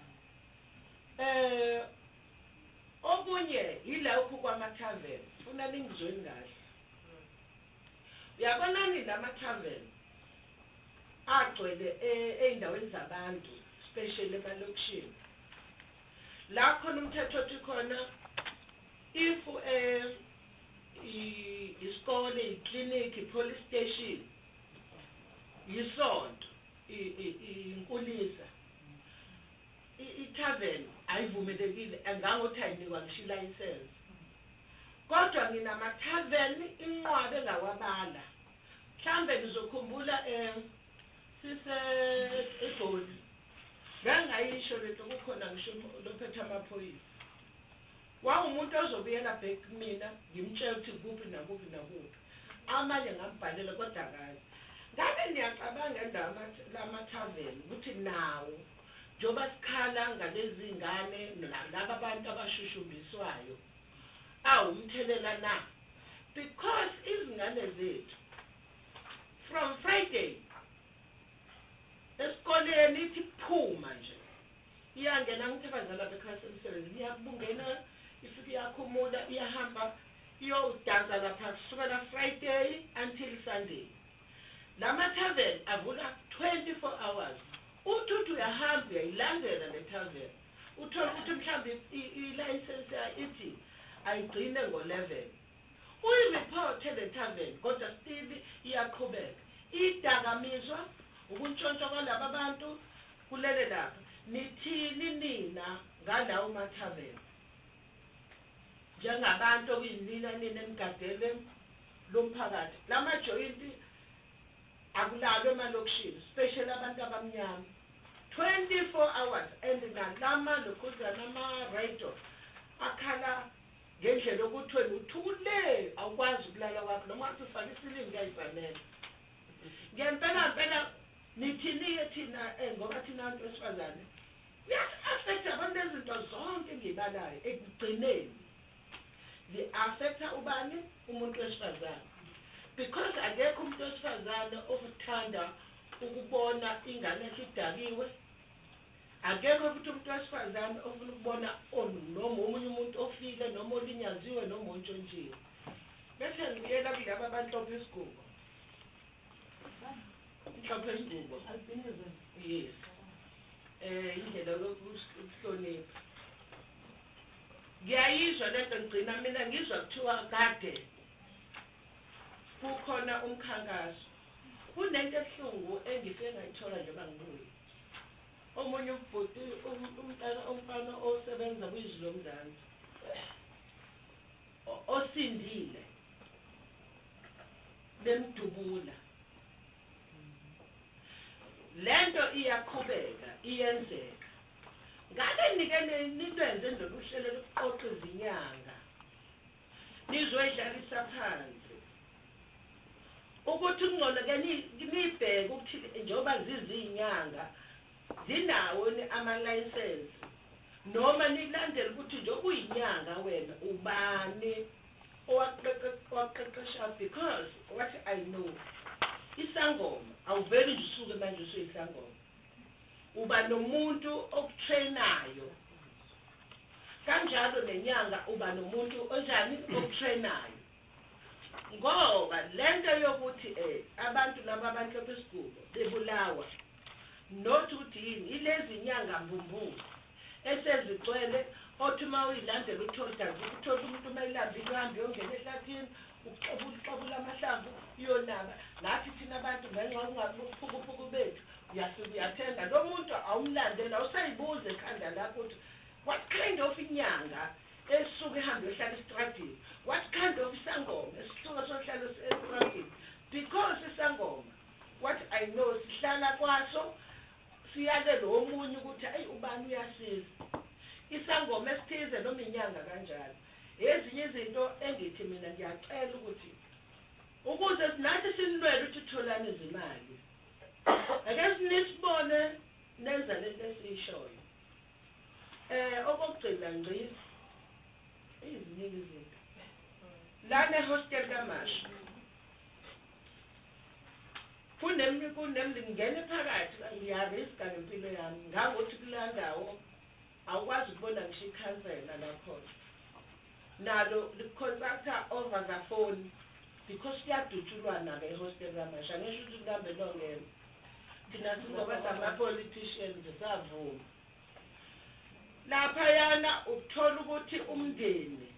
okunye yilokhu kwamathaveni funa ningizweni kahle uyabonani lama-thaveni agcwele ey'ndaweni zabantu especially emalokishini la khona umthetho othi khona if isikole iklinikhi ipolice station yisonto inkulisa ithaveni ayivumelekile angangokuthi ayinikwa ngisho ilayisensi kodwa nginamathaveni inqwaba engawabala mhlambe ngizokhumbula eGoli ngangayisho lento kukhona ngisho lophethe amaphoyisa wawumuntu ozobuyela back kumina ngimtshela ukuthi kuphi nakuphi nakuphi amanye ngambhalela kodwa kazi ngabe niyacabanga lamathaveni ukuthi nawo njengoba sikhala ngalezi ngane laba abantu abashushumbiswayo umthelela na because izingane zethu from Friday esikoleni iyangena ngithebazela bekhaya semsebenzi iyakubungena ifike iyakhumula iyahamba iyodansa lapha kusukela Friday until Sunday. Lama tavern avula 24 hours. Uthi uyahamba uyayilandela le tavern. Uthola ukuthi mhlawumbe i-license ithi ayigcine ngo-11. Uyireport le tavern kodwa still iyaqhubeka. Idakamizwa ukuntshontsha kwalaba abantu kulele lapha. Nithini nina ngalawo ma-tavern? Njengabantu okuyinina nina emgadele lomphakathi. Lama joint akulalwe emalokishini, especially abantu abamnyama. 24 hours and nalama lokhuzana ama-radio akhala ngendlela yokuthi wena uthule awukwazi ukulala kwakho noma ngathi ufake isilingi kuyayibhanela. Ngempela nithini thina ngoba thina abantu besifazane kuyasi-affecta abantu ezinto zonke engiyibalayo ekugcineni li-affecta ubani umuntu wesifazane because akekho umuntu wesifazane okuthanda ukubona ingane yakhe idakiwe. Akekho futhi umuntu wesifazane ofuna ukubona noma omunye umuntu ofile noma olinyaziwe noma ontshontshiwe. Bese ngiyela kulabo abanhlophe isigubo. Inhlophe isigubo. Yes. Indlela yokuhlonipha. Ngiyayizwa lento ngicina mina ngizwa kuthiwa kade kukhona umkhankaso. Kunento ebuhlungu engifike ngayithola njengoba ngibuye. Omunye ubhuti umfana osebenza kwizwi lomzansi osindile lemdubula. Lento iyaqhubeka iyenzeka. Ngake nike nitwenze ndoluhlelo lokuqoqa izinyanga nizoyidlalisa phansi ukuthi kungcono ke nibheke ukuthi njengoba zizinyanga zinawo ama-license noma nilandele ukuthi nje kuyinyanga wena ubani owaqeqesha because what I know isangoma awuveli nje usuke manje usuyisangoma uba nomuntu okutrainayo kanjalo nenyanga uba nomuntu onjani okutrainayo ngoba lento yokuthi abantu laba abantu besigubo bebulawa not ukuthi yini ilezi nyanga mbumbulo esezigcwele othi uma uyilandela uthola umuntu mayilamba ihambe yongena ehlathini uqabula amahlamvu iyonaba nathi thina abantu ngenxa ungaphukupuku bethu uyasuke uyathenga lo muntu awumlandela usayibuza ekhanda lakho ukuthi what kind of inyanga esuke ihambe yohlala estradini, what kind of isangoma esisuka sohlala estradini, because isangoma what I know sihlala kwaso siyake lo omunye ukuthi ayi ubani uyasiza isangoma esithize noma inyanga kanjalo. Ezinye izinto engithi mina ngiyacela ukuthi ukuze nathi sinilwele ukuthi utholane izimali ake sinisibone nenza lento esiyishoyo. Okugcina ngci iziningi izinto lana hostel kaMasha ngingene phakathi ngiyariska ngempilo yami ngangokuthi kula ndawo awukwazi ukubona ngisho ikhansela lapho nalo licontractor over the phone because kuyadutshulwana ke hostel kaMasha ngisho ukuthi kuhambe longena thina singoba sama-politicians savuma lapha yana ukuthola ukuthi umndeni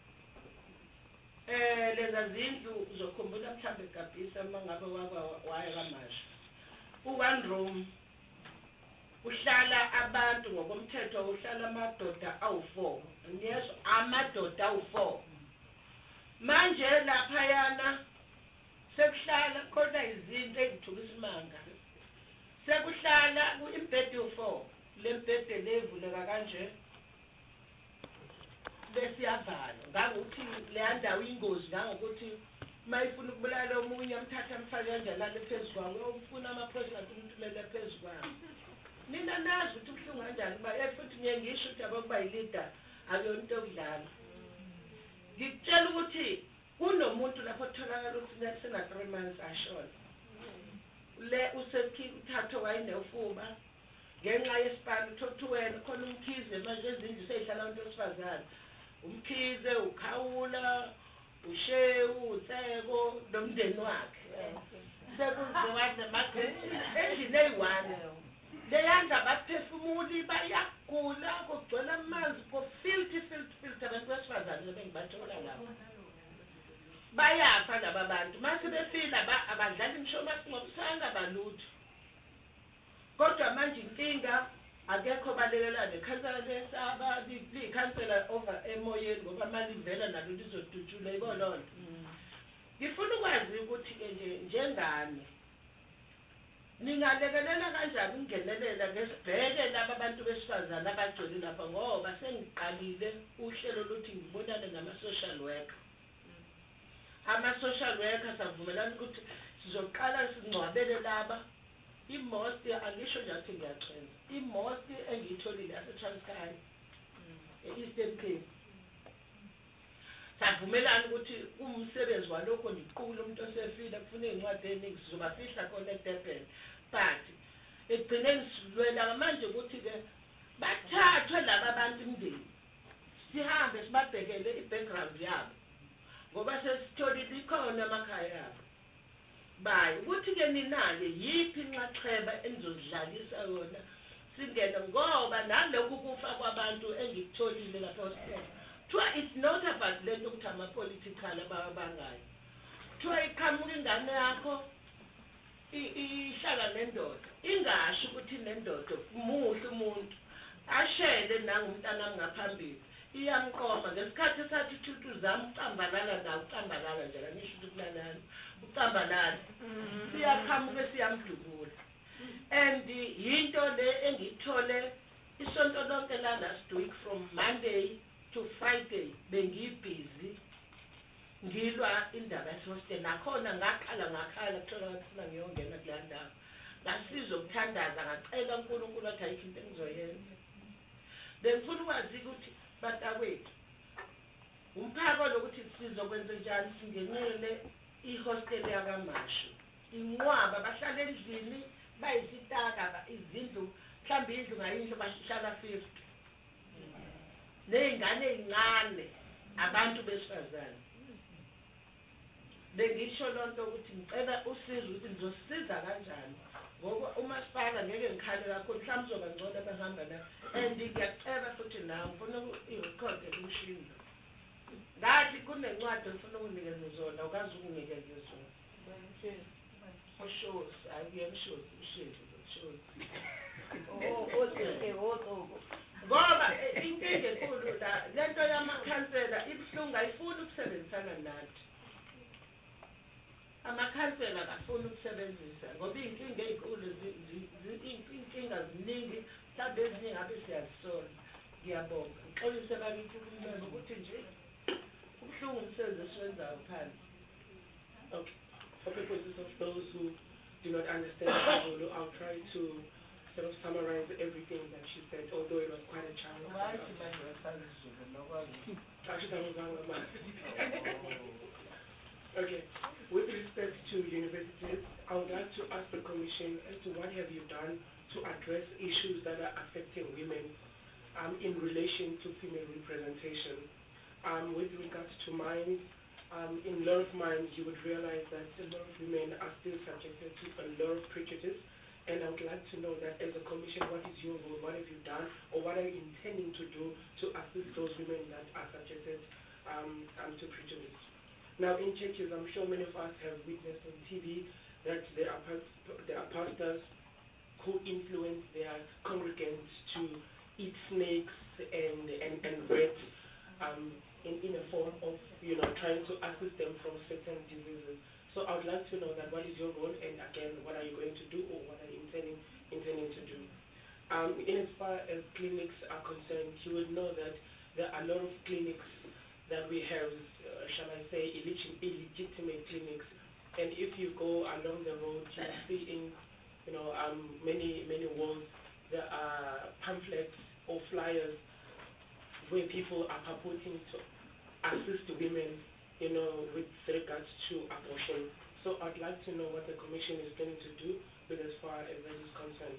leza zindlu uzokhumbula mhlambe egabhisa uma ngabe waya kaMasha u-one room uhlala abantu ngokomthetho uhlala amadoda awu-4 yes amadoda awu-4 manje lapha yana sekuhlala khona izinto ezithuka isimanga sekuhlala imbhede u-4 lembhede levuleka kanje besiyavala ngakuthi leya ndawo ingozi ngangokuthi mayifuna ukubulala omunye amthatha amfake kanjalo ale phezu kwawo ufuna ama-president umthumele phezu kwawo. Nina nazi ukuthi kubuhlungu kanjani kuba futhi ngisho ukuthi abakuba yilida akuyona into yokudlala. Ngikutshela ukuthi kunomuntu lapho otholakala ukuthi sena 3 months ashona le uthatho wayinefuba ngenxa yesipani uthothi wena khona umkhize manje ezindlu seyihlala abantu besifazane umkhize ukhawula ushewu utseko nomndeni wakhe sekuzokade endlini eyi-one leyandla baphefumuli bayagula kugcwele amanzi filthy abantu besifazane bengibathola lapho bayafa laba bantu mase befila abadlala imishomasi ngobusanga balutho kodwa manje inkinga akekho balekelela nekhansela lesaba liyikhansela over emoyeni ngoba mali ivela nalo lizodutshula ibolonto ngifuna ukwazi ukuthi-ke nje njengani ningalekelela kanjani ukungenelela ngesibheke laba bantu besifazane abagcwele lapha ngoba sengiqalile uhlelo oluthi ngibonane nama-social worker ama-social worker savumelana ukuthi sizoqala singcwabele laba imosti angisho nje athi ngiyachenza imosti engiyitholile yaseTranskei e-Eastern Cape savumelana ukuthi umsebenzi walokho ndiqule umuntu osefile kufuna iy'ncwadi eningi sizobafihla khona eDurban but ekugcineni silwela manje ukuthi-ke bathathwe laba bantu imndeni sihambe sibabhekele i-background yabo ngoba sesitholile ikhona amakhaya yabo bayi ukuthi-ke ninale yiphi inxaxheba enizozidlalisa yona singene ngoba nalokhu kufa kwabantu engikutholile lapha hospital kuthiwa it's not about lento ukuthi ama-political ababangayo kuthiwa iqhamuka ingane yakho ihlala nendoda ingasho ukuthi nendoda muhle umuntu ashele nangumntanami ngaphambili iyamqoma ngesikhathi esathi thuthu zami ucambalala nawo ucambalala nje angisho ukuthi kulalana ucambalala siyaqhamuke siyamdubula and yinto le engiyithole isonto lonke la last week from Monday to Friday bengibhizi ngilwa indaba yasehostel nakhona ngakhala kuthola ngifuna ngiyongena kule ndawo ngasizwa ukuthandaza ngacela uNkulunkulu athi ayikho into engizoyenza bengifuna ukwazi ukuthi batakwethu umphako lokuthi sizokwenza njani singenele ihostel yakaMashu inqwaba bahlala endlini bayisitaka izindlu mhlawumbe indlu ngayindlu bahlala 50 ney'ngane ey'ncane abantu besifazane bengisho lonto ukuthi ngicela usizo ukuthi ngizosiza kanjani ngoba umasipala ngeke ngikhale kakhulu mhlawumbe uzoba ngcono behamba la and ngiyacela futhi nawe ngifuna i-record emshini ngathi kunencwadi ngifuna ukunikeza zona ukazi ukunikeza zona ushozi ayiyemshozi ushezi ushozi ngoba inkinga enkulu la lento yamakhansela ibuhlungu ayifuni ukusebenzisana nathi amakhansela akafuni ukusebenzisa ngoba iy'nkinga ey'nkulu iy'nkinga ziningi mhlawumbe ezinye ngabe siyazisola ngiyabonga ngixolise bakithi kumele ukuthi nje ubuhlungu umsebenzi esiwenzayo phansi. Okay. For purposes of those who do not understand Zulu, I'll try to sort of summarize everything that she said, although it was quite a challenge. Okay. With respect to universities, I would like to ask the Commission as to what have you done to address issues that are affecting women in relation to female representation. With regards to mines, in a lot of mines you would realize that a lot of women are still subjected to a lot of prejudice, and I would like to know that as a Commission, what is your role, what have you done, or what are you intending to do to assist those women that are subjected to prejudice. Now in churches, I'm sure many of us have witnessed on TV that there are pastors who influence their congregants to eat snakes and rats in a form of, trying to assist them from certain diseases. So I would like to know that what is your role, and again, what are you going to do, or what are you intending to do? In as far as clinics are concerned, you would know that there are a lot of clinics that we have, shall I say, illegitimate clinics. And if you go along the road, you see in, many walls, there are pamphlets or flyers where people are purporting to assist women, with regards to abortion. So I'd like to know what the Commission is planning to do with as far as that is concerned.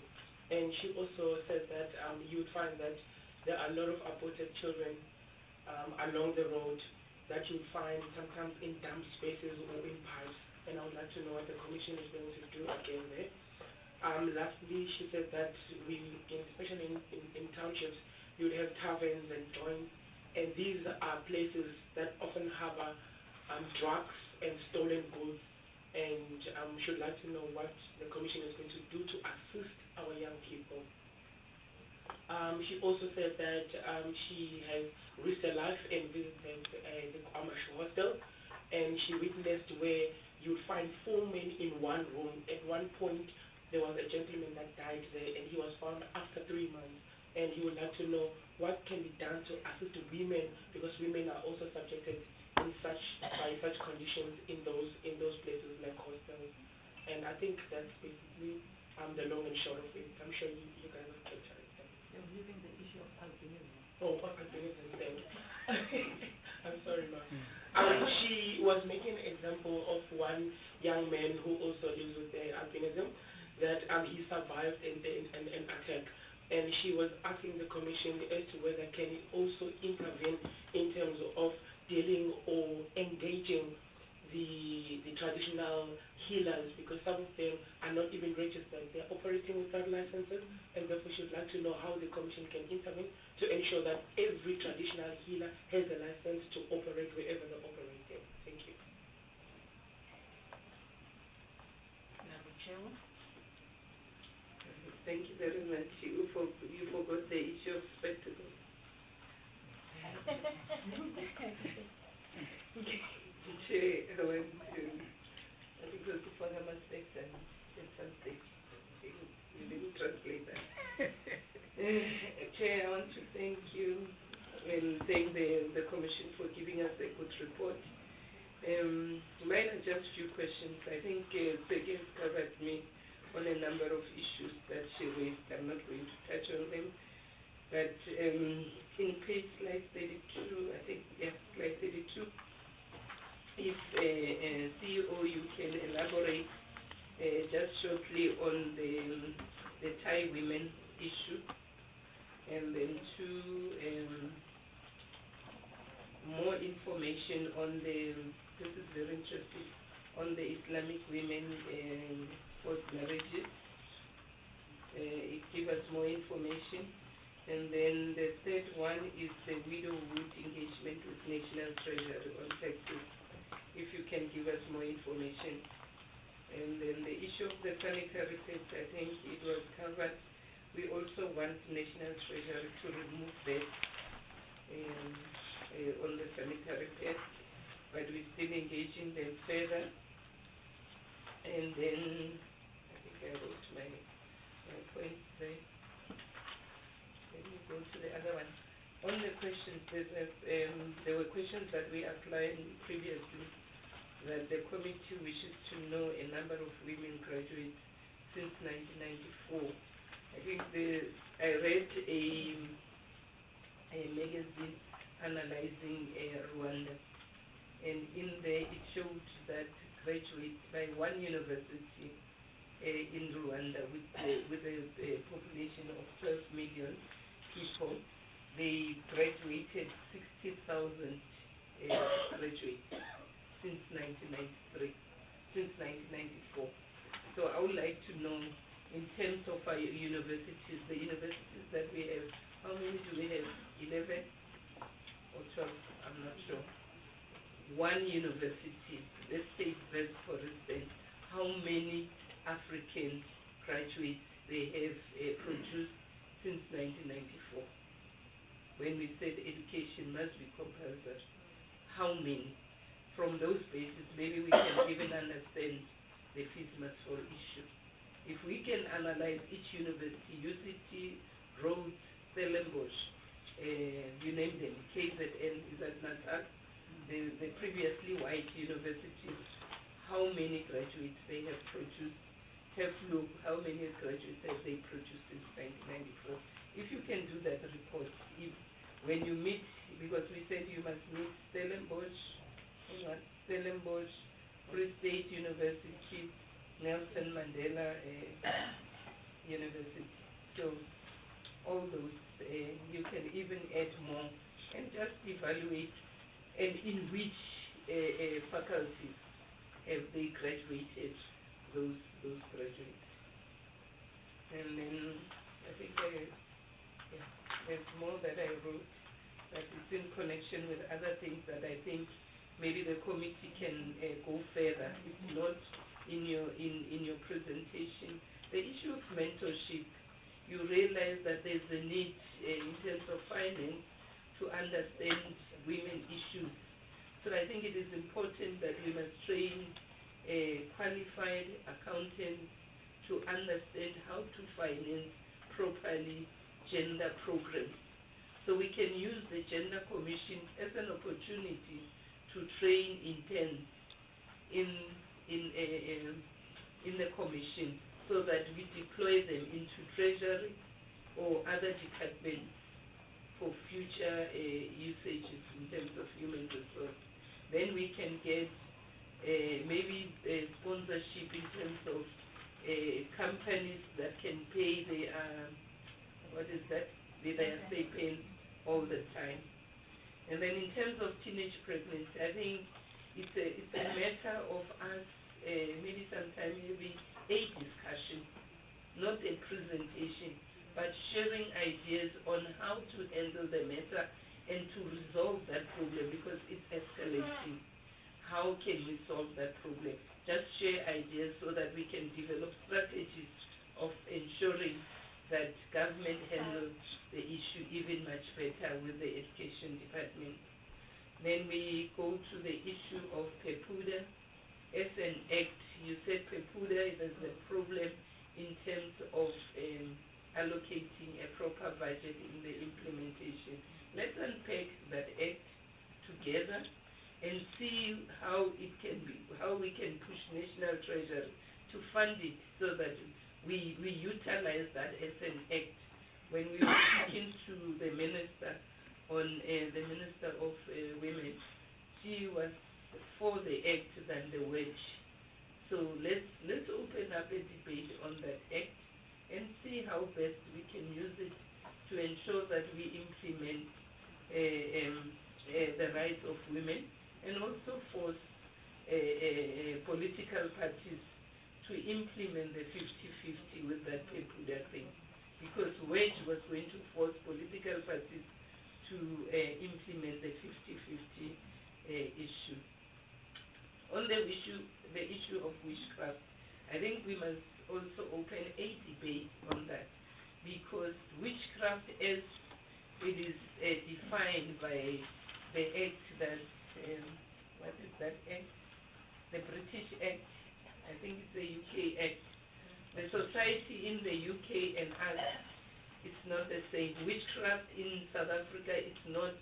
And she also said that you would find that there are a lot of aborted children along the road that you would find sometimes in dump spaces or in pipes. And I would like to know what the Commission is going to do again there. Lastly, she said that especially in townships, you would have taverns and joints, and these are places that often harbor drugs and stolen goods, and should like to know what the Commission is going to do to assist our young people. She also said that she has risked her life and visited the Kwamash hostel, and she witnessed where you would find 4 men in one room. At one point, there was a gentleman that died there, and he was found after 3 months. And he would like to know what can be done to assist women, because women are also subjected by such conditions in those places like hostels. And I think that's basically the long and short of it. I'm sure you guys have captured it. You're leaving the issue of albinism. Oh, albinism, thank you. I'm sorry, ma'am. She was making an example of one young man who also lives with albinism, that he survived an attack. And she was asking the Commission as to whether can it also intervene in terms of dealing or engaging the traditional healers, because some of them are not even registered. They're operating without licenses, and therefore she would like to know how the Commission can intervene to ensure that every traditional healer has a license to operate wherever they operate in. Thank you. Madam Chairman? Thank you very much. You forgot the issue of spectacles. Chair, I went to, I think it was the Pharma sector in some state. You didn't translate that. Chair, I want to thank you and thank the Commission for giving us a good report. Mine are just few questions. I think Peggy has covered me on a number of issues that she raised. I'm not going to touch on them. But in page slide 32, I think, yes, slide 32, if CEO, you can elaborate just shortly on the Thai women issue, and then more information on this is very interesting, on the Islamic women forced marriages. Give us more information. And then the third one is the widowhood engagement with National Treasury on taxes. If you can give us more information. And then the issue of the sanitary pads, I think it was covered. We also want National Treasury to remove that on the sanitary pads, but we're still engaging them further. And then I think I wrote my points there. Let me go to the other one. On the questions, there were questions that we applied previously, that the committee wishes to know a number of women graduates since 1994. I think I read a magazine analyzing Rwanda, and in there it showed that graduates by one university in Rwanda with a population of 12 million people, they graduated 60,000 graduates since 1993, since 1994. So I would like to know, in terms of our universities, the universities that we have, how many do we have? 11 or 12? I'm not sure. One university, let's take this for instance, how many African graduates they have produced since 1994. When we said education must be compulsory, how many? From those bases, maybe we can even understand the fees must fall issue. If we can analyze each university, UCT, Rhodes, Stellenbosch, you name them, KZN, is that Natal, the previously white universities, how many graduates they have produced, have looked how many graduates have they produced since 1994. If you can do that report, when you meet, because we said you must meet Stellenbosch, Free State University, Nelson Mandela University. So all those, you can even add more and just evaluate and in which faculties have they graduated those graduates. And then I think there's more that I wrote that is in connection with other things that I think maybe the committee can go further. It's not in your presentation. The issue of mentorship, you realize that there's a need in terms of finance to understand women issues. So I think it is important that we must train qualified accountants to understand how to finance properly gender programs. So we can use the Gender Commission as an opportunity to train interns in the commission so that we deploy them into treasury or other departments for future usages in terms of human resource. Then we can get maybe sponsorship in terms of companies that can pay their stipend all the time. And then in terms of teenage pregnancy, I think it's a matter of us maybe sometime maybe a discussion, not a presentation, but sharing ideas on how to handle the matter and to resolve that problem because it's escalating. How can we solve that problem? Just share ideas so that we can develop strategies of ensuring that government handles the issue even much better with the education department. Then we go to the issue of PEPUDA. As an act, you said PEPUDA is a problem in terms of allocating a proper budget in the implementation. Let's unpack that act together and see how it can be, how we can push National Treasury to fund it so that we utilize that as an act. When we were speaking to the minister the Minister of Women, she was for the act than the wage. So let's open up a debate on that act and see how best we can use it to ensure that we implement the rights of women and also force political parties to implement the 50-50 with that PEPUDA thing. Because wage was going to force political parties to implement the 50-50 issue. On the issue of witchcraft, I think we must also open a debate on that because witchcraft as it is defined by the act that, what is that act? The British Act, I think it's the UK Act. The society in the UK and us, it's not the same. Witchcraft in South Africa is not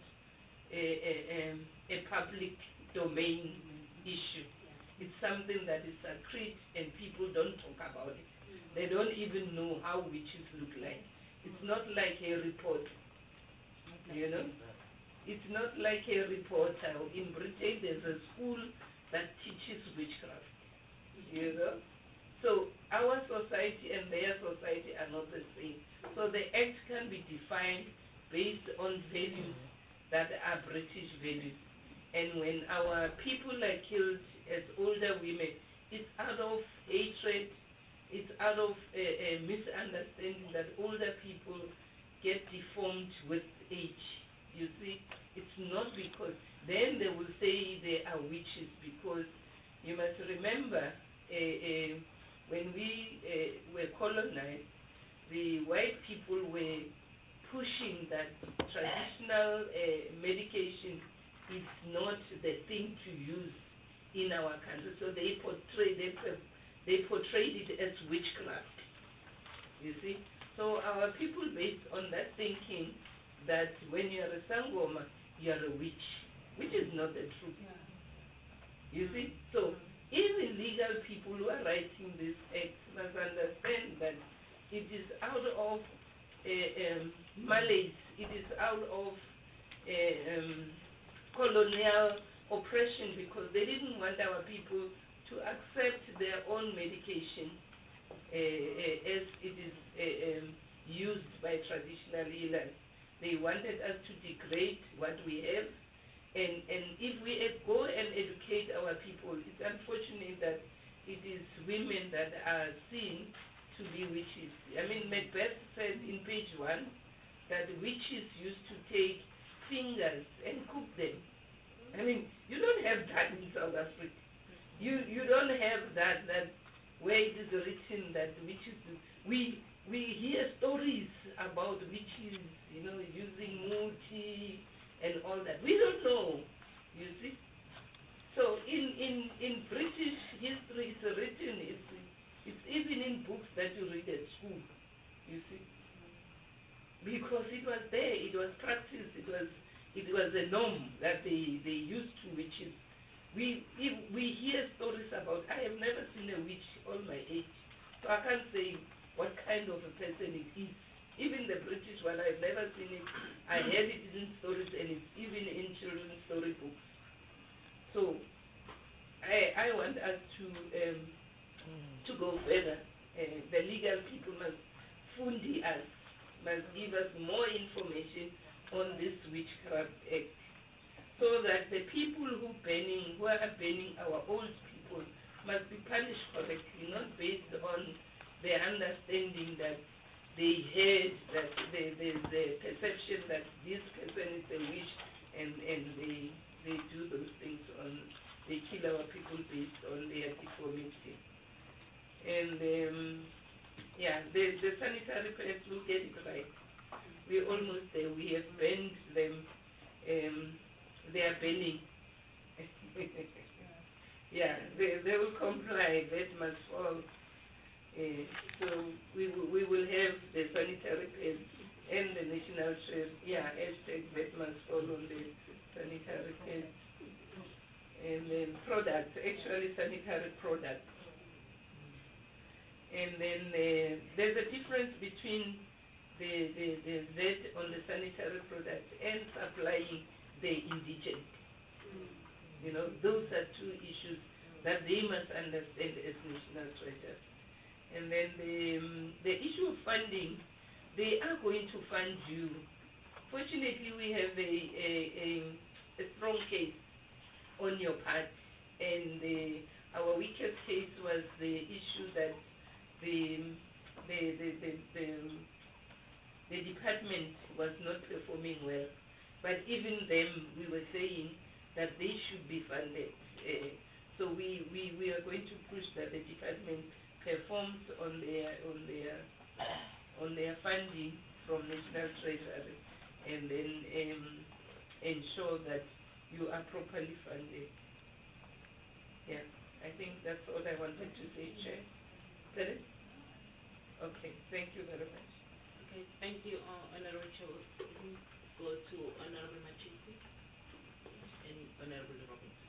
a public domain issue. It's something that is secret and people don't talk about it. They don't even know how witches look like. It's not like a report, you know? It's not like a reporter. In Britain, there's a school that teaches witchcraft, you know? So our society and their society are not the same. So the act can be defined based on values that are British values. And when our people are killed as older women, it's out of hatred, it's out of a misunderstanding that older people get deformed with age. You see, it's not because, then they will say they are witches because you must remember when we were colonized, the white people were pushing that traditional medication is not the thing to use in our country. So they portrayed it as witchcraft. You see? So our people based on that thinking that when you are a Sangoma, you are a witch, which is not the truth. You see? So even legal people who are writing this act must understand that it is out of malaise, it is out of colonial oppression because they didn't want our people to accept their own medication as it is used by traditional healers. They wanted us to degrade what we have, and if we go and educate our people, it's unfortunate that it is women that are seen to be witches. I mean, Macbeth said in page 1 that witches used to take fingers and cook them. I mean, you don't have that in South Africa. You don't have that where it is written that witches do. We hear stories about witches, using muti and all that. We don't know, you see. So in British history, it's written. It's even in books that you read at school, you see. Because it was there, it was practiced, it was a norm that they used to witches. We hear stories about. I have never seen a witch all my age, so I can't say what kind of a person it is. Even the British one, I've never seen it. I heard it in stories, and it's even in children's storybooks. So I want us to go further. The legal people must fundi us, must give us more information on this Witchcraft Act, so that the people who are banning our old people must be punished correctly, not based on their understanding that they heard that there's the perception that this person is a witch, and they do those things they kill our people based on their deformity. And the sanitary pads will get it right. We're almost there. We have banned them. They are banning. They will comply. That must fall. So we will have the sanitary pads and the national trade. Hashtag that must fall on the sanitary pads. And then products, actually sanitary products. And then there's a difference between the Z on the sanitary products and supplying the indigent. Those are two issues that they must understand as national treasures. And then the issue of funding, they are going to fund you. Fortunately, we have a strong case on your part, and our weakest case was the issue that the department was not performing well. But even them, we were saying that they should be funded. So we are going to push that the department performs on their funding from National Treasury, and then ensure that you are properly funded. I think that's all I wanted to say, Chair. Pardon? Okay, thank you very much. Okay, thank you, Honorable Chair. Go to Honorable Machisi and Honorable Roberts.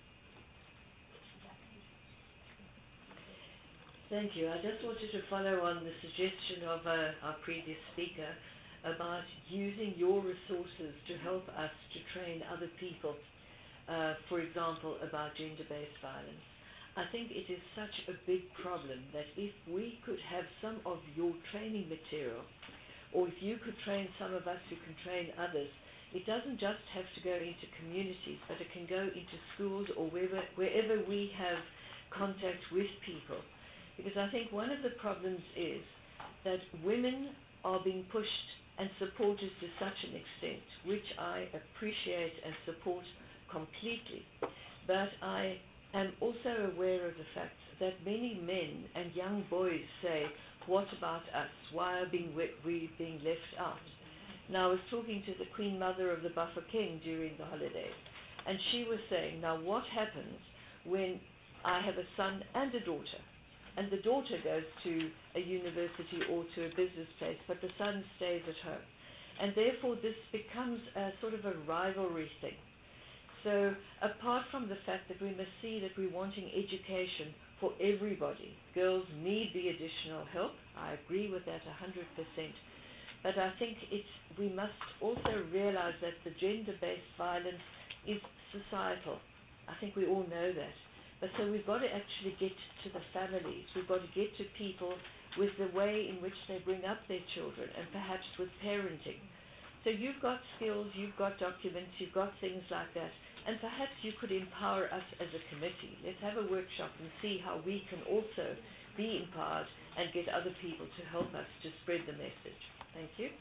Thank you. I just wanted to follow on the suggestion of our previous speaker about using your resources to help us to train other people, for example, about gender-based violence. I think it is such a big problem that if we could have some of your training material, or if you could train some of us who can train others, it doesn't just have to go into communities, but it can go into schools or wherever we have contact with people. Because I think one of the problems is that women are being pushed and supported to such an extent, which I appreciate and support completely. But I am also aware of the fact that many men and young boys say, what about us? Why are we being left out? Now, I was talking to the Queen Mother of the Bafokeng during the holidays, and she was saying, now what happens when I have a son and a daughter, and the daughter goes to a university or to a business place, but the son stays at home? And therefore this becomes a sort of a rivalry thing. So apart from the fact that we must see that we're wanting education for everybody, girls need the additional help, I agree with that 100%, but I think we must also realize that the gender-based violence is societal. I think we all know that. But so we've got to actually get to the families, we've got to get to people with the way in which they bring up their children and perhaps with parenting. So you've got skills, you've got documents, you've got things like that, and perhaps you could empower us as a committee. Let's have a workshop and see how we can also be empowered and get other people to help us to spread the message. Thank you.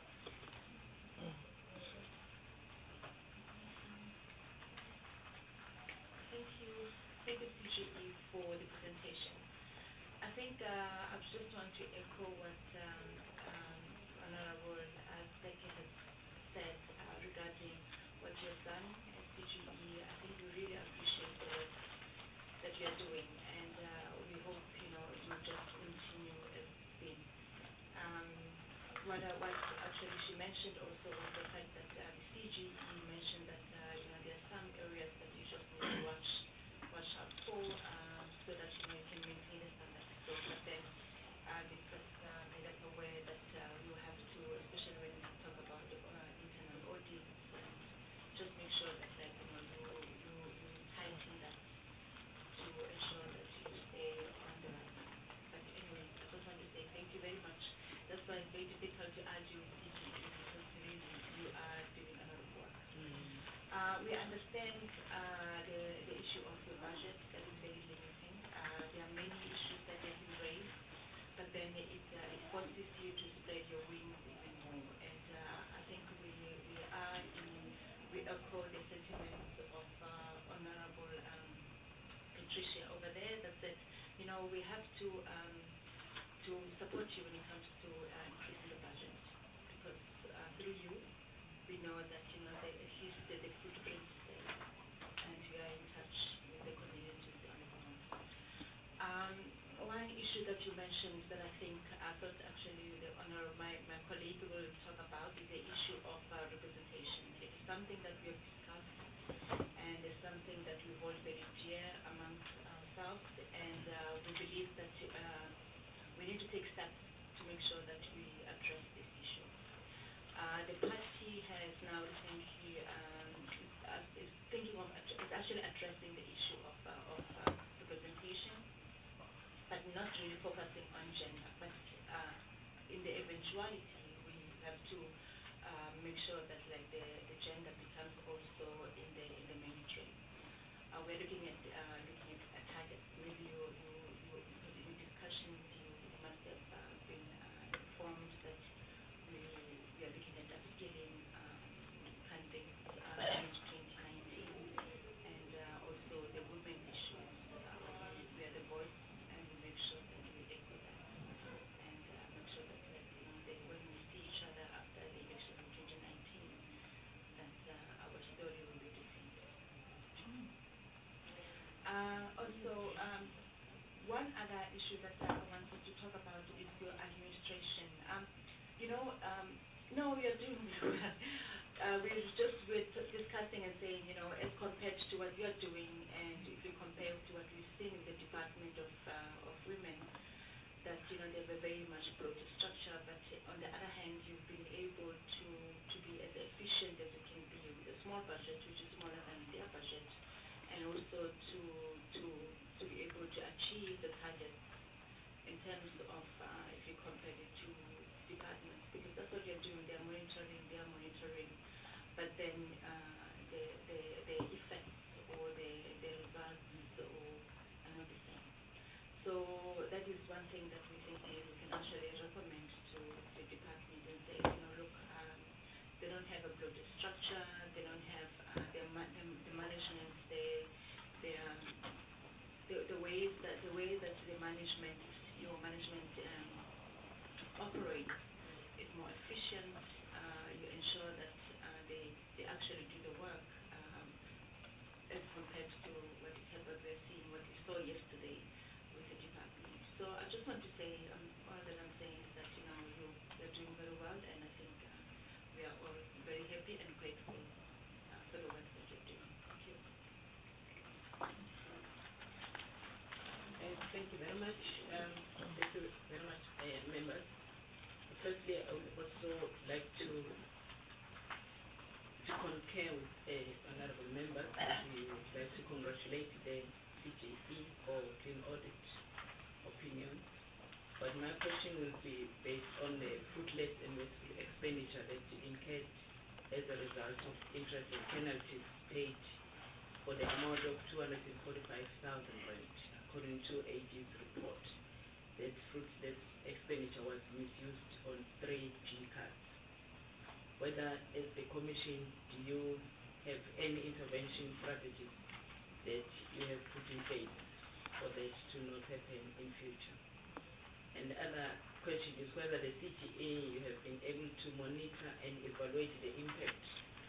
Thank you, CGE, for the presentation. I think I just want to echo what Honorable Becky has said regarding what you have done at CGE. I think we really appreciate the work that you are doing, and we hope you just continue as it's been. What actually she mentioned also was the fact that the CGE mentioned that there are some areas that you just need to watch out for, so that you can maintain the standards. So, but then they just made us aware that we will have to, especially when we talk about internal audits, and just make sure that you tighten that to ensure that you stay on the right track. But anyway, I just want to say thank you very much. That's why it's very difficult to argue with CGE, because really you are doing a lot of work. We understand the issue of the budget that is very limiting. There are many issues that have been raised, but then it forces you to spread your wings even more. And I think we echo the sentiments of Honorable Patricia over there that said, we have to support you when it comes to increasing the budget, because through you, we know that at least the footprint is there, and we are in touch with the communities on the ground. One issue that you mentioned that I think I thought actually my colleague will talk about is the issue of representation. It is something that we have discussed, and it's something that we hold very dear amongst ourselves, and we believe that we need to take steps to make sure that we address this issue. The party has now recently is thinking of is actually addressing the issue of representation, but not really focusing on gender. But in the eventuality, we have to make sure that the gender becomes also in the mainstream. We're looking at targets. Maybe because in discussions you must have been informed that we are looking at upskilling candidates in 2019, and also the women issues. We are the voice, and we make sure that we echo that, and make sure that when we see each other after the election in 2019, that our story will be different. Also, one other issue that I wanted to talk about is your administration. No, we are doing very well. We're discussing and saying, as compared to what you are doing, and if you compare to what we've seen in the Department of Women, that they have a very much broader structure. But on the other hand, you've been able to be as efficient as you can be with a small budget, which is smaller than their budget, and also to be able to achieve the targets in terms of if you compare it to departments, because that's what you're doing. They're monitoring, but then the effects or the results are not the same. So that is one thing that we think we can actually recommend to the department and say, look, they don't have a broader structure, they don't have the management, the way that the management, your management operates is more efficient. You ensure that they actually do the work as compared to what we're seeing, what we saw yesterday with the department. So I just want to say, all that I'm saying is that you're doing very well, and I think we are all very happy and grateful for the work that you're doing. Thank you. Thank you very much. Thank you very much, members. Firstly, I would also like to concur with honorable members. We would like to congratulate the CJC for clean audit opinion, for but my question will be based on the fruitless and wasteful expenditure that incurred as a result of interest and penalties paid for the amount of 245,000 rand, according to AG's report. That fruitless expenditure was misused on 3 G cards. Whether, as the Commission, do you have any intervention strategies that you have put in place for that to not happen in future? And the other question is whether the CGA, you have been able to monitor and evaluate the impact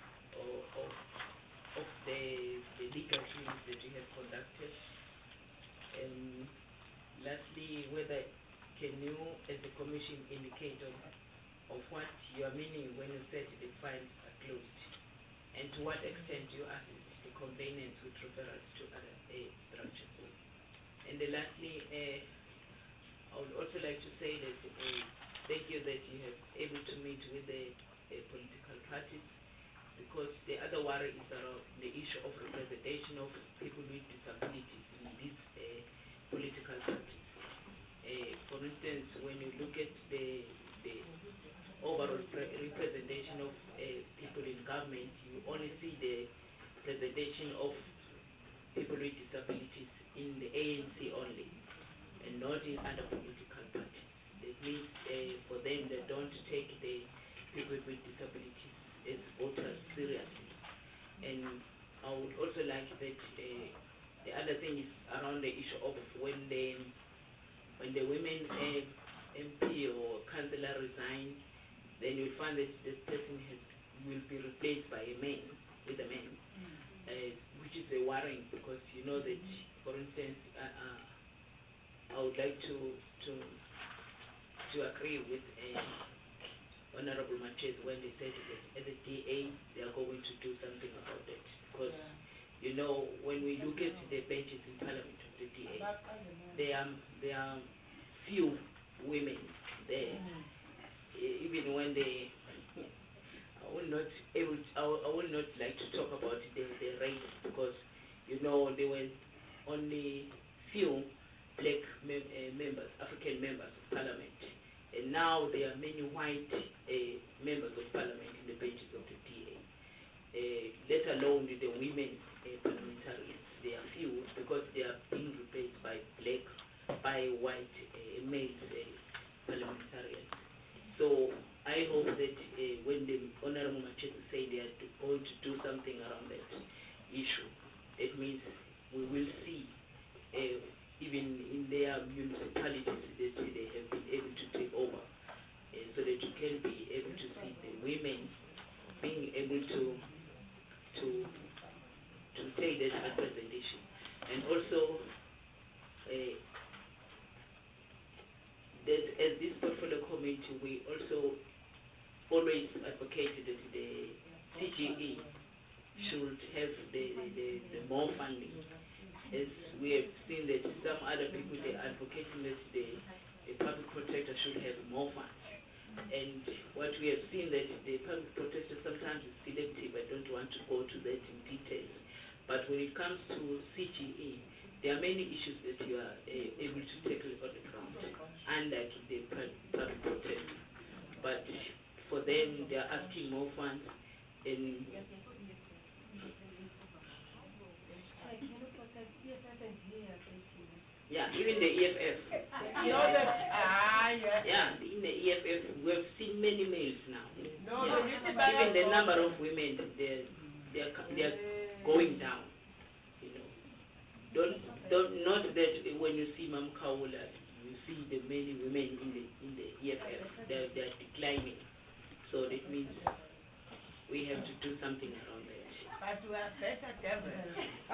of the legal hearings that you have conducted. And lastly, whether can you, as the Commission, indicate of what you are meaning when you said the files are closed, and to what extent you assist the complainants with referrals to other structures. And lastly, I would also like to say that thank you that you have able to meet with the political parties, because the other worry is around the issue of representation of people with disabilities in these political parties. For instance, when you look at the overall representation of people in government, you only see the representation of people with disabilities in the ANC only, and not in other political parties. That means for them, they don't take the people with disabilities as voters seriously. And I would also like that the other thing is around the issue of when the women MP or councillor resign, then you find that this person will be replaced by a man, with a man, which is a worrying, because you know that, for instance, I would like to agree with Honorable Machez when they said that as a DA they are going to do something about it, because you know, when we look at the benches in Parliament of the DA, there are few women there. Even when they, I will not like to talk about the race, because you know there were only few black members, African members of Parliament, and now there are many white members of Parliament in the benches of the DA. Let alone the women parliamentarians, they are few because they are being replaced by white male parliamentarians. So I hope that when the Honorable Machez say they are going to do something around that issue, it means we will see even in their municipalities that they have been able to take over, so that you can be able to see the women being able to take that representation. And also, that as this portfolio committee, we also always advocated that the CGE should have the more funding. As we have seen that some other people, they are advocating that the public protector should have more funds. And what we have seen that the public protector sometimes is selective. I don't want to go to that in details. But when it comes to CGE, there are many issues that you are able to tackle on the ground, unlike the public protector. But for them, they are asking more funds. And yeah, even the EFF. Yeah, in the EFF, we have seen many males now. Even the number of women, they are going down. You know, don't not that when you see Mam Kaula, you see the many women in the EFF. They are declining. So that means we have to do something around that. But we are better devils.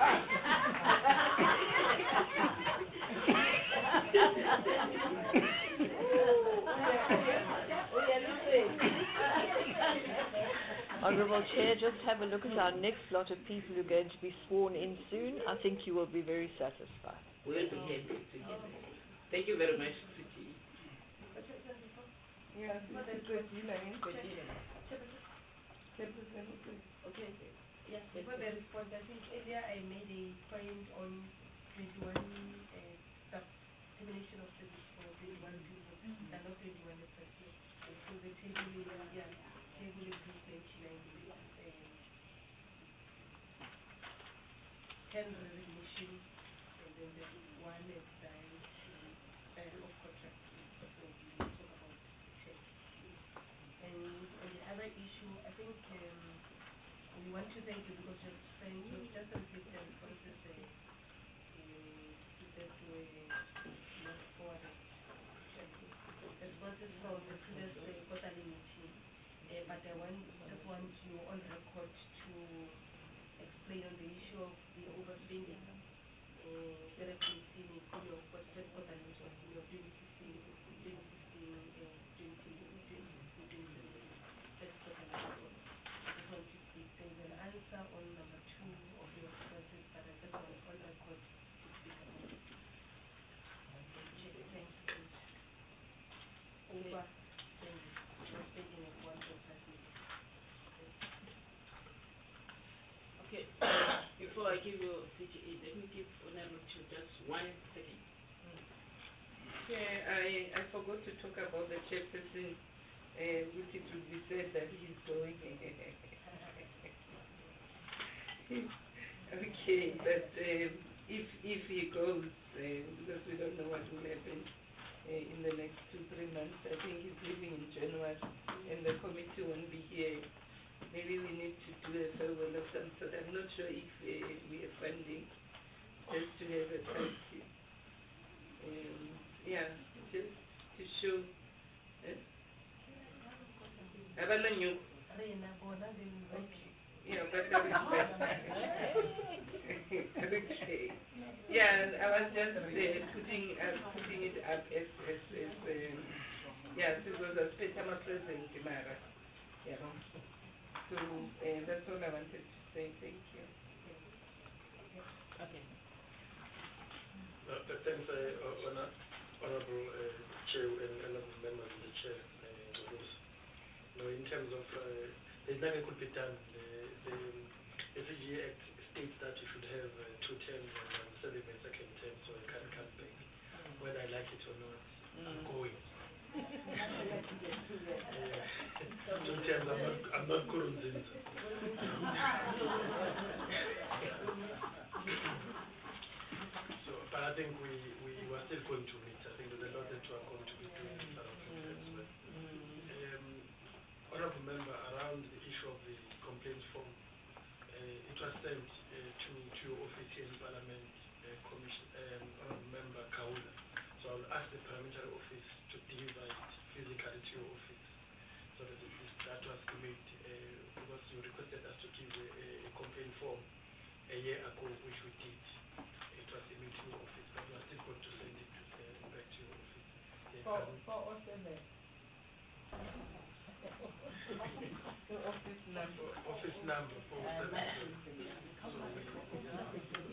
Honourable Chair, just have a look at our next lot of people who are going to be sworn in soon. I think you will be very satisfied. We'll be happy to hear that. Thank you very much, Suchi. Yeah, that's good. Okay. Yes, before the response, I think earlier I made a point on 21 termination of service for 21 people. And so the table exists 10 recognition, and then there's one at style of contract. So we talk about 10. And on the other issue, I think we want to thank you because you've just received the responses that were not forwarded. Responses from the previous quarterly meeting, but I just want you on record to explain on the issue of the overspending. That has been seen in your first quarterly meeting, in your 2016, first quarterly report. I just want to see if there's an answer on number 2 of your responses, but I just want on record to speak about it. Thank you. Overspending of 1.5 million. Okay, before I give you CGE, let me give Honorable to just 1 second. Yeah, I forgot to talk about the chairperson, which it would be said that he's going. Okay, but if he goes, because we don't know what will happen in the next 2-3 months, I think he's leaving in January, and the committee won't be here. Maybe we need to do a farewell of some sort. I'm not sure if we are funding just to have a party. Yeah, just to show. Yeah, but okay. Yeah, I was just putting it up as yeah, this was a special present, Mara. Yeah. So that's all I wanted to say. Thank you. Okay. Thanks, Honorable Chair and honorable members of the Chair. In terms of, there's nothing could be done. The SGE Act states that you should have 2 terms and serving my second term, so I can't come back. Whether I like it or not, I'm going. 2 terms, I'm not Kurunzinza. So, but I think we were still going to meet. I think there's a lot that we are going to be doing as well. Honorable Member, around the issue of the complaints form, it was sent to your office here in Parliament, Honorable Member Kaula. So I will ask the Parliamentary Office to deliver it physically to your office, so that that was made, because you requested us to give a complaint form a year ago, which we did. It was in to your office, but we are still going to send it back to your office. For 07. Office number 407. So we do that.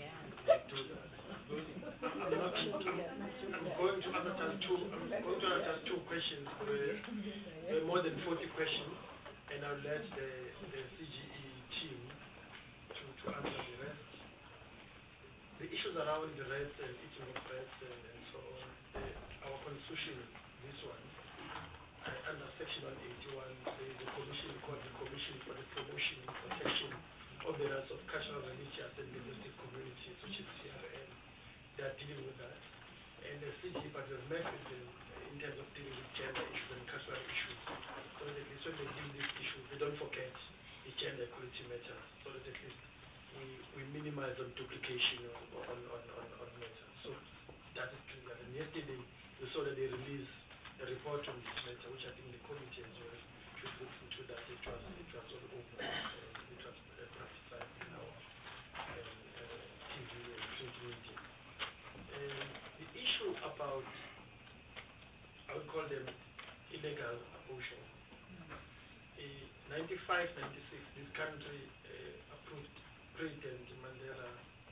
I'm going to answer 2 questions. There are more than 40 questions, and I'll let the CGE team to answer the rest. The issues around the rest and eating of rest and so on, our constitution, this one, under Section 181, there is a commission called the Commission for the Promotion and Protection of the Rights of Cultural, Religious and Linguistic Communities, which is CRM. They are dealing with that. And the CG has mechanism in terms of dealing with gender issues and cultural issues. So that at least when they deal with these issues, they don't forget the gender equality matters. So that at least we minimize on duplication on matters. So that is clear. And yesterday, we saw that they released a report on this matter, which I think the committee as well should look into that. It was all open. It was publicized in our TV and print media. The issue about, I would call them illegal abortion. In 95-96, this country approved President Mandela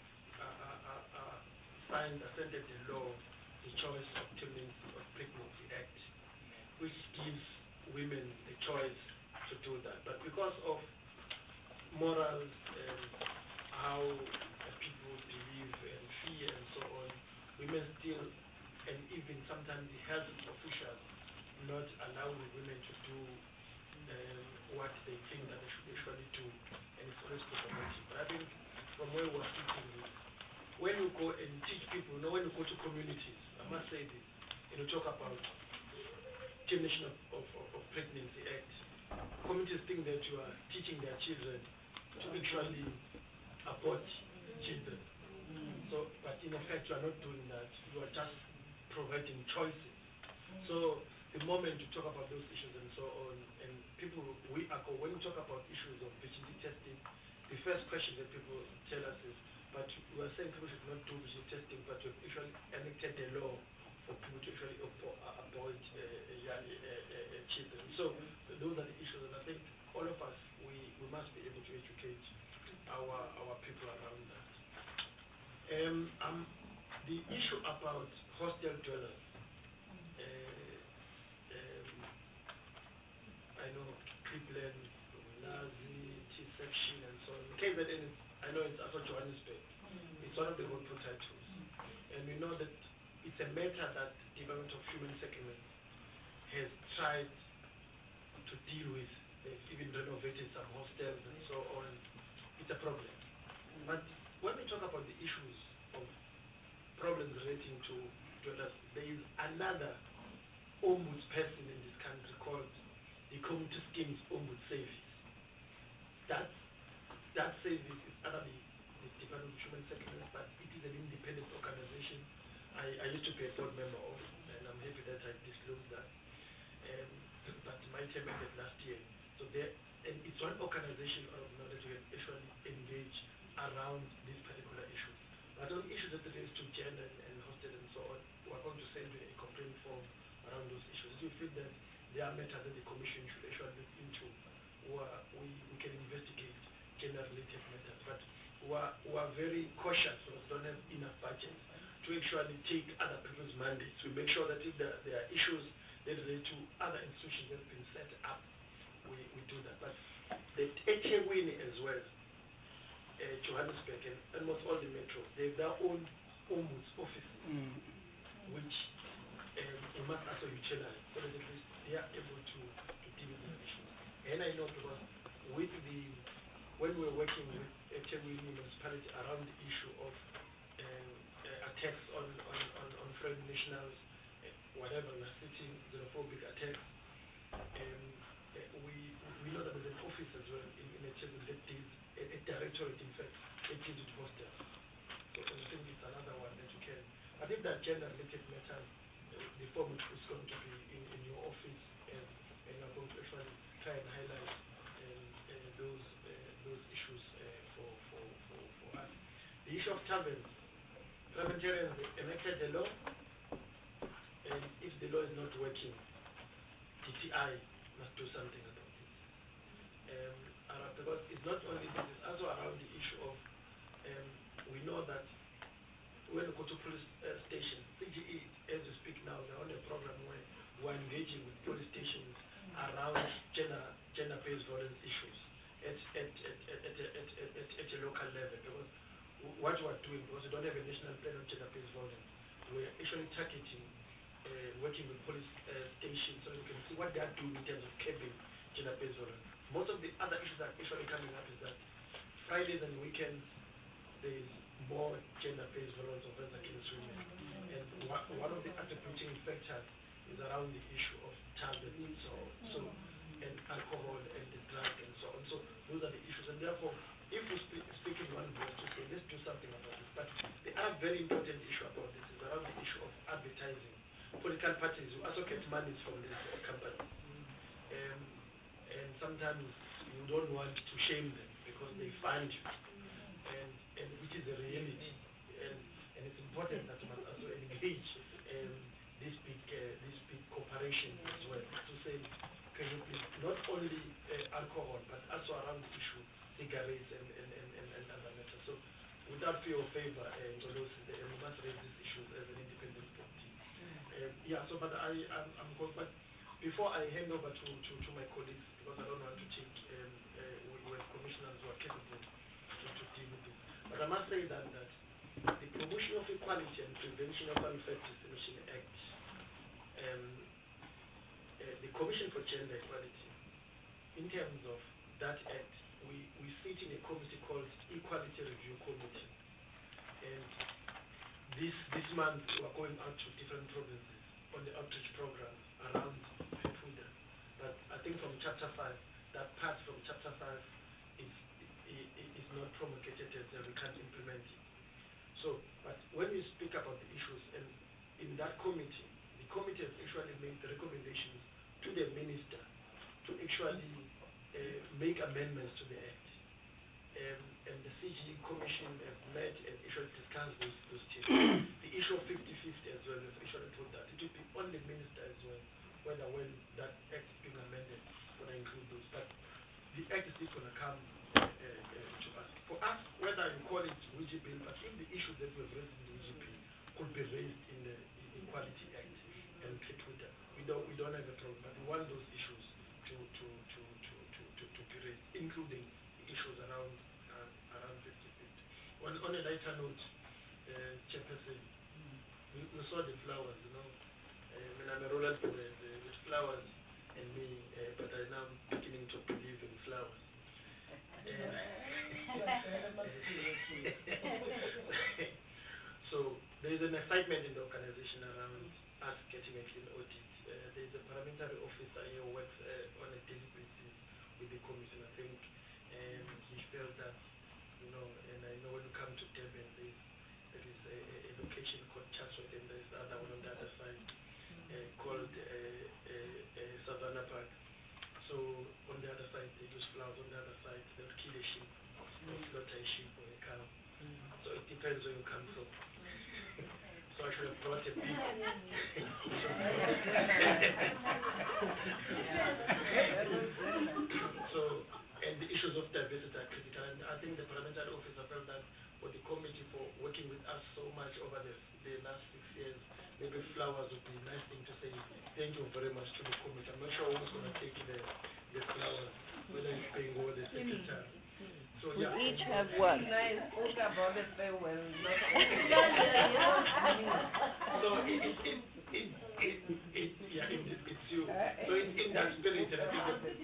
assented the law, the Choice of Pregnancy Act, which gives women the choice to do that. But because of morals and how people believe and fear and so on, women still, and even sometimes the health officials not allowing women to do what they think that they should actually do, and it's always problematic. But I think from where we're sitting is, when you go and teach people, when you go to communities, I must say this, and you talk about Termination of Pregnancy Act, communities think that you are teaching their children to actually abort children. So, but in effect, you are not doing that. You are just providing choices. So, the moment you talk about those issues and so on, and people, when you talk about issues of virginity testing, the first question that people tell us is, but we are saying people should not do virginity testing, but we've actually enacted a law for people to actually abort children. So, those are the issues, and I think all of us, we must be able to educate our people around that. The issue about hostel dwellers, I know Cleveland, Nazi, T-section, and so on. KZN, I know it's also Johannesburg. It's one of the hot potatoes. And we know that it's a matter that the Department of Human Settlement has tried to deal with. They've even renovated some hostels and so on. It's a problem. But when we talk about the issues of problems relating to dwellers, there is another ombudsperson in this country called the Community Schemes Ombuds Service. That service is under the Department of Human Settlements, but it is an independent organization. I used to be a board member of, and I'm happy that I disclosed that. But my term ended last year. So and it's one organization that we have actually engaged around these particular issues. But on issues that relate to gender and hostel and so on, we're going to send you a complaint form around those issues. We feel that there are matters that the Commission should actually look into, where we can investigate gender-related matters. But we are very cautious because we don't have enough budget to actually take other people's mandates. We make sure that if there are issues that relate to other institutions that have been set up, we do that. But the Echewini as well, Johannesburg and almost all the metros, they have their own ombuds offices, which we must also utilize so that at least they are able to deal with the issues. And I know because when we were working with Echewini municipality around the issue of attacks on foreign nationals, whatever, we are sitting, xenophobic attacks, we know that there's an office as well in Echewini that deals, a directorate in fact, that deals with hostels. So I think it's another one that you can. I think that gender-related matters, the form is going to be in your office, and you're going to actually try and highlight those issues for us. The issue of taverns, parliamentarians enacted the law, and if the law is not working, TTI must do something about it. Because it's not only this, it's also around the issue of, we know that when we go to police stations, CGE, as we speak now, they're on a program where we're engaging with police stations around gender-based violence issues at a local level. Because what we're doing, because we don't have a national plan on gender-based violence, we're actually targeting, working with police stations so we can see what they are doing in terms of curbing gender-based violence. Most of the other issues that are actually coming up is that Fridays and weekends, there is more gender-based violence offenses against women. And one of the attributing factors is around the issue of tablets and alcohol and the drug and so on. So those are the issues. And therefore, if we speak in one voice to say, let's do something about this. But the other very important issue about this is around the issue of advertising. Political parties who also get money from this company. And sometimes you don't want to shame them because they fund you. And which is a reality, and it's important that you must also engage these big corporations as well to say, can you please not only alcohol but also around the issue cigarettes and other matters. So without fear or favor, we must raise these issues as an independent body. But I'm going. But before I hand over to my colleagues, because I don't want to take we have commissioners who are capable to deal with this. But I must say that the Promotion of Equality and Prevention of Unfair Discrimination Act the Commission for Gender Equality, in terms of that act, we sit in a committee called Equality Review Committee. And this month we're going out to different provinces on the outreach programs around Petuda. But I think from Chapter 5, that part from Chapter 5 is not promulgated as we can't implement it. So, but when we speak about the issues, and in that committee, the committee has actually made the recommendations to the minister to actually make amendments to the act. And the CGE Commission has met and actually discussed those things. The issue of 50-50 as well, has actually told that it will be on the minister as well, whether when that act is being amended, going to include those. But the act is still going to come to us. For us, whether you call it WG bill, but if the issues that we've raised in the WG bill could be raised in the Equality Act and Petuda, we don't have a problem. But we want those issues to be raised, including the issues around 50-50. On a lighter note, Chairperson, we saw the flowers, you know. When I'm a roller with flowers and me, but I'm now beginning to believe in flowers. So there's an excitement in the organization around us getting a clean audit. There's a parliamentary officer here who works on a daily basis with the commission. I think he felt that, you know, and I know when you come to Durban, there is a location called Chatsworth, and there's the other one on the other side called Savannah Park. So on the other side, they use flowers. On the other side, they'll kill a sheep, or slaughter a sheep or a cow. So it depends where you come from. So I should have brought a pig. So, and the issues of diversity are critical. And I think the parliamentary officer felt that for the committee for working with us so much over the last 6 years, maybe flowers would be a nice thing to say. Thank you very much to the committee. I'm not sure who's going to take the flowers, whether it's paying or the secretary. So We yeah. each have one. Nice. Talk about the farewell. So it's you. So in that spirit, I think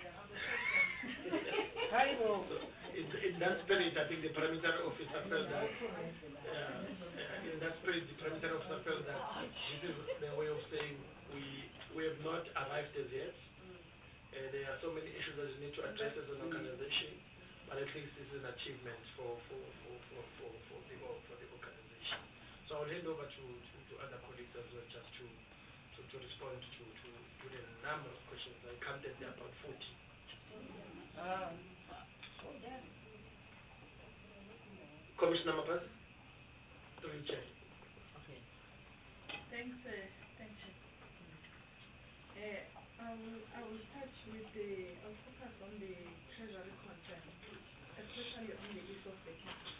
in that spirit, I think the parliamentary officer felt that. In that spirit, the parliamentary officer felt that this is the way of saying we have not arrived as yet. There are so many issues that we need to address as an organization, but at least this is an achievement for the organization. So I'll hand over to other colleagues as well, just to respond to the number of questions. I counted there about 40. Commissioner Mapazi? Through you, Chair. Okay. Thanks, thank you. I will start with I'll focus on the treasury content, especially on the use of vacancies.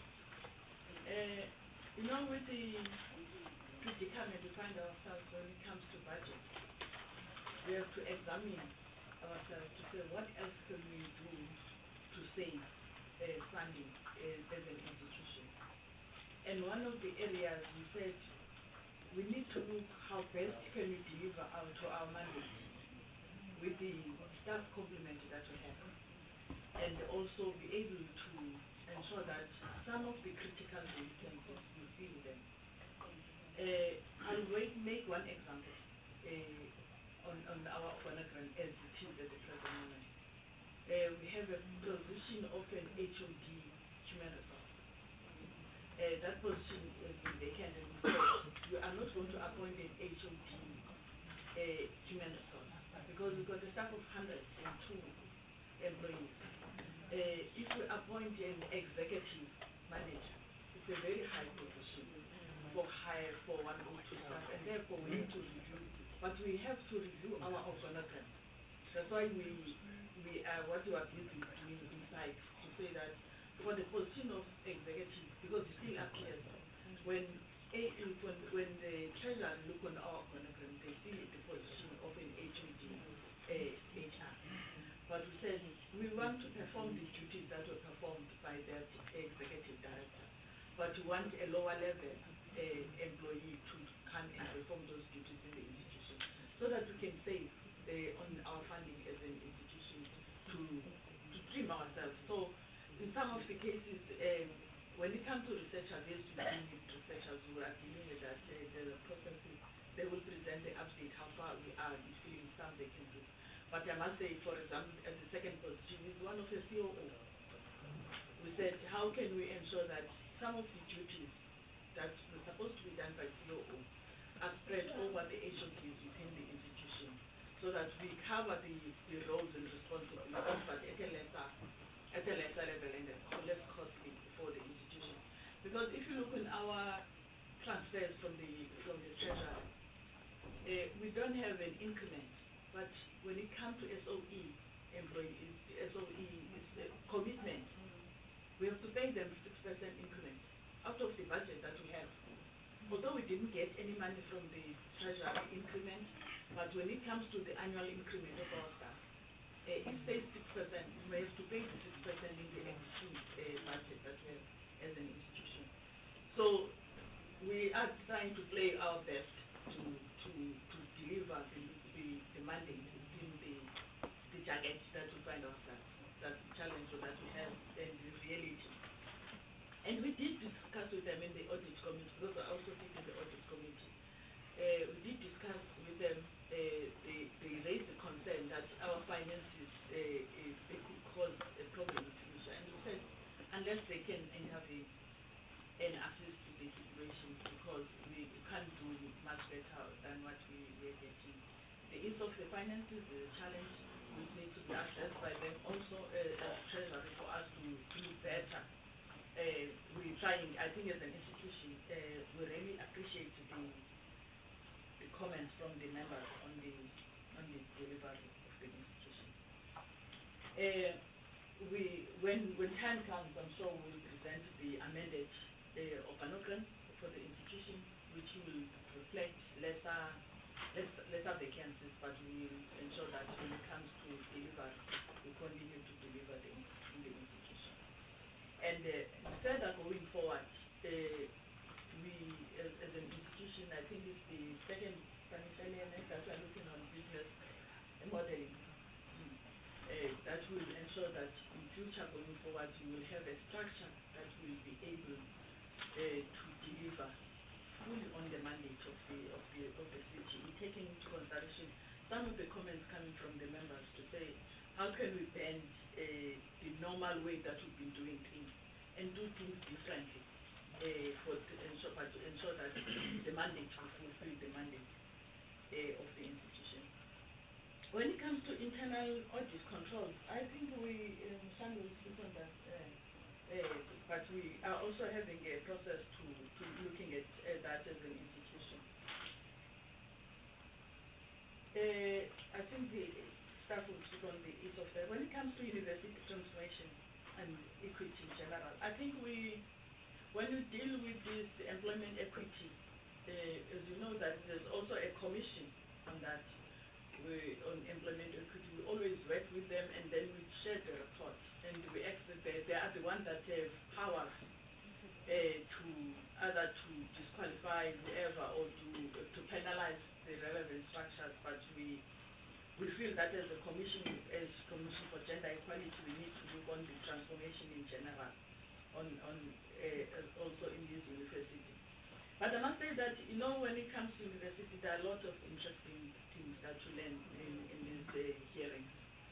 You know, with the predicament we find ourselves when it comes to budget, we have to examine ourselves to say what else can we do to save funding as an institution. And one of the areas we said we need to look how best can we deliver out to our mandate with the staff complement that we have, and also be able to ensure that some of the critical vacancies we fill them. I'll make one example on our organogram as it is at the present moment. We have a position of an HOD human resource. That position has been vacant, and we said we are not going to appoint an HOD human resource because we've got a staff of 102 employees. If we appoint an executive manager, it's a very high position for one or two staff, and therefore we need to review. But we have to review our organogram. That's why we are what we are busy doing inside to say that for the position of executive, because it still appears when the treasurer look on our organogram, they see the position of an HOD HR. But we said we want to perform the duties that were performed by that executive director, but we want a lower level employee to come and perform those duties in the institution so that we can save on our funding as an institution to trim ourselves. So in some of the cases, when it comes to researchers, yes, we do need researchers who are dealing with that. The processes, they will present the update how far we are in filling some vacancies. But I must say, for example, as the second position is one of the COO. We said, how can we ensure that some of the duties that were supposed to be done by COO are spread over the HODs within the institution, so that we cover the roles and responsibilities, but at a lesser level and less costly for the institution. Because if you look in our transfers from the treasury, we don't have an increment, but when it comes to SOE employees, SOE is commitment. We have to pay them 6% increment out of the budget that we have. Although we didn't get any money from the treasury increment, but when it comes to the annual increment of our staff, it says 6%. We have to pay the 6% in the existing budget that we have as an institution. So we are trying to play our best to deliver the mandate within the target that we find ourselves. That's the challenge that we have and the reality. And we did discuss with them in the audit committee, because I also sit in the audit committee. We did discuss with them, they raised the concern that our finances, they could cause a problem in the future. And we said, unless they can intervene and assist to the situation, because we can't do much better than what we were getting. The ease of the finances is a challenge which needs to be addressed by them also as treasury for us to do better. We're trying, I think as an institution, we really appreciate the comments from the members on the delivery of the institution. When time comes, I'm sure we'll present the amended organogram for the institution, which will reflect lesser vacancies, but we will ensure that when it comes to delivery, we continue to deliver in the institution. And further going forward, we as an institution, I think it's the second financial year that we're looking on business modeling. That will ensure that in future going forward, we will have a structure that will be able to deliver fully on the mandate of the city, taking into consideration some of the comments coming from the members to say, how can we bend the normal way that we've been doing things and do things differently to ensure that the mandate will fulfill the mandate of the institution. When it comes to internal audit controls, I think we, Shan will speak on that, but we are also having a process to looking at that as an institution. I think the staff will speak on the ease of that. When it comes to university transformation and equity in general, I think when we deal with this employment equity, as you know that there's also a commission on that. On employment equity, we always work with them and then we share the report. And we they are the ones that have powers to either to disqualify whoever or to penalize the relevant structures. But we feel that as a commission, for Gender Equality, we need to look on the transformation in general, also in this university. But I must say that, when it comes to university, there are a lot of interesting things that you learn in these hearings.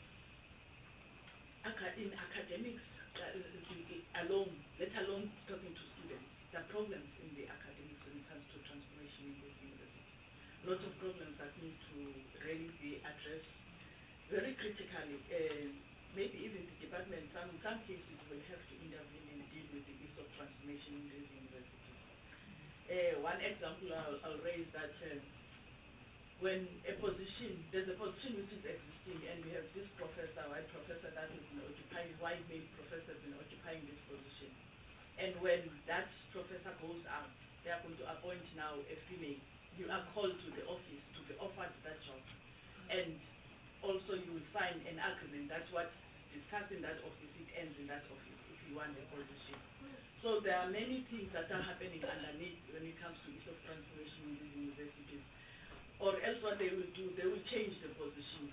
In academics alone, let alone talking to students, there are problems in the academics when it comes to transformation in this university. Lots of problems that need to really be addressed very critically. Maybe even the department, in some cases, will have to intervene and deal with the issue of transformation in this university. One example I'll raise that when there's a position which is existing and we have this white professor that has been occupying, white male professor has been occupying this position. And when that professor goes out, they are going to appoint now a female. You are called to the office to be offered that job. And also you will sign an agreement. That's what discussed in that office, it ends in that office if you want the position. So there are many things that are happening underneath when it comes to issue of transformation in these universities. Or else what they will do, they will change the positions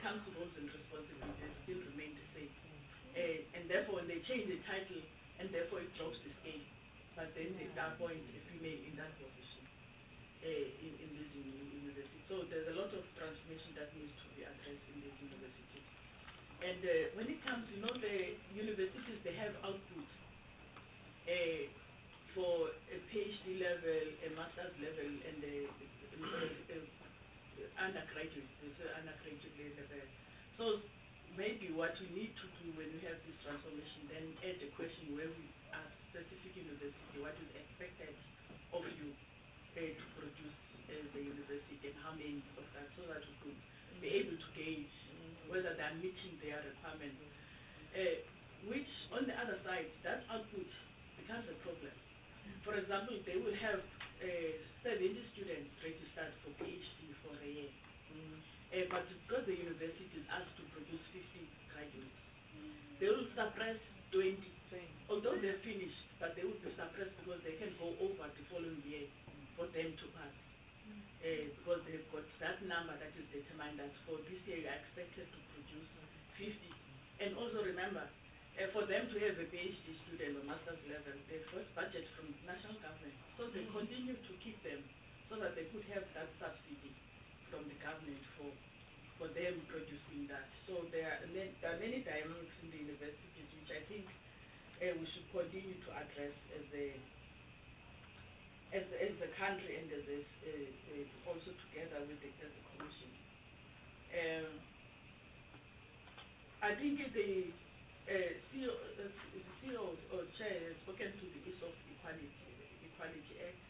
comes to roles and responsibilities, they still remain the same. And therefore, when they change the title, and therefore it drops the scale, but then they appoint a female in that position in this university. So there's a lot of transformation that needs to be addressed in this university. And when it comes, the universities, they have output for a PhD level, a master's level, and a undergraduate level. So maybe what we need to do when we have this transformation, then add a question where we ask specific university what is expected of you to produce the university and how many of that, so that we could be able to gauge whether they are meeting their requirements. Which, on the other side, that output becomes a problem. For example, they will have 70 students registered for PhD for a year. But because the university is asked to produce 50 graduates, they will suppress 20. Although they're finished, but they will be suppressed because they can go over the following year for them to pass. Because they've got that number that is determined that for this year you are expected to produce 50. And also remember, for them to have a PhD student or master's level, they first budget from national government. So they continue to keep them so that they could have that subsidy from the government for them producing that. So there are many dynamics in the universities which I think we should continue to address as a country and also together with as a commission. I think the CEO or chair has spoken to the issue of Equality Act.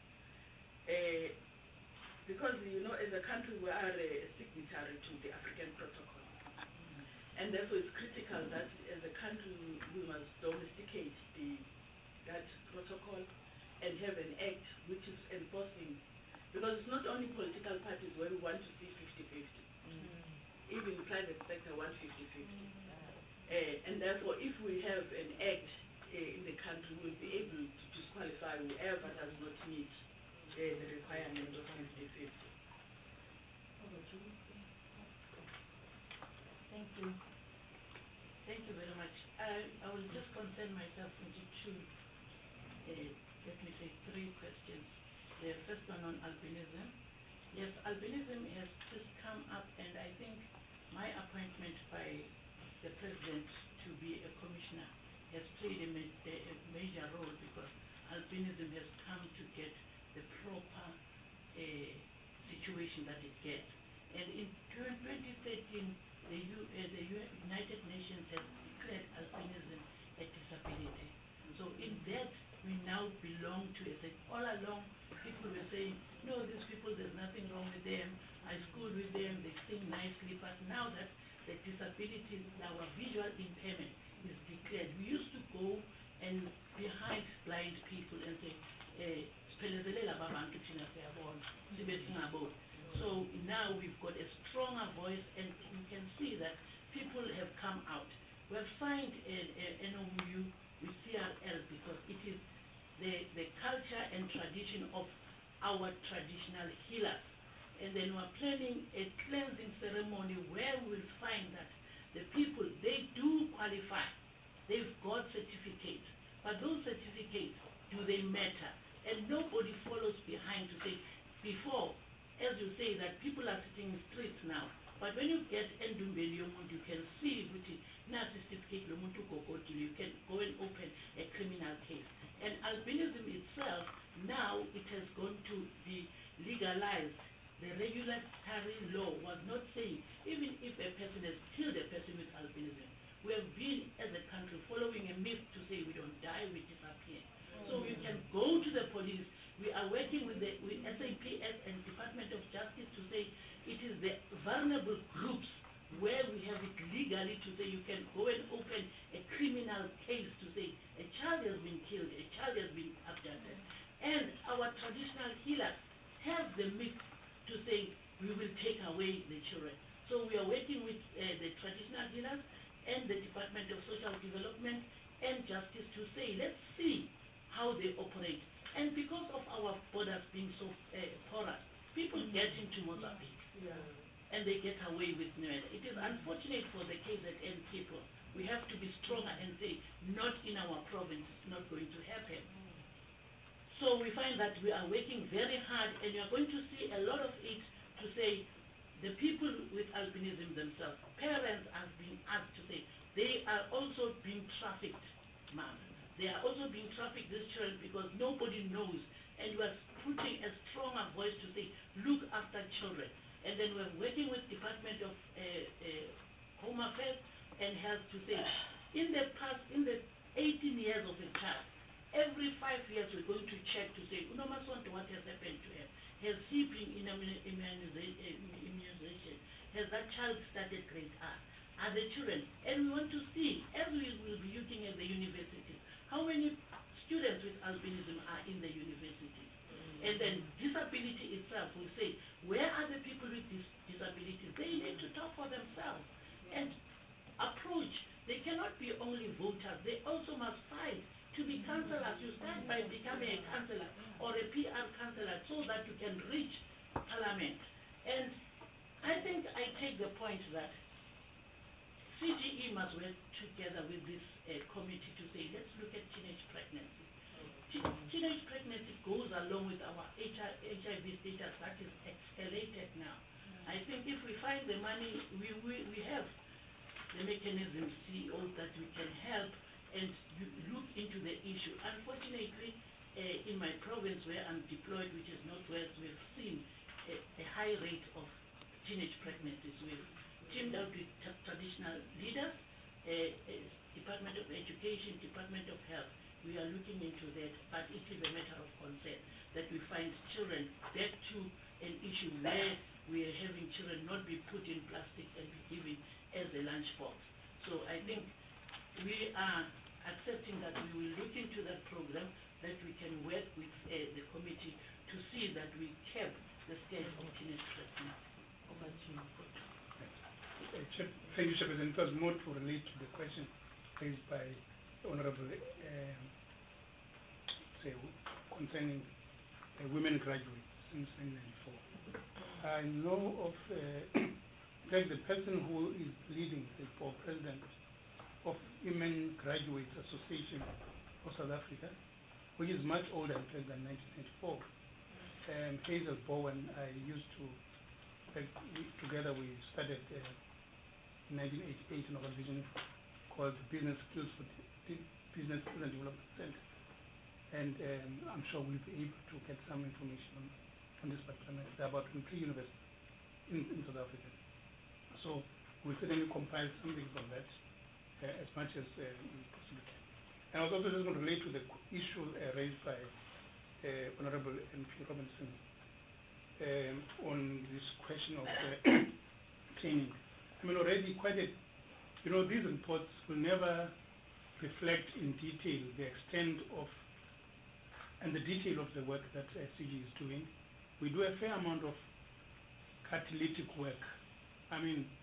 Because, as a country, we are a signatory to the African Protocol. And therefore, it's critical that as a country, we must domesticate that protocol and have an act which is enforcing. Because it's not only political parties where we want to see 50-50. Even the private sector wants 50-50. And therefore, if we have an act in the country, we'll be able to disqualify whoever does not meet the requirement of 50-50. Thank you. Thank you very much. I will just concern myself into two, let me say, three questions. The first one on albinism. Yes, albinism has just come up, and I think my appointment by the president to be a commissioner has played a major role, because albinism has come to get the proper situation that it gets. And in 2013, the United Nations has declared albinism a disability. So in that, we now belong to it. All along, people were saying, no, these people, there's nothing wrong with them. I school with them, they sing nicely. But now that the disability, our visual impairment is declared, we used to go and behind blind people and say, so now we've got a stronger voice, and we can see that people have come out. We have signed an MOU with CRL because it is the culture and tradition of our traditional healers. And then we're planning a cleansing ceremony where we'll find that the people, they do qualify. They've got certificates. But those certificates, do they matter? And nobody follows behind to say, before, as you say, that people are sitting in streets now. But when you get Endumbeli Yomuntu, you can see which is certificate Lomuntu Kokoti, you can go and open a criminal case. And albinism itself, now it has gone to be legalized. The regulatory law was not saying, even if a person has killed a person with albinism, we have been, as a country, following a myth to say we don't die, we disappear. So you can go to the police. We are working with SAPS and Department of Justice to say it is the vulnerable groups where we have it legally to say you can go and open a criminal case to say a child has been killed, a child has been abducted. And our traditional healers have the myth to say we will take away the children. So we are working with the traditional healers and the Department of Social Development and Justice to say, let's see how they operate. And because of our borders being so porous, people get into Mozambique. and they get away with murder. It is unfortunate for the KZN people. We have to be stronger and say, not in our province, it's not going to happen. So we find that we are working very hard, and you are going to see a lot of it to say the people with albinism themselves, parents are being asked to say they are also being trafficked, ma'am. They are also being trafficked, these children, because nobody knows. And we are putting a stronger voice to say, look after children. And then we're working with Department of Home Affairs and Health to say, in the 18 years of a child, every 5 years we're going to check to say, what has happened to him? Has he been in immunization? Has that child started grade R? Are the children? And we want to see, as we will be looking at the universities, how many students with albinism are in the universities? And then disability itself will say, where are the people with disabilities? They need to talk for themselves and approach. They cannot be only voters. They also must fight to be councillors. You start by becoming a councillor or a PR councillor so that you can reach parliament. And I think I take the point that CGE must work together with this committee to say, let's look at teenage pregnancy. Teenage pregnancy goes along with our HIV status that is escalated now. I think if we find the money, we have the mechanism, CEOs, that we can help and look into the issue. Unfortunately, in my province where I'm deployed, which is Northwest, we've seen a high rate of teenage pregnancies. We've teamed up with traditional leaders, Department of Education, Department of Health. We are looking into that, but it is a matter of concern that we find children back to an issue where we are having children not be put in plastic and be given as a lunchbox. So I think we are accepting that we will look into that program, that we can work with the committee to see that we keep the state of teenage pregnancy. Over to you. Thank you, Chairperson. It was more to relate to the question raised by the Honorable concerning women graduates since 1994. I know of the person who is leading for president of Women Graduates Association of South Africa, which is much older than 1994. Hazel Bowen, I used to, together we started in 1988 an organization called Business Skills for Business Skills and Development Center. And I'm sure we'll be able to get some information on this particular matter. There are about 23 universities in South Africa. So we'll certainly compile something from that as much as we possibly can. And I was also just going to relate to the issue raised by Honorable MP Robinson on this question of training. I mean, already quite a, these reports will never reflect in detail the extent of and the detail of the work that CG is doing. We do a fair amount of catalytic work. I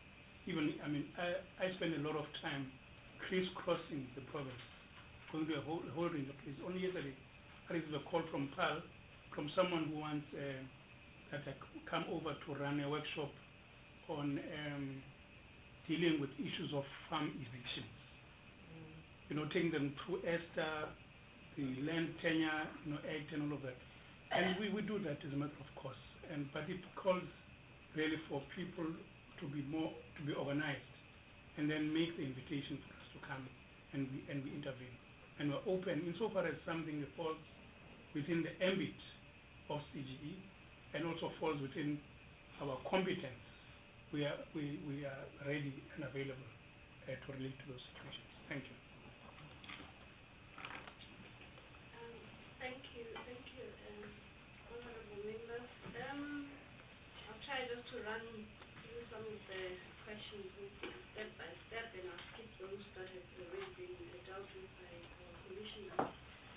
spend a lot of time crisscrossing the province, going to a whole range of places. Only yesterday, I received a call from PAL, from someone who wants that I come over to run a workshop on dealing with issues of farm evictions. Taking them through ESTA, the Land Tenure Act and all of that. And we do that as a matter of course. But it calls really for people to be organized and then make the invitation for us to come and we intervene. And we're open insofar as something that falls within the ambit of CGE and also falls within our competence. We are ready and available to relate to those situations. Thank you. Thank you, honorable members. I'll try just to run through some of the questions step by step, and I'll skip those that have already been dealt with by our commissioners.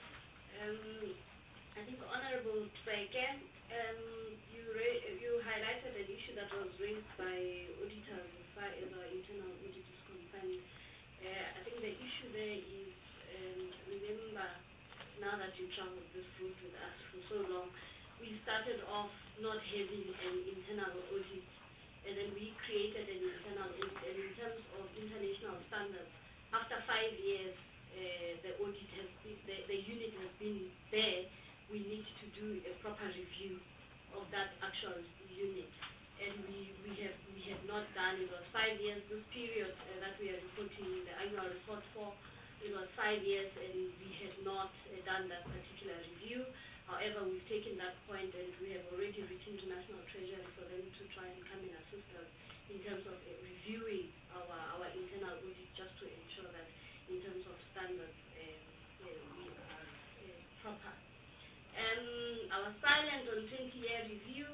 I think Honorable Tweke, you highlighted an issue that was raised by auditors as far as our internal audit is concerned. I think the issue there is, remember, now that you traveled this route with us for so long, we started off not having an internal audit and then we created an internal audit. And in terms of international standards, after 5 years, the audit has been, the unit has been there. We need to do a proper review of that actual unit, and we have not done. It was 5 years. This period that we are reporting the annual report for, it was 5 years, and we have not done that particular review. However, we've taken that point, and we have already written to National Treasury for them to try and come and assist us in terms of reviewing our internal audit, just to ensure that in terms of standards we are proper. Our silent on 20-year review,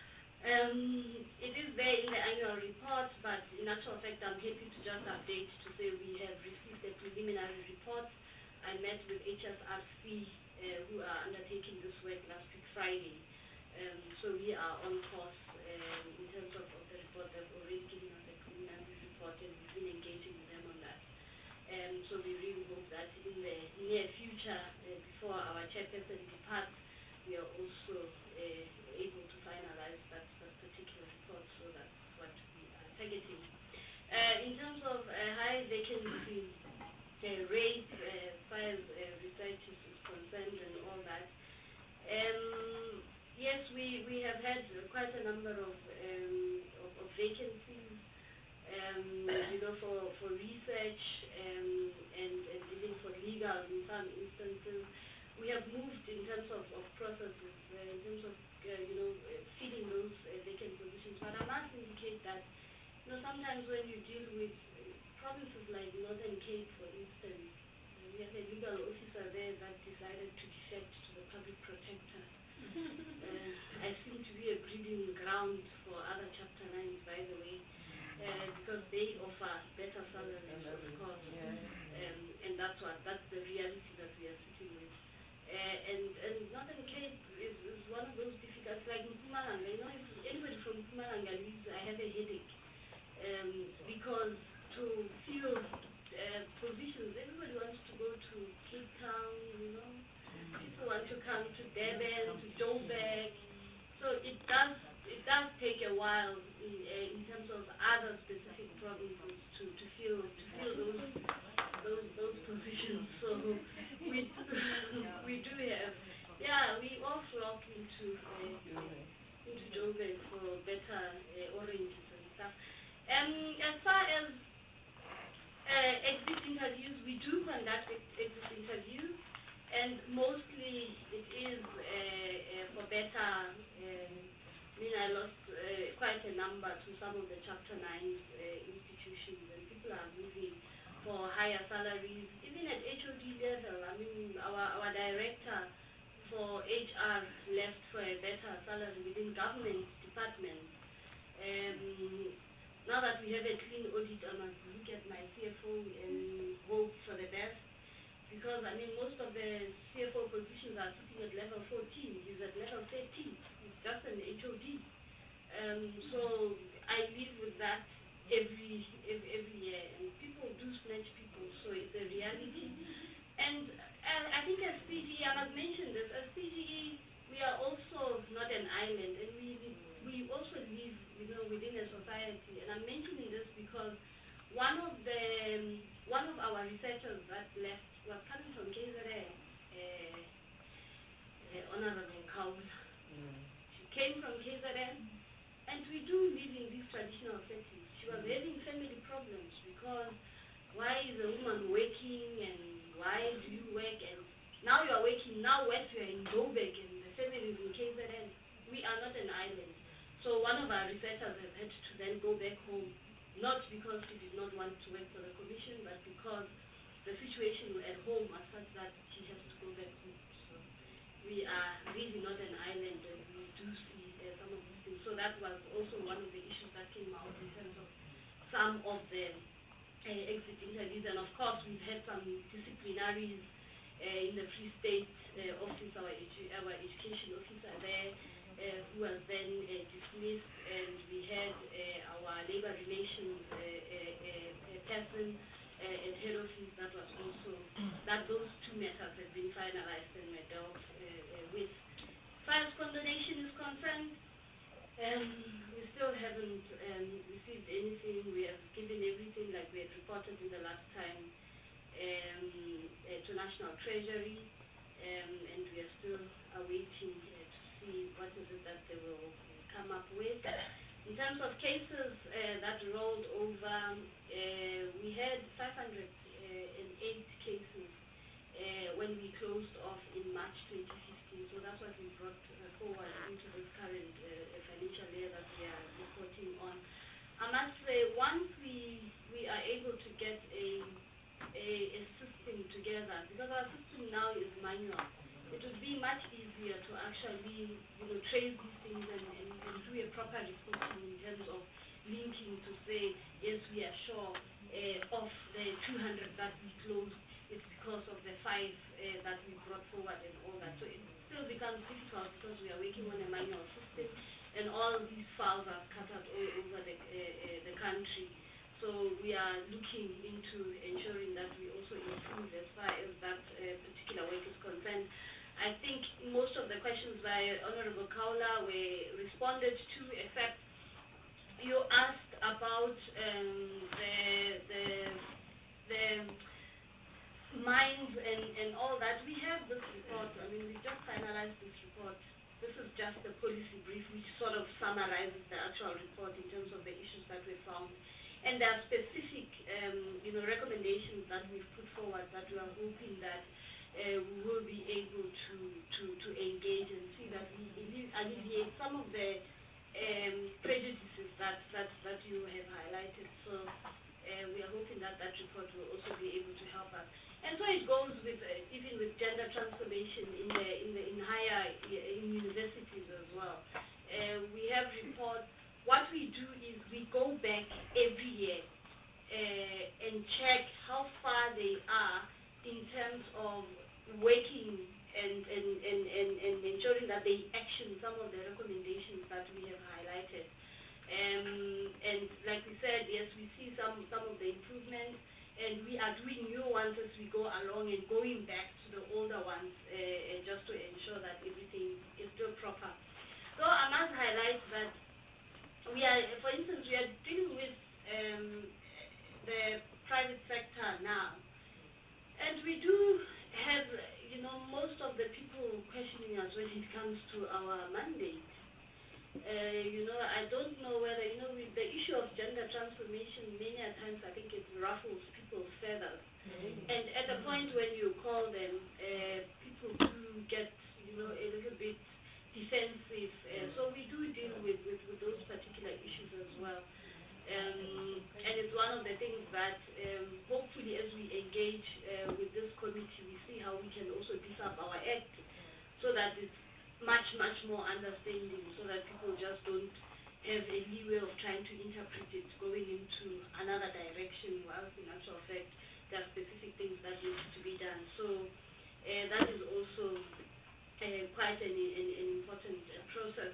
it is there in the annual report, but in actual fact I'm happy to just update to say we have received a preliminary report. I met with HSRC who are undertaking this work last week Friday, so we are on course in terms of the report. They've already given us a preliminary report, and we've been engaging with them on that. So we really hope that in the near future, before our chairperson departs, we are also able to finalize that particular report. So that's what we are targeting. In terms of high vacancy rate, as far as research is concerned and all that, yes, we have had quite a number of vacancies. For research and even for legal in some instances. We have moved in terms of processes, in terms of filling those vacant positions. But I must indicate that sometimes when you deal with provinces like Northern Cape, for instance, we have a legal officer there that decided to defect to the public protector. I seem to be a breeding ground for other Chapter 9s, by the way. Because they offer better salaries, of course, and that's the reality that we are sitting with. And Northern Cape is one of those difficult, like Mpumalanga. If anybody from Mpumalanga leaves, I have a headache, because to fill positions, everybody wants to go to Cape Town, people want to come to Durban, to Joburg, so it does take a while in terms of other specific provinces to fill those positions. So we do have, we all flock into Joburg for better oranges and stuff. As far as exit interviews, we do conduct exit interviews, and mostly it is for better. I lost quite a number to some of the Chapter 9 institutions, and people are moving for higher salaries, even at HOD level. Our director for HR left for a better salary within government departments. Now that we have a clean audit, I must look at my CFO and hope for the best, because most of the CFO positions are sitting at level 14. He's at level 13. Just an HOD. So I live with that every year, and people do snatch people, so it's a reality. And I think as PGE, I must mention this, as PGE, we are also not an island, and we also live within a society. And I'm mentioning this because one of our researchers that left was coming from KZN, Honorable Kaula. Came from KZN, and we do live in these traditional settings. She was having family problems because why is a woman working, and why do you work, and now you are working, now what, you are in Joburg and the family is in KZN. We are not an island. So one of our researchers has had to then go back home, not because she did not want to work for the commission, but because the situation at home was such that she has to go back home. So we are really not an island, and we do see some of these things. So that was also one of the issues that came out in terms of some of the exit interviews. And of course, we've had some disciplinaries in the Free State office, our education officer there, who was then dismissed, and we had our labor relations person at head office that was also, that those two matters have been finalized and were dealt with. As far as condonation is concerned, we still haven't received anything. We have given everything like we had reported in the last time to National Treasury, and we are still awaiting to see what is it that they will come up with. In terms of cases that rolled over, we had 508 cases when we closed off in March 2015. So that's what we brought forward into this current financial year that we are reporting on. I must say, once we are able to get a system together, because our system now is manual, it would be much easier to actually, trace these things and do a proper reporting in terms of linking to say, yes, we are sure of the 200 that we closed, it's because of the 5 that we brought forward and all that. So it still becomes difficult because we are working on a manual system and all these files are scattered all over the country. So we are looking into ensuring that we also improve as far as that particular work is concerned. I think most of the questions by Honorable Kaula were responded to, except you asked about the mines and all that. We have this report. I mean, we just finalized this report. This is just a policy brief which sort of summarizes the actual report in terms of the issues that we found. And there are specific, recommendations that we've put forward that we are hoping that we will be able to engage and see that we alleviate some of the prejudices that you have highlighted. So we are hoping that that report will also be able to help us. And so it goes with even with gender transformation in higher universities as well. We have reports. What we do is we go back every year and check how far they are in terms of working and ensuring that they action some of the recommendations that we have highlighted. And like we said, yes, we see some of the improvements, and we are doing new ones as we go along and going back to the older ones just to ensure that everything is still proper. So I must highlight that we are, for instance, we are dealing with the private sector now, and we do have, most of the people questioning us when it comes to our mandate. I don't know whether, with the issue of gender transformation, many a times I think it ruffles people's feathers. And at the point when you call them, people do get, a little bit defensive. So we do deal with those particular issues as well. And it's one of the things that hopefully as we engage with this committee, we see how we can also beef up our act so that it's much, much more understanding, so that people just don't have a leeway of trying to interpret it going into another direction, whilst in actual fact there are specific things that need to be done. So that is also quite an important process.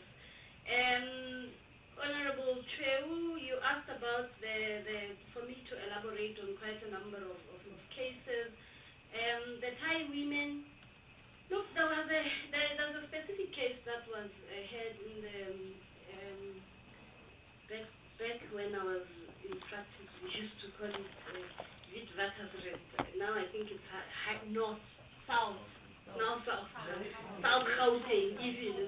Honorable Cheu, you asked about for me to elaborate on quite a number of cases. The Thai women, look, there's a specific case that was heard in the back when I was in practice. We used to call it Witwatersrand. Now I think it's north, south, now south Gauteng even,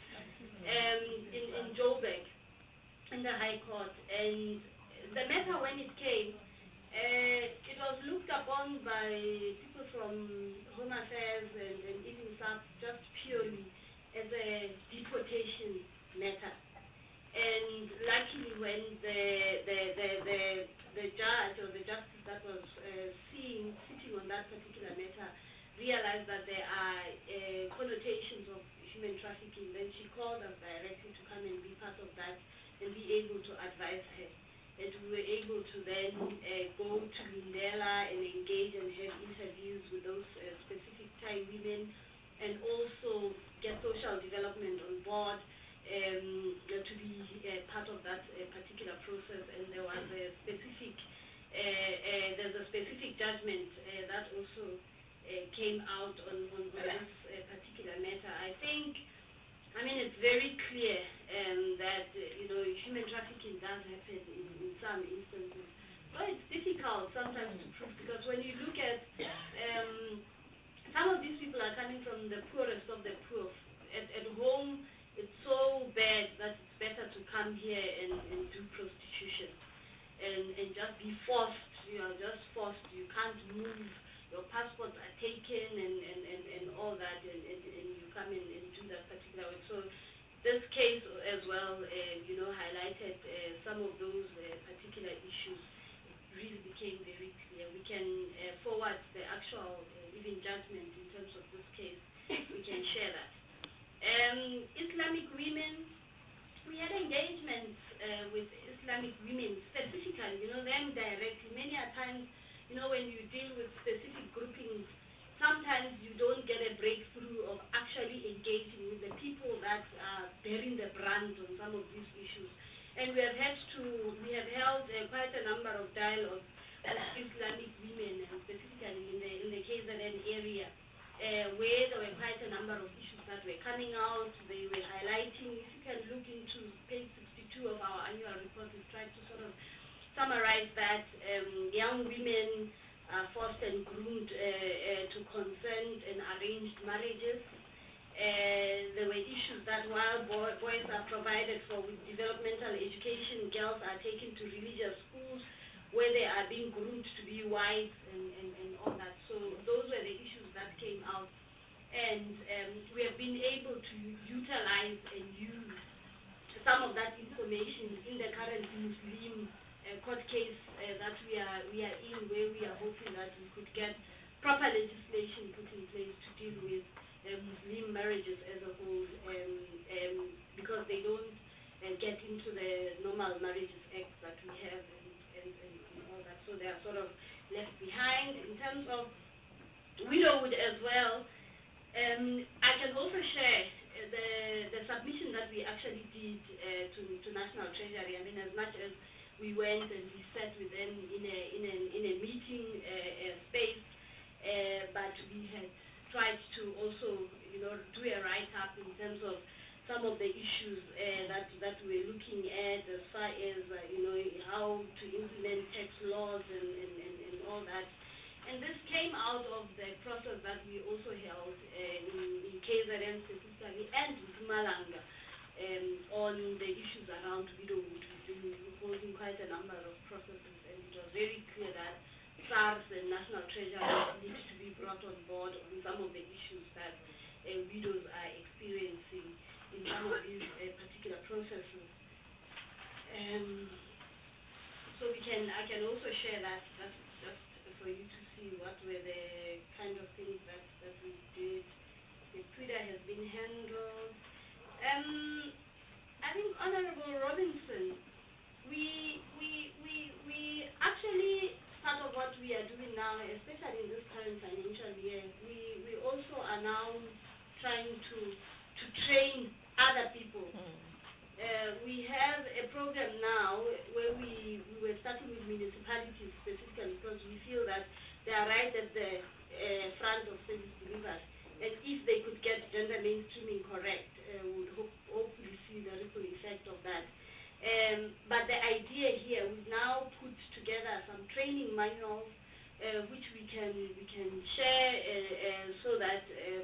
in Joburg, in the High Court. And the matter when it came, it was looked upon by people from Home Affairs and even SAP just purely as a deportation matter. And luckily when the judge or the justice that was sitting on that particular matter realized that there are connotations of human trafficking, then she called us directly to come and be part of that and be able to advise her. And we were able to then go to Lindela and engage and have interviews with those specific Thai women, and also get social development on board to be part of that particular process. And there was a specific, there's a specific judgment that also came out on this particular matter. I mean, it's very clear that, human difficult sometimes to prove, because when you look at some of these people are coming from the poorest of the poor. At home, it's so bad that it's better to come here and do prostitution and just be forced. You are just forced. You can't move. Your passports are taken and all that, and you come in and do that particular work. So this case as well, highlighted some of those particular issues. It really became very clear. We can forward the actual even judgment in terms of this case. We can share that. Islamic women, we had engagements with Islamic women specifically, them directly. Many a times, when you deal with specific groupings, sometimes you don't get a breakthrough of actually engaging with the people that are bearing the brunt on some of these issues. And we have held quite a number of dialogues with Islamic women, and specifically in the KZN area, where there were quite a number of issues that were coming out. They were highlighting. If you can look into page 62 of our annual report, we tried to sort of summarize that. Young women are forced and groomed to consent and arranged marriages. There were issues that while boys are provided for with developmental education, girls are taken to religious schools where they are being groomed to be wives and all that. So those were the issues that came out. And we have been able to utilize and use some of that information in the current Muslim court case that we are in, where we are hoping that we could get proper legislation put in place to deal with Muslim marriages as a whole, because they don't get into the normal marriages act that we have and all that. So they are sort of left behind. In terms of widowhood as well, I can also share the submission that we actually did to National Treasury. I mean, as much as we went and we sat with them in a meeting space, but we had tried to also, do a write-up in terms of some of the issues that we're looking at, as far as how to implement tax laws and all that. And this came out of the process that we also held in KZN specifically and in Mpumalanga on the issues around widowhood. We've been holding quite a number of processes, and it was very clear that SARS and National Treasury need to be brought on board on some of the issues that widows are experiencing in some of these particular processes. So I can also share that. That's just for you to see what were the kind of things that we did. The Twitter has been handled. I think Honorable Robinson, we actually, part of what we are doing now, especially in this current financial year, we also are now trying to train other people. We have a program now where we were starting with municipalities specifically, because we feel that they are right at the front of service delivery. And if they could get gender mainstreaming correct, we would hopefully see the ripple effect of that. But the idea here, we've now put together some training manuals which we can share so that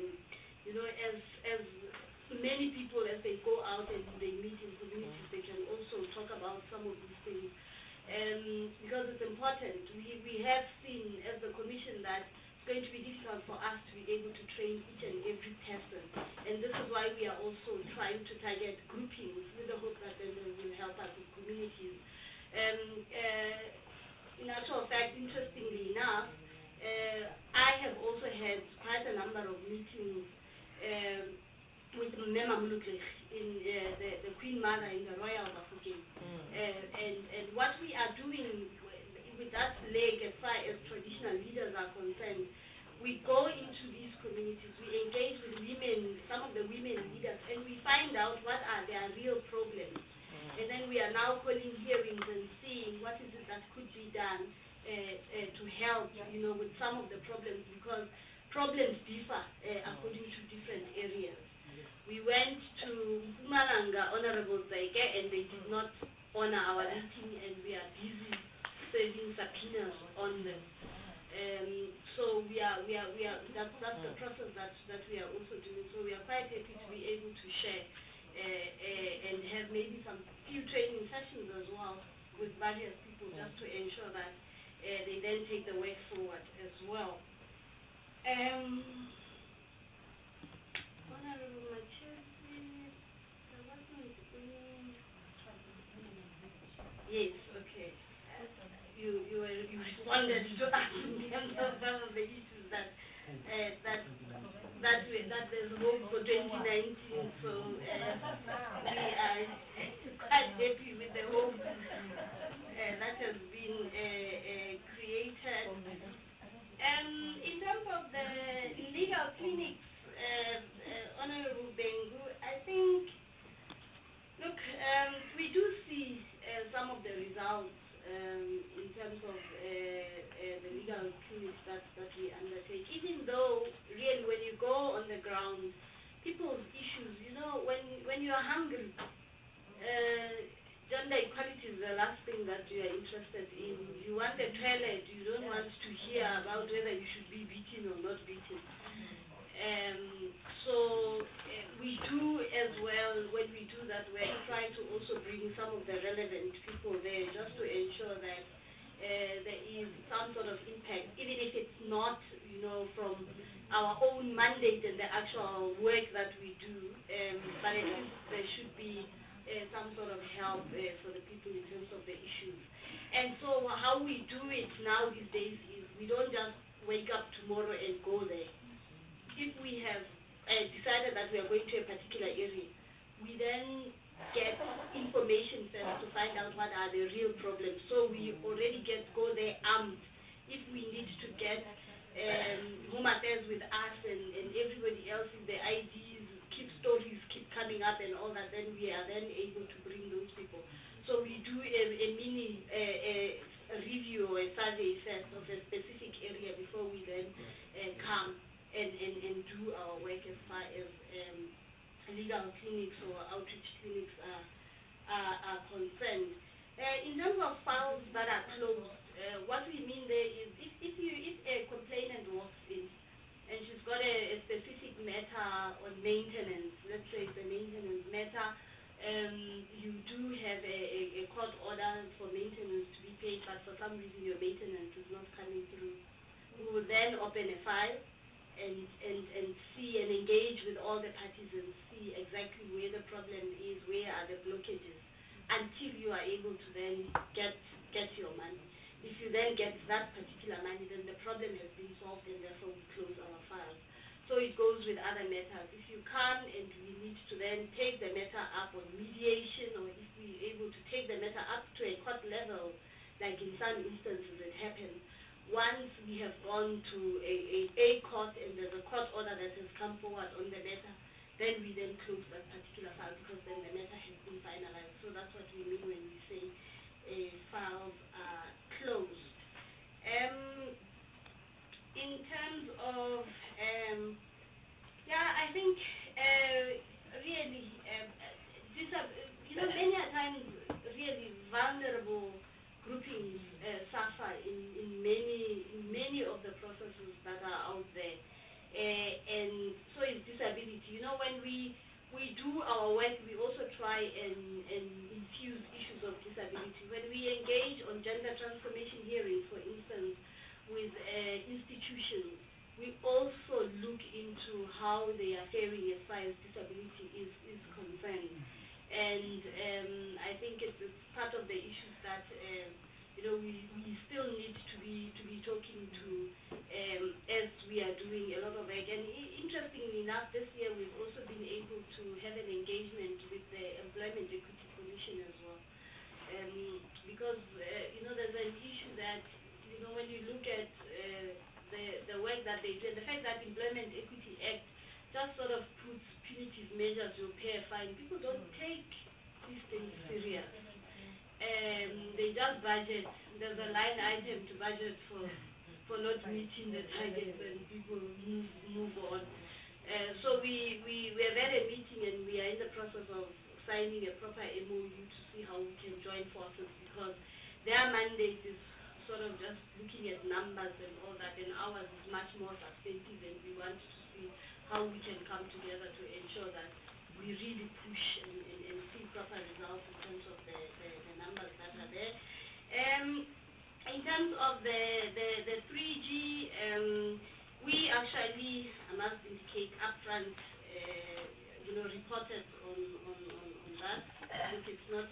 as many people, as they go out and they meet in communities, they can also talk about some of these things. Because it's important. We have seen as the Commission that it's going to be difficult for us to be able to train each and every person. And this is why we are also trying to target groupings with the hope that then they will help us with communities. In actual fact, interestingly enough, I have also had quite a number of meetings with Mema Mulukle in the Queen Mother in the Royal Bafokeng. And what we are doing with that leg, as far as traditional leaders are concerned, we go into these communities, we engage with women, some of the women leaders, and we find out what are their real problems. And then we are now calling hearings and seeing what is it that could be done to help, with some of the problems, because problems differ according to different areas. We went to Mpumalanga, Honorable Zaike, and they did not honor our meeting, and we are busy serving subpoenas process that we are also doing. So we are quite happy to be able to share and have maybe some few training sessions as well with various people just to ensure that they then take the work forward as well. Honorable Machesi, there wasn't any... Yes, okay. You responded to us in terms of some of the issues that there's hope for 2019. So we are quite happy with the hope that has been created. In terms of the legal clinics, Honorable Bengu, I think, look, we do see some of the results in terms of the legal clinics that we undertake, even though really when you go on the ground, people's issues, when you are hungry, gender equality is the last thing that you are interested in. You want a toilet, you don't want to hear about whether you should be beaten or not beaten. So we do as well, when we do that, we're trying to also bring some of the relevant people there just to ensure that there is some sort of impact, even if it's not, from our own mandate and the actual work that we do, but at least there should be some sort of help for the people in terms of the issues. And so how we do it now these days is we don't just wake up tomorrow and go there. If we have decided that we are going to a particular area, we then get information first to find out what are the real problems. So we already go there armed. If we need to get Home Affairs with us and everybody else, if the IDs, stories keep coming up and all that, then we are then able to bring those people. So we do a mini review or a survey first of a specific area before we then come and do our work as far as legal clinics or outreach clinics are concerned. In terms of files that are closed, what we mean there is if a complainant walks in and she's got a specific matter on maintenance, let's say it's a maintenance matter, you do have a court order for maintenance to be paid, but for some reason your maintenance is not coming through. We will then open a file and see and engage with all the parties and see exactly where the problem is, where are the blockages, until you are able to then get your money. If you then get that particular money, then the problem has been solved and therefore we close our files. So it goes with other matters. If you come and we need to then take the matter up on mediation, or if we're able to take the matter up to a court level, like in some instances it happened, once we have gone to a court and there's a court order that has come forward on the matter, then we then close that particular file because then the matter has been finalized. So that's what we mean when we say files are closed. In terms of, I think really, many a times really vulnerable groupings suffer in many of the processes that are out there. And so is disability. When we do our work, we also try and infuse issues of disability. When we engage on gender transformation hearings, for instance, with institutions, we also look into how they are faring as far as disability is concerned. And I think it's part of the issues that we still need to be talking to as we are doing a lot of work. And interestingly enough, this year we've also been able to have an engagement with the Employment Equity Commission as well, because there's an issue that when you look at the work that they do, and the fact that Employment Equity Act just sort of puts punitive measures, you pay a fine. People don't take these things serious. They just budget. There's a line item to budget for not meeting the targets, and people move on. So we have had a meeting and we are in the process of signing a proper MOU to see how we can join forces, because their mandate is sort of just looking at numbers and all that, and ours is much more substantive, and we want to see how we can come together to ensure that we really push and see proper results in terms of the numbers that are there. In terms of the 3G, we actually, I must indicate upfront, reported on that. It's not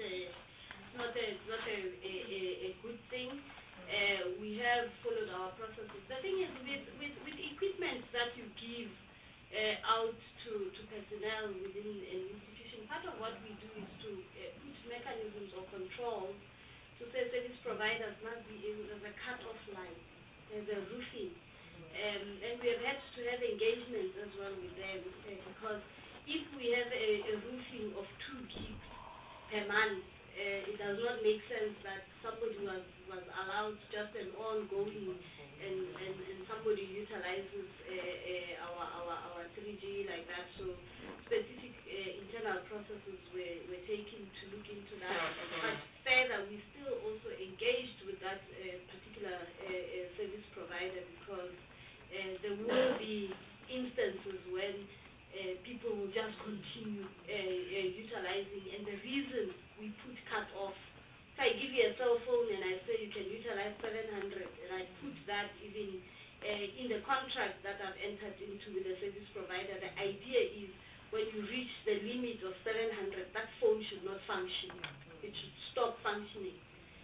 a good thing. We have followed our processes. The thing is, with equipment that you give out to personnel within an institution, part of what we do is to put mechanisms of control to say service providers must be able, there's a cut-off line, there's a roofing. And we have had to have engagement as well with them because if we have a roofing of 2 gigs per month, it does not make sense that somebody was allowed just an ongoing and somebody utilizes our 3G like that. So specific internal processes were taken to look into that. But further, we still also engaged with that particular service provider because there will be instances when people will just continue utilizing, and the reason we put cut off. If I give you a cell phone and I say you can utilize 700, and I put that even in the contract that I've entered into with the service provider, the idea is when you reach the limit of 700, that phone should not function. It should stop functioning.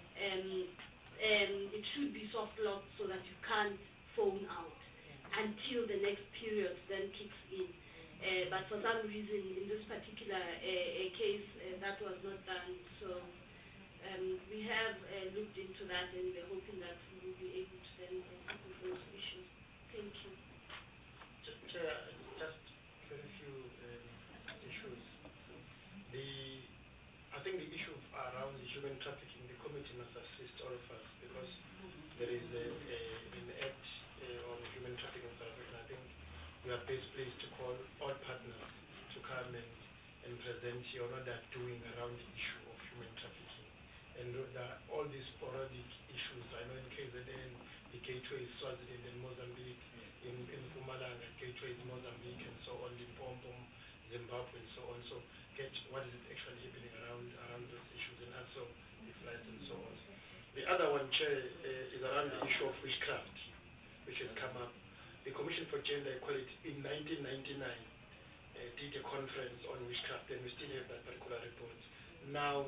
It should be soft locked so that you can't phone out until the next period then kicks in. But for some reason, in this particular case, that was not done. So we have looked into that, and we're hoping that we will be able to then deal with those issues. Thank you. Chair, just very few issues. I think the issue around the human trafficking, the committee must assist all of us because there is an act on human trafficking in South Africa. I think we are best placed to call all partners to come and present what they're doing around the issue of human trafficking. And all these sporadic issues, I know in KZN, the gateway is Swaziland and Mozambique, in Mpumalanga, gateway is Mozambique, and so on, Limpopo, Zimbabwe, and so on. So get what is actually happening around those issues, and also the flights and so on. The other one, Chair, is around the issue of witchcraft, which has come up. The Commission for Gender Equality in 1999 did a conference on witchcraft, and we still have that particular report. Now,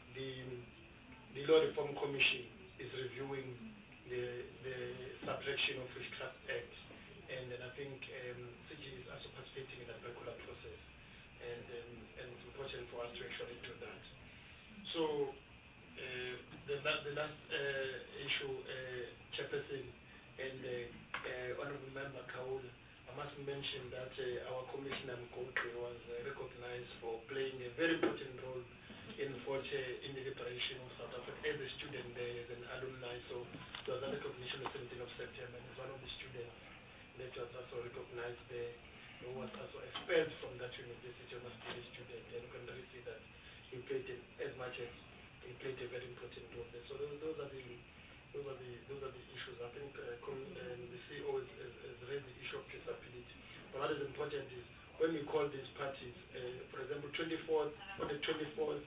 the Law Reform Commission is reviewing the Suppression of Witchcraft Act, and then I think CG is also participating in that particular process, and it's important for us to actually do that. So, the last issue, Chairperson, and Honorable Member Kaul, I must mention that our Commissioner Mkoke was recognized for playing a very important role in the liberation of South Africa as a student there, as an alumni. So there was a recognition on the 17th of September, and as one of the students that was also recognized there, who was also expelled from that university, must be a student, and you can really see that he played as much as he played a very important role there. So those are the issues. I think the CEO has raised the issue of traceability. But what is important is when we call these parties, for example, on the 24th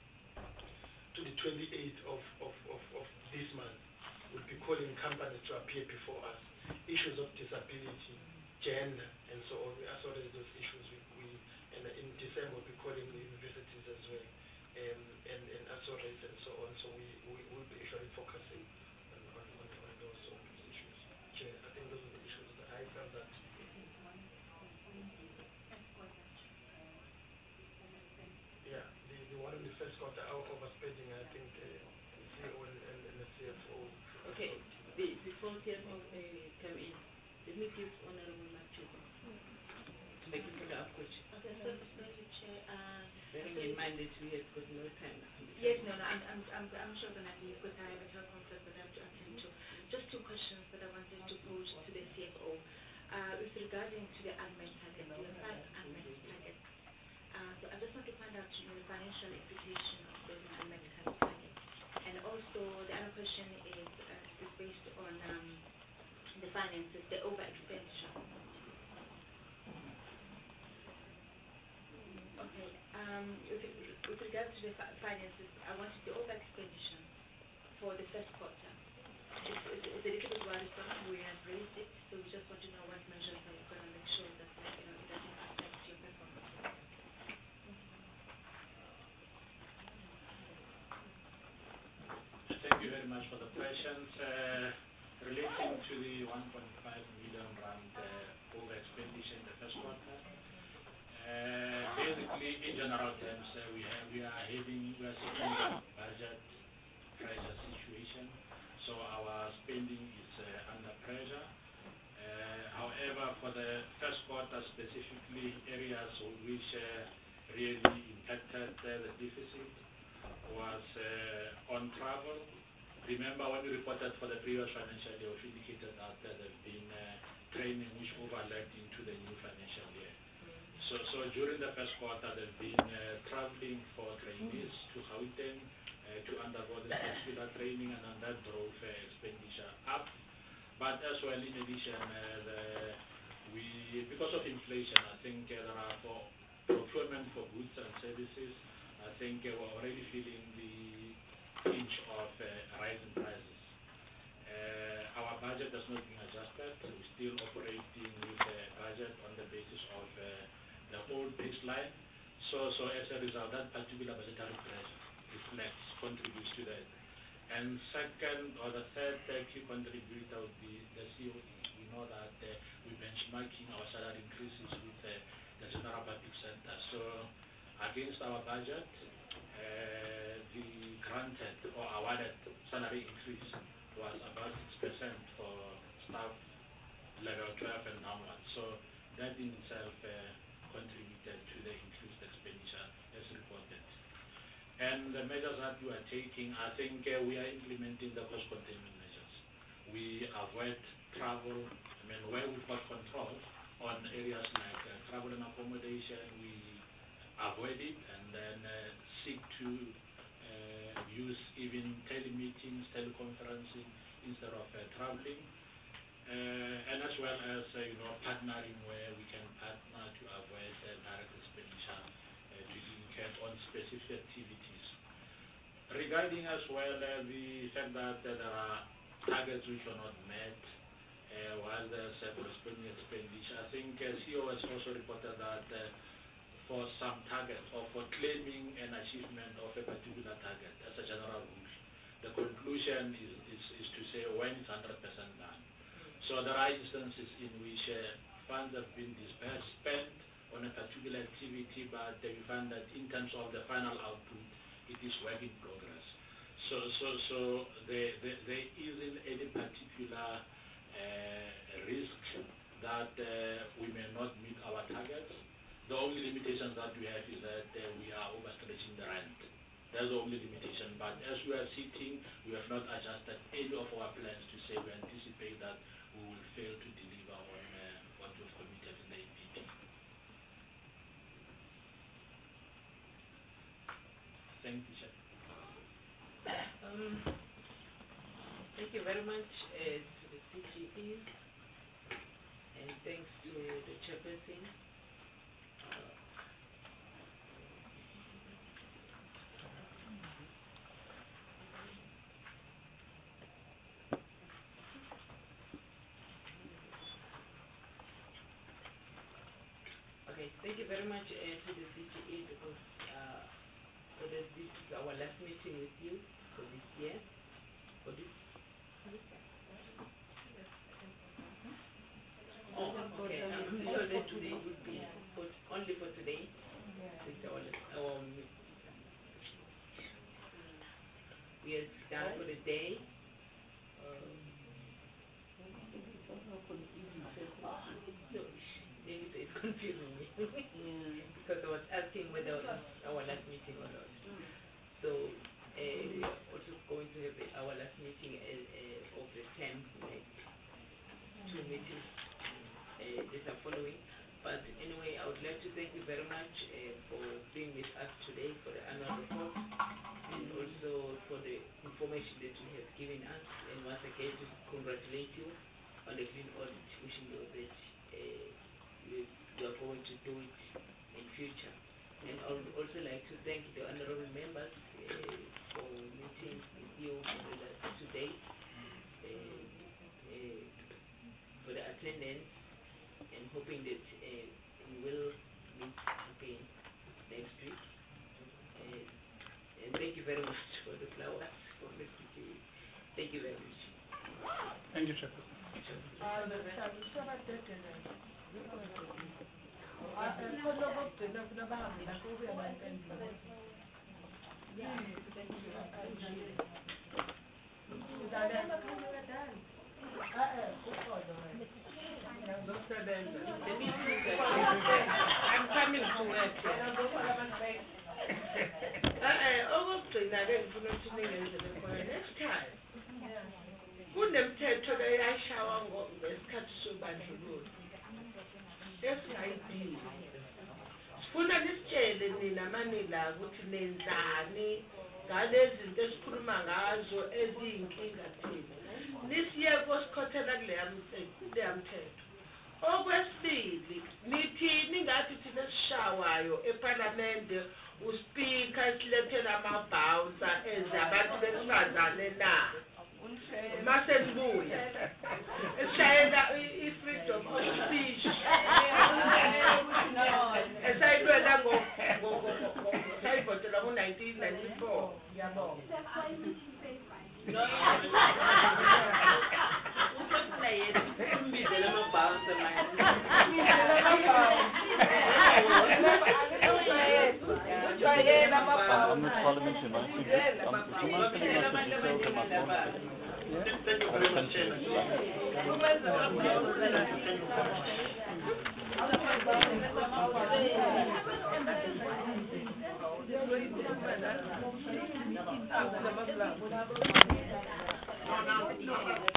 to the 28th of this month, we'll be calling companies to appear before us. Issues of disability, gender, and so on. We also raise those issues. And in December, we'll be calling the universities as well, and also raise and so on. So we will be actually focusing on those sort of issues. Chair, I think those are the issues that I felt that. Yeah, the one in the first quarter, our overspending, I think the CEO and the CFO. Okay, before CFO come in, let me give Honorable Machuba to make a follow-up question. Okay, so Mr. Chair, bearing in mind that we have got no time. Yes, no, I'm sure that because I have a teleconference for them to attend to. Just two questions that I wanted to pose to the CFO. With regarding to the unmet target, the 5 unmet targets. So I just want to find out the financial implication of those unmet targets. And also the other question is based on the finances, the over expenditure. with regards to the finances, I wanted the over expenditure for the first quarter. It's a little bit worrisome. We have raised it, so we just want to know what measures are you going to make sure that it doesn't affect your performance. Thank you very much for the questions. Relating to the 1.5 million rand over expenditure in the first quarter, basically, in general terms, we are sitting in a budget pressure situation, so our spending is under pressure. However, for the first quarter specifically, areas which really impacted the deficit was on travel. Remember when we reported for the previous financial year, we indicated that there have been training which overlapped into the new financial year. So during the first quarter, there have been traveling for trainees to Gauteng to undergo the particular training, and then that drove expenditure up. But as well, in addition, because of inflation, I think there are for procurement for goods and services, I think we're already feeling the pinch of rising prices. Our budget has not been adjusted. We're still operating with a budget on the basis of the old baseline. So as a result, that particular budgetary pressure contributes to that. And second, or the third key contributor would be the COE. We know that we're benchmarking our salary increases with the general public sector. So against our budget, the granted or awarded salary increase was about 6% for staff level 12 and downwards. So that in itself contributed to the increased expenditure as reported. And the measures that we are taking, I think we are implementing the cost containment measures. We avoid travel. I mean, where we've got control on areas like travel and accommodation, we avoid it and then seek to use even telemeetings, teleconferencing instead of traveling, and as well as partnering where we can partner to avoid direct expenditure to be incurred on specific activities. Regarding as well the fact that there are targets which are not met while there's corresponding expenditure, I think CEO has also reported that for some targets or for claiming an achievement of a particular target as a general rule, the conclusion is to say when it's 100% done. So there are instances in which funds have been dispersed, spent on a particular activity, but you find that in terms of the final output, it is work in progress. So there isn't any particular risk that we may not meet our targets. The only limitation that we have is that we are overstretching the rand. That's the only limitation. But as we are sitting, we have not adjusted any of our plans to say we anticipate that we will fail to deliver on what we've committed in the APP. Thank you, Chair. Thank you very much to the CGE, and thanks to the chairperson. Thank you very much to the CGE because this is our last meeting with you for this year. For this. Oh, okay. So that today would be only for today. It's our we are done for the day. It's confusing me because I was asking whether it was our last meeting or not. So we are also going to have our last meeting of the term, like 2 meetings that are following. But anyway, I would like to thank you very much for being with us today for the annual report and also for the information that you have given us. And once again, to congratulate you on the clean audit, wishing you that you are going to do it in future. And I would also like to thank the honorable members for meeting with you with us today, for the attendance, and hoping that we will meet again next week. And thank you very much for the flowers, for the PTA. Thank you very much. Thank you, Chairperson. I'm coming to work. Next time. Kunemthetho eyashawa ngesikhathi sobandlululo esingayidingi. Sifuna nisitshele nina manila ukuthi nenzani ngalezi zinto esikhuluma ngazo eziyinkinga thina. Nisiye kosikhothela kuleya mthetho. Okwesibili, nithini ngathi thina sishawayo eParliamente uSpeaker silethela amabhouncer ezabantu besifazane na. Mase sibuya esishayela i-freedom of speech esayilwela sayivotela ngo-1994. Ngiyabonga. I'm not Parliament tonight. Do you mind sending us the details of my phone? Thank you very much, Chairman.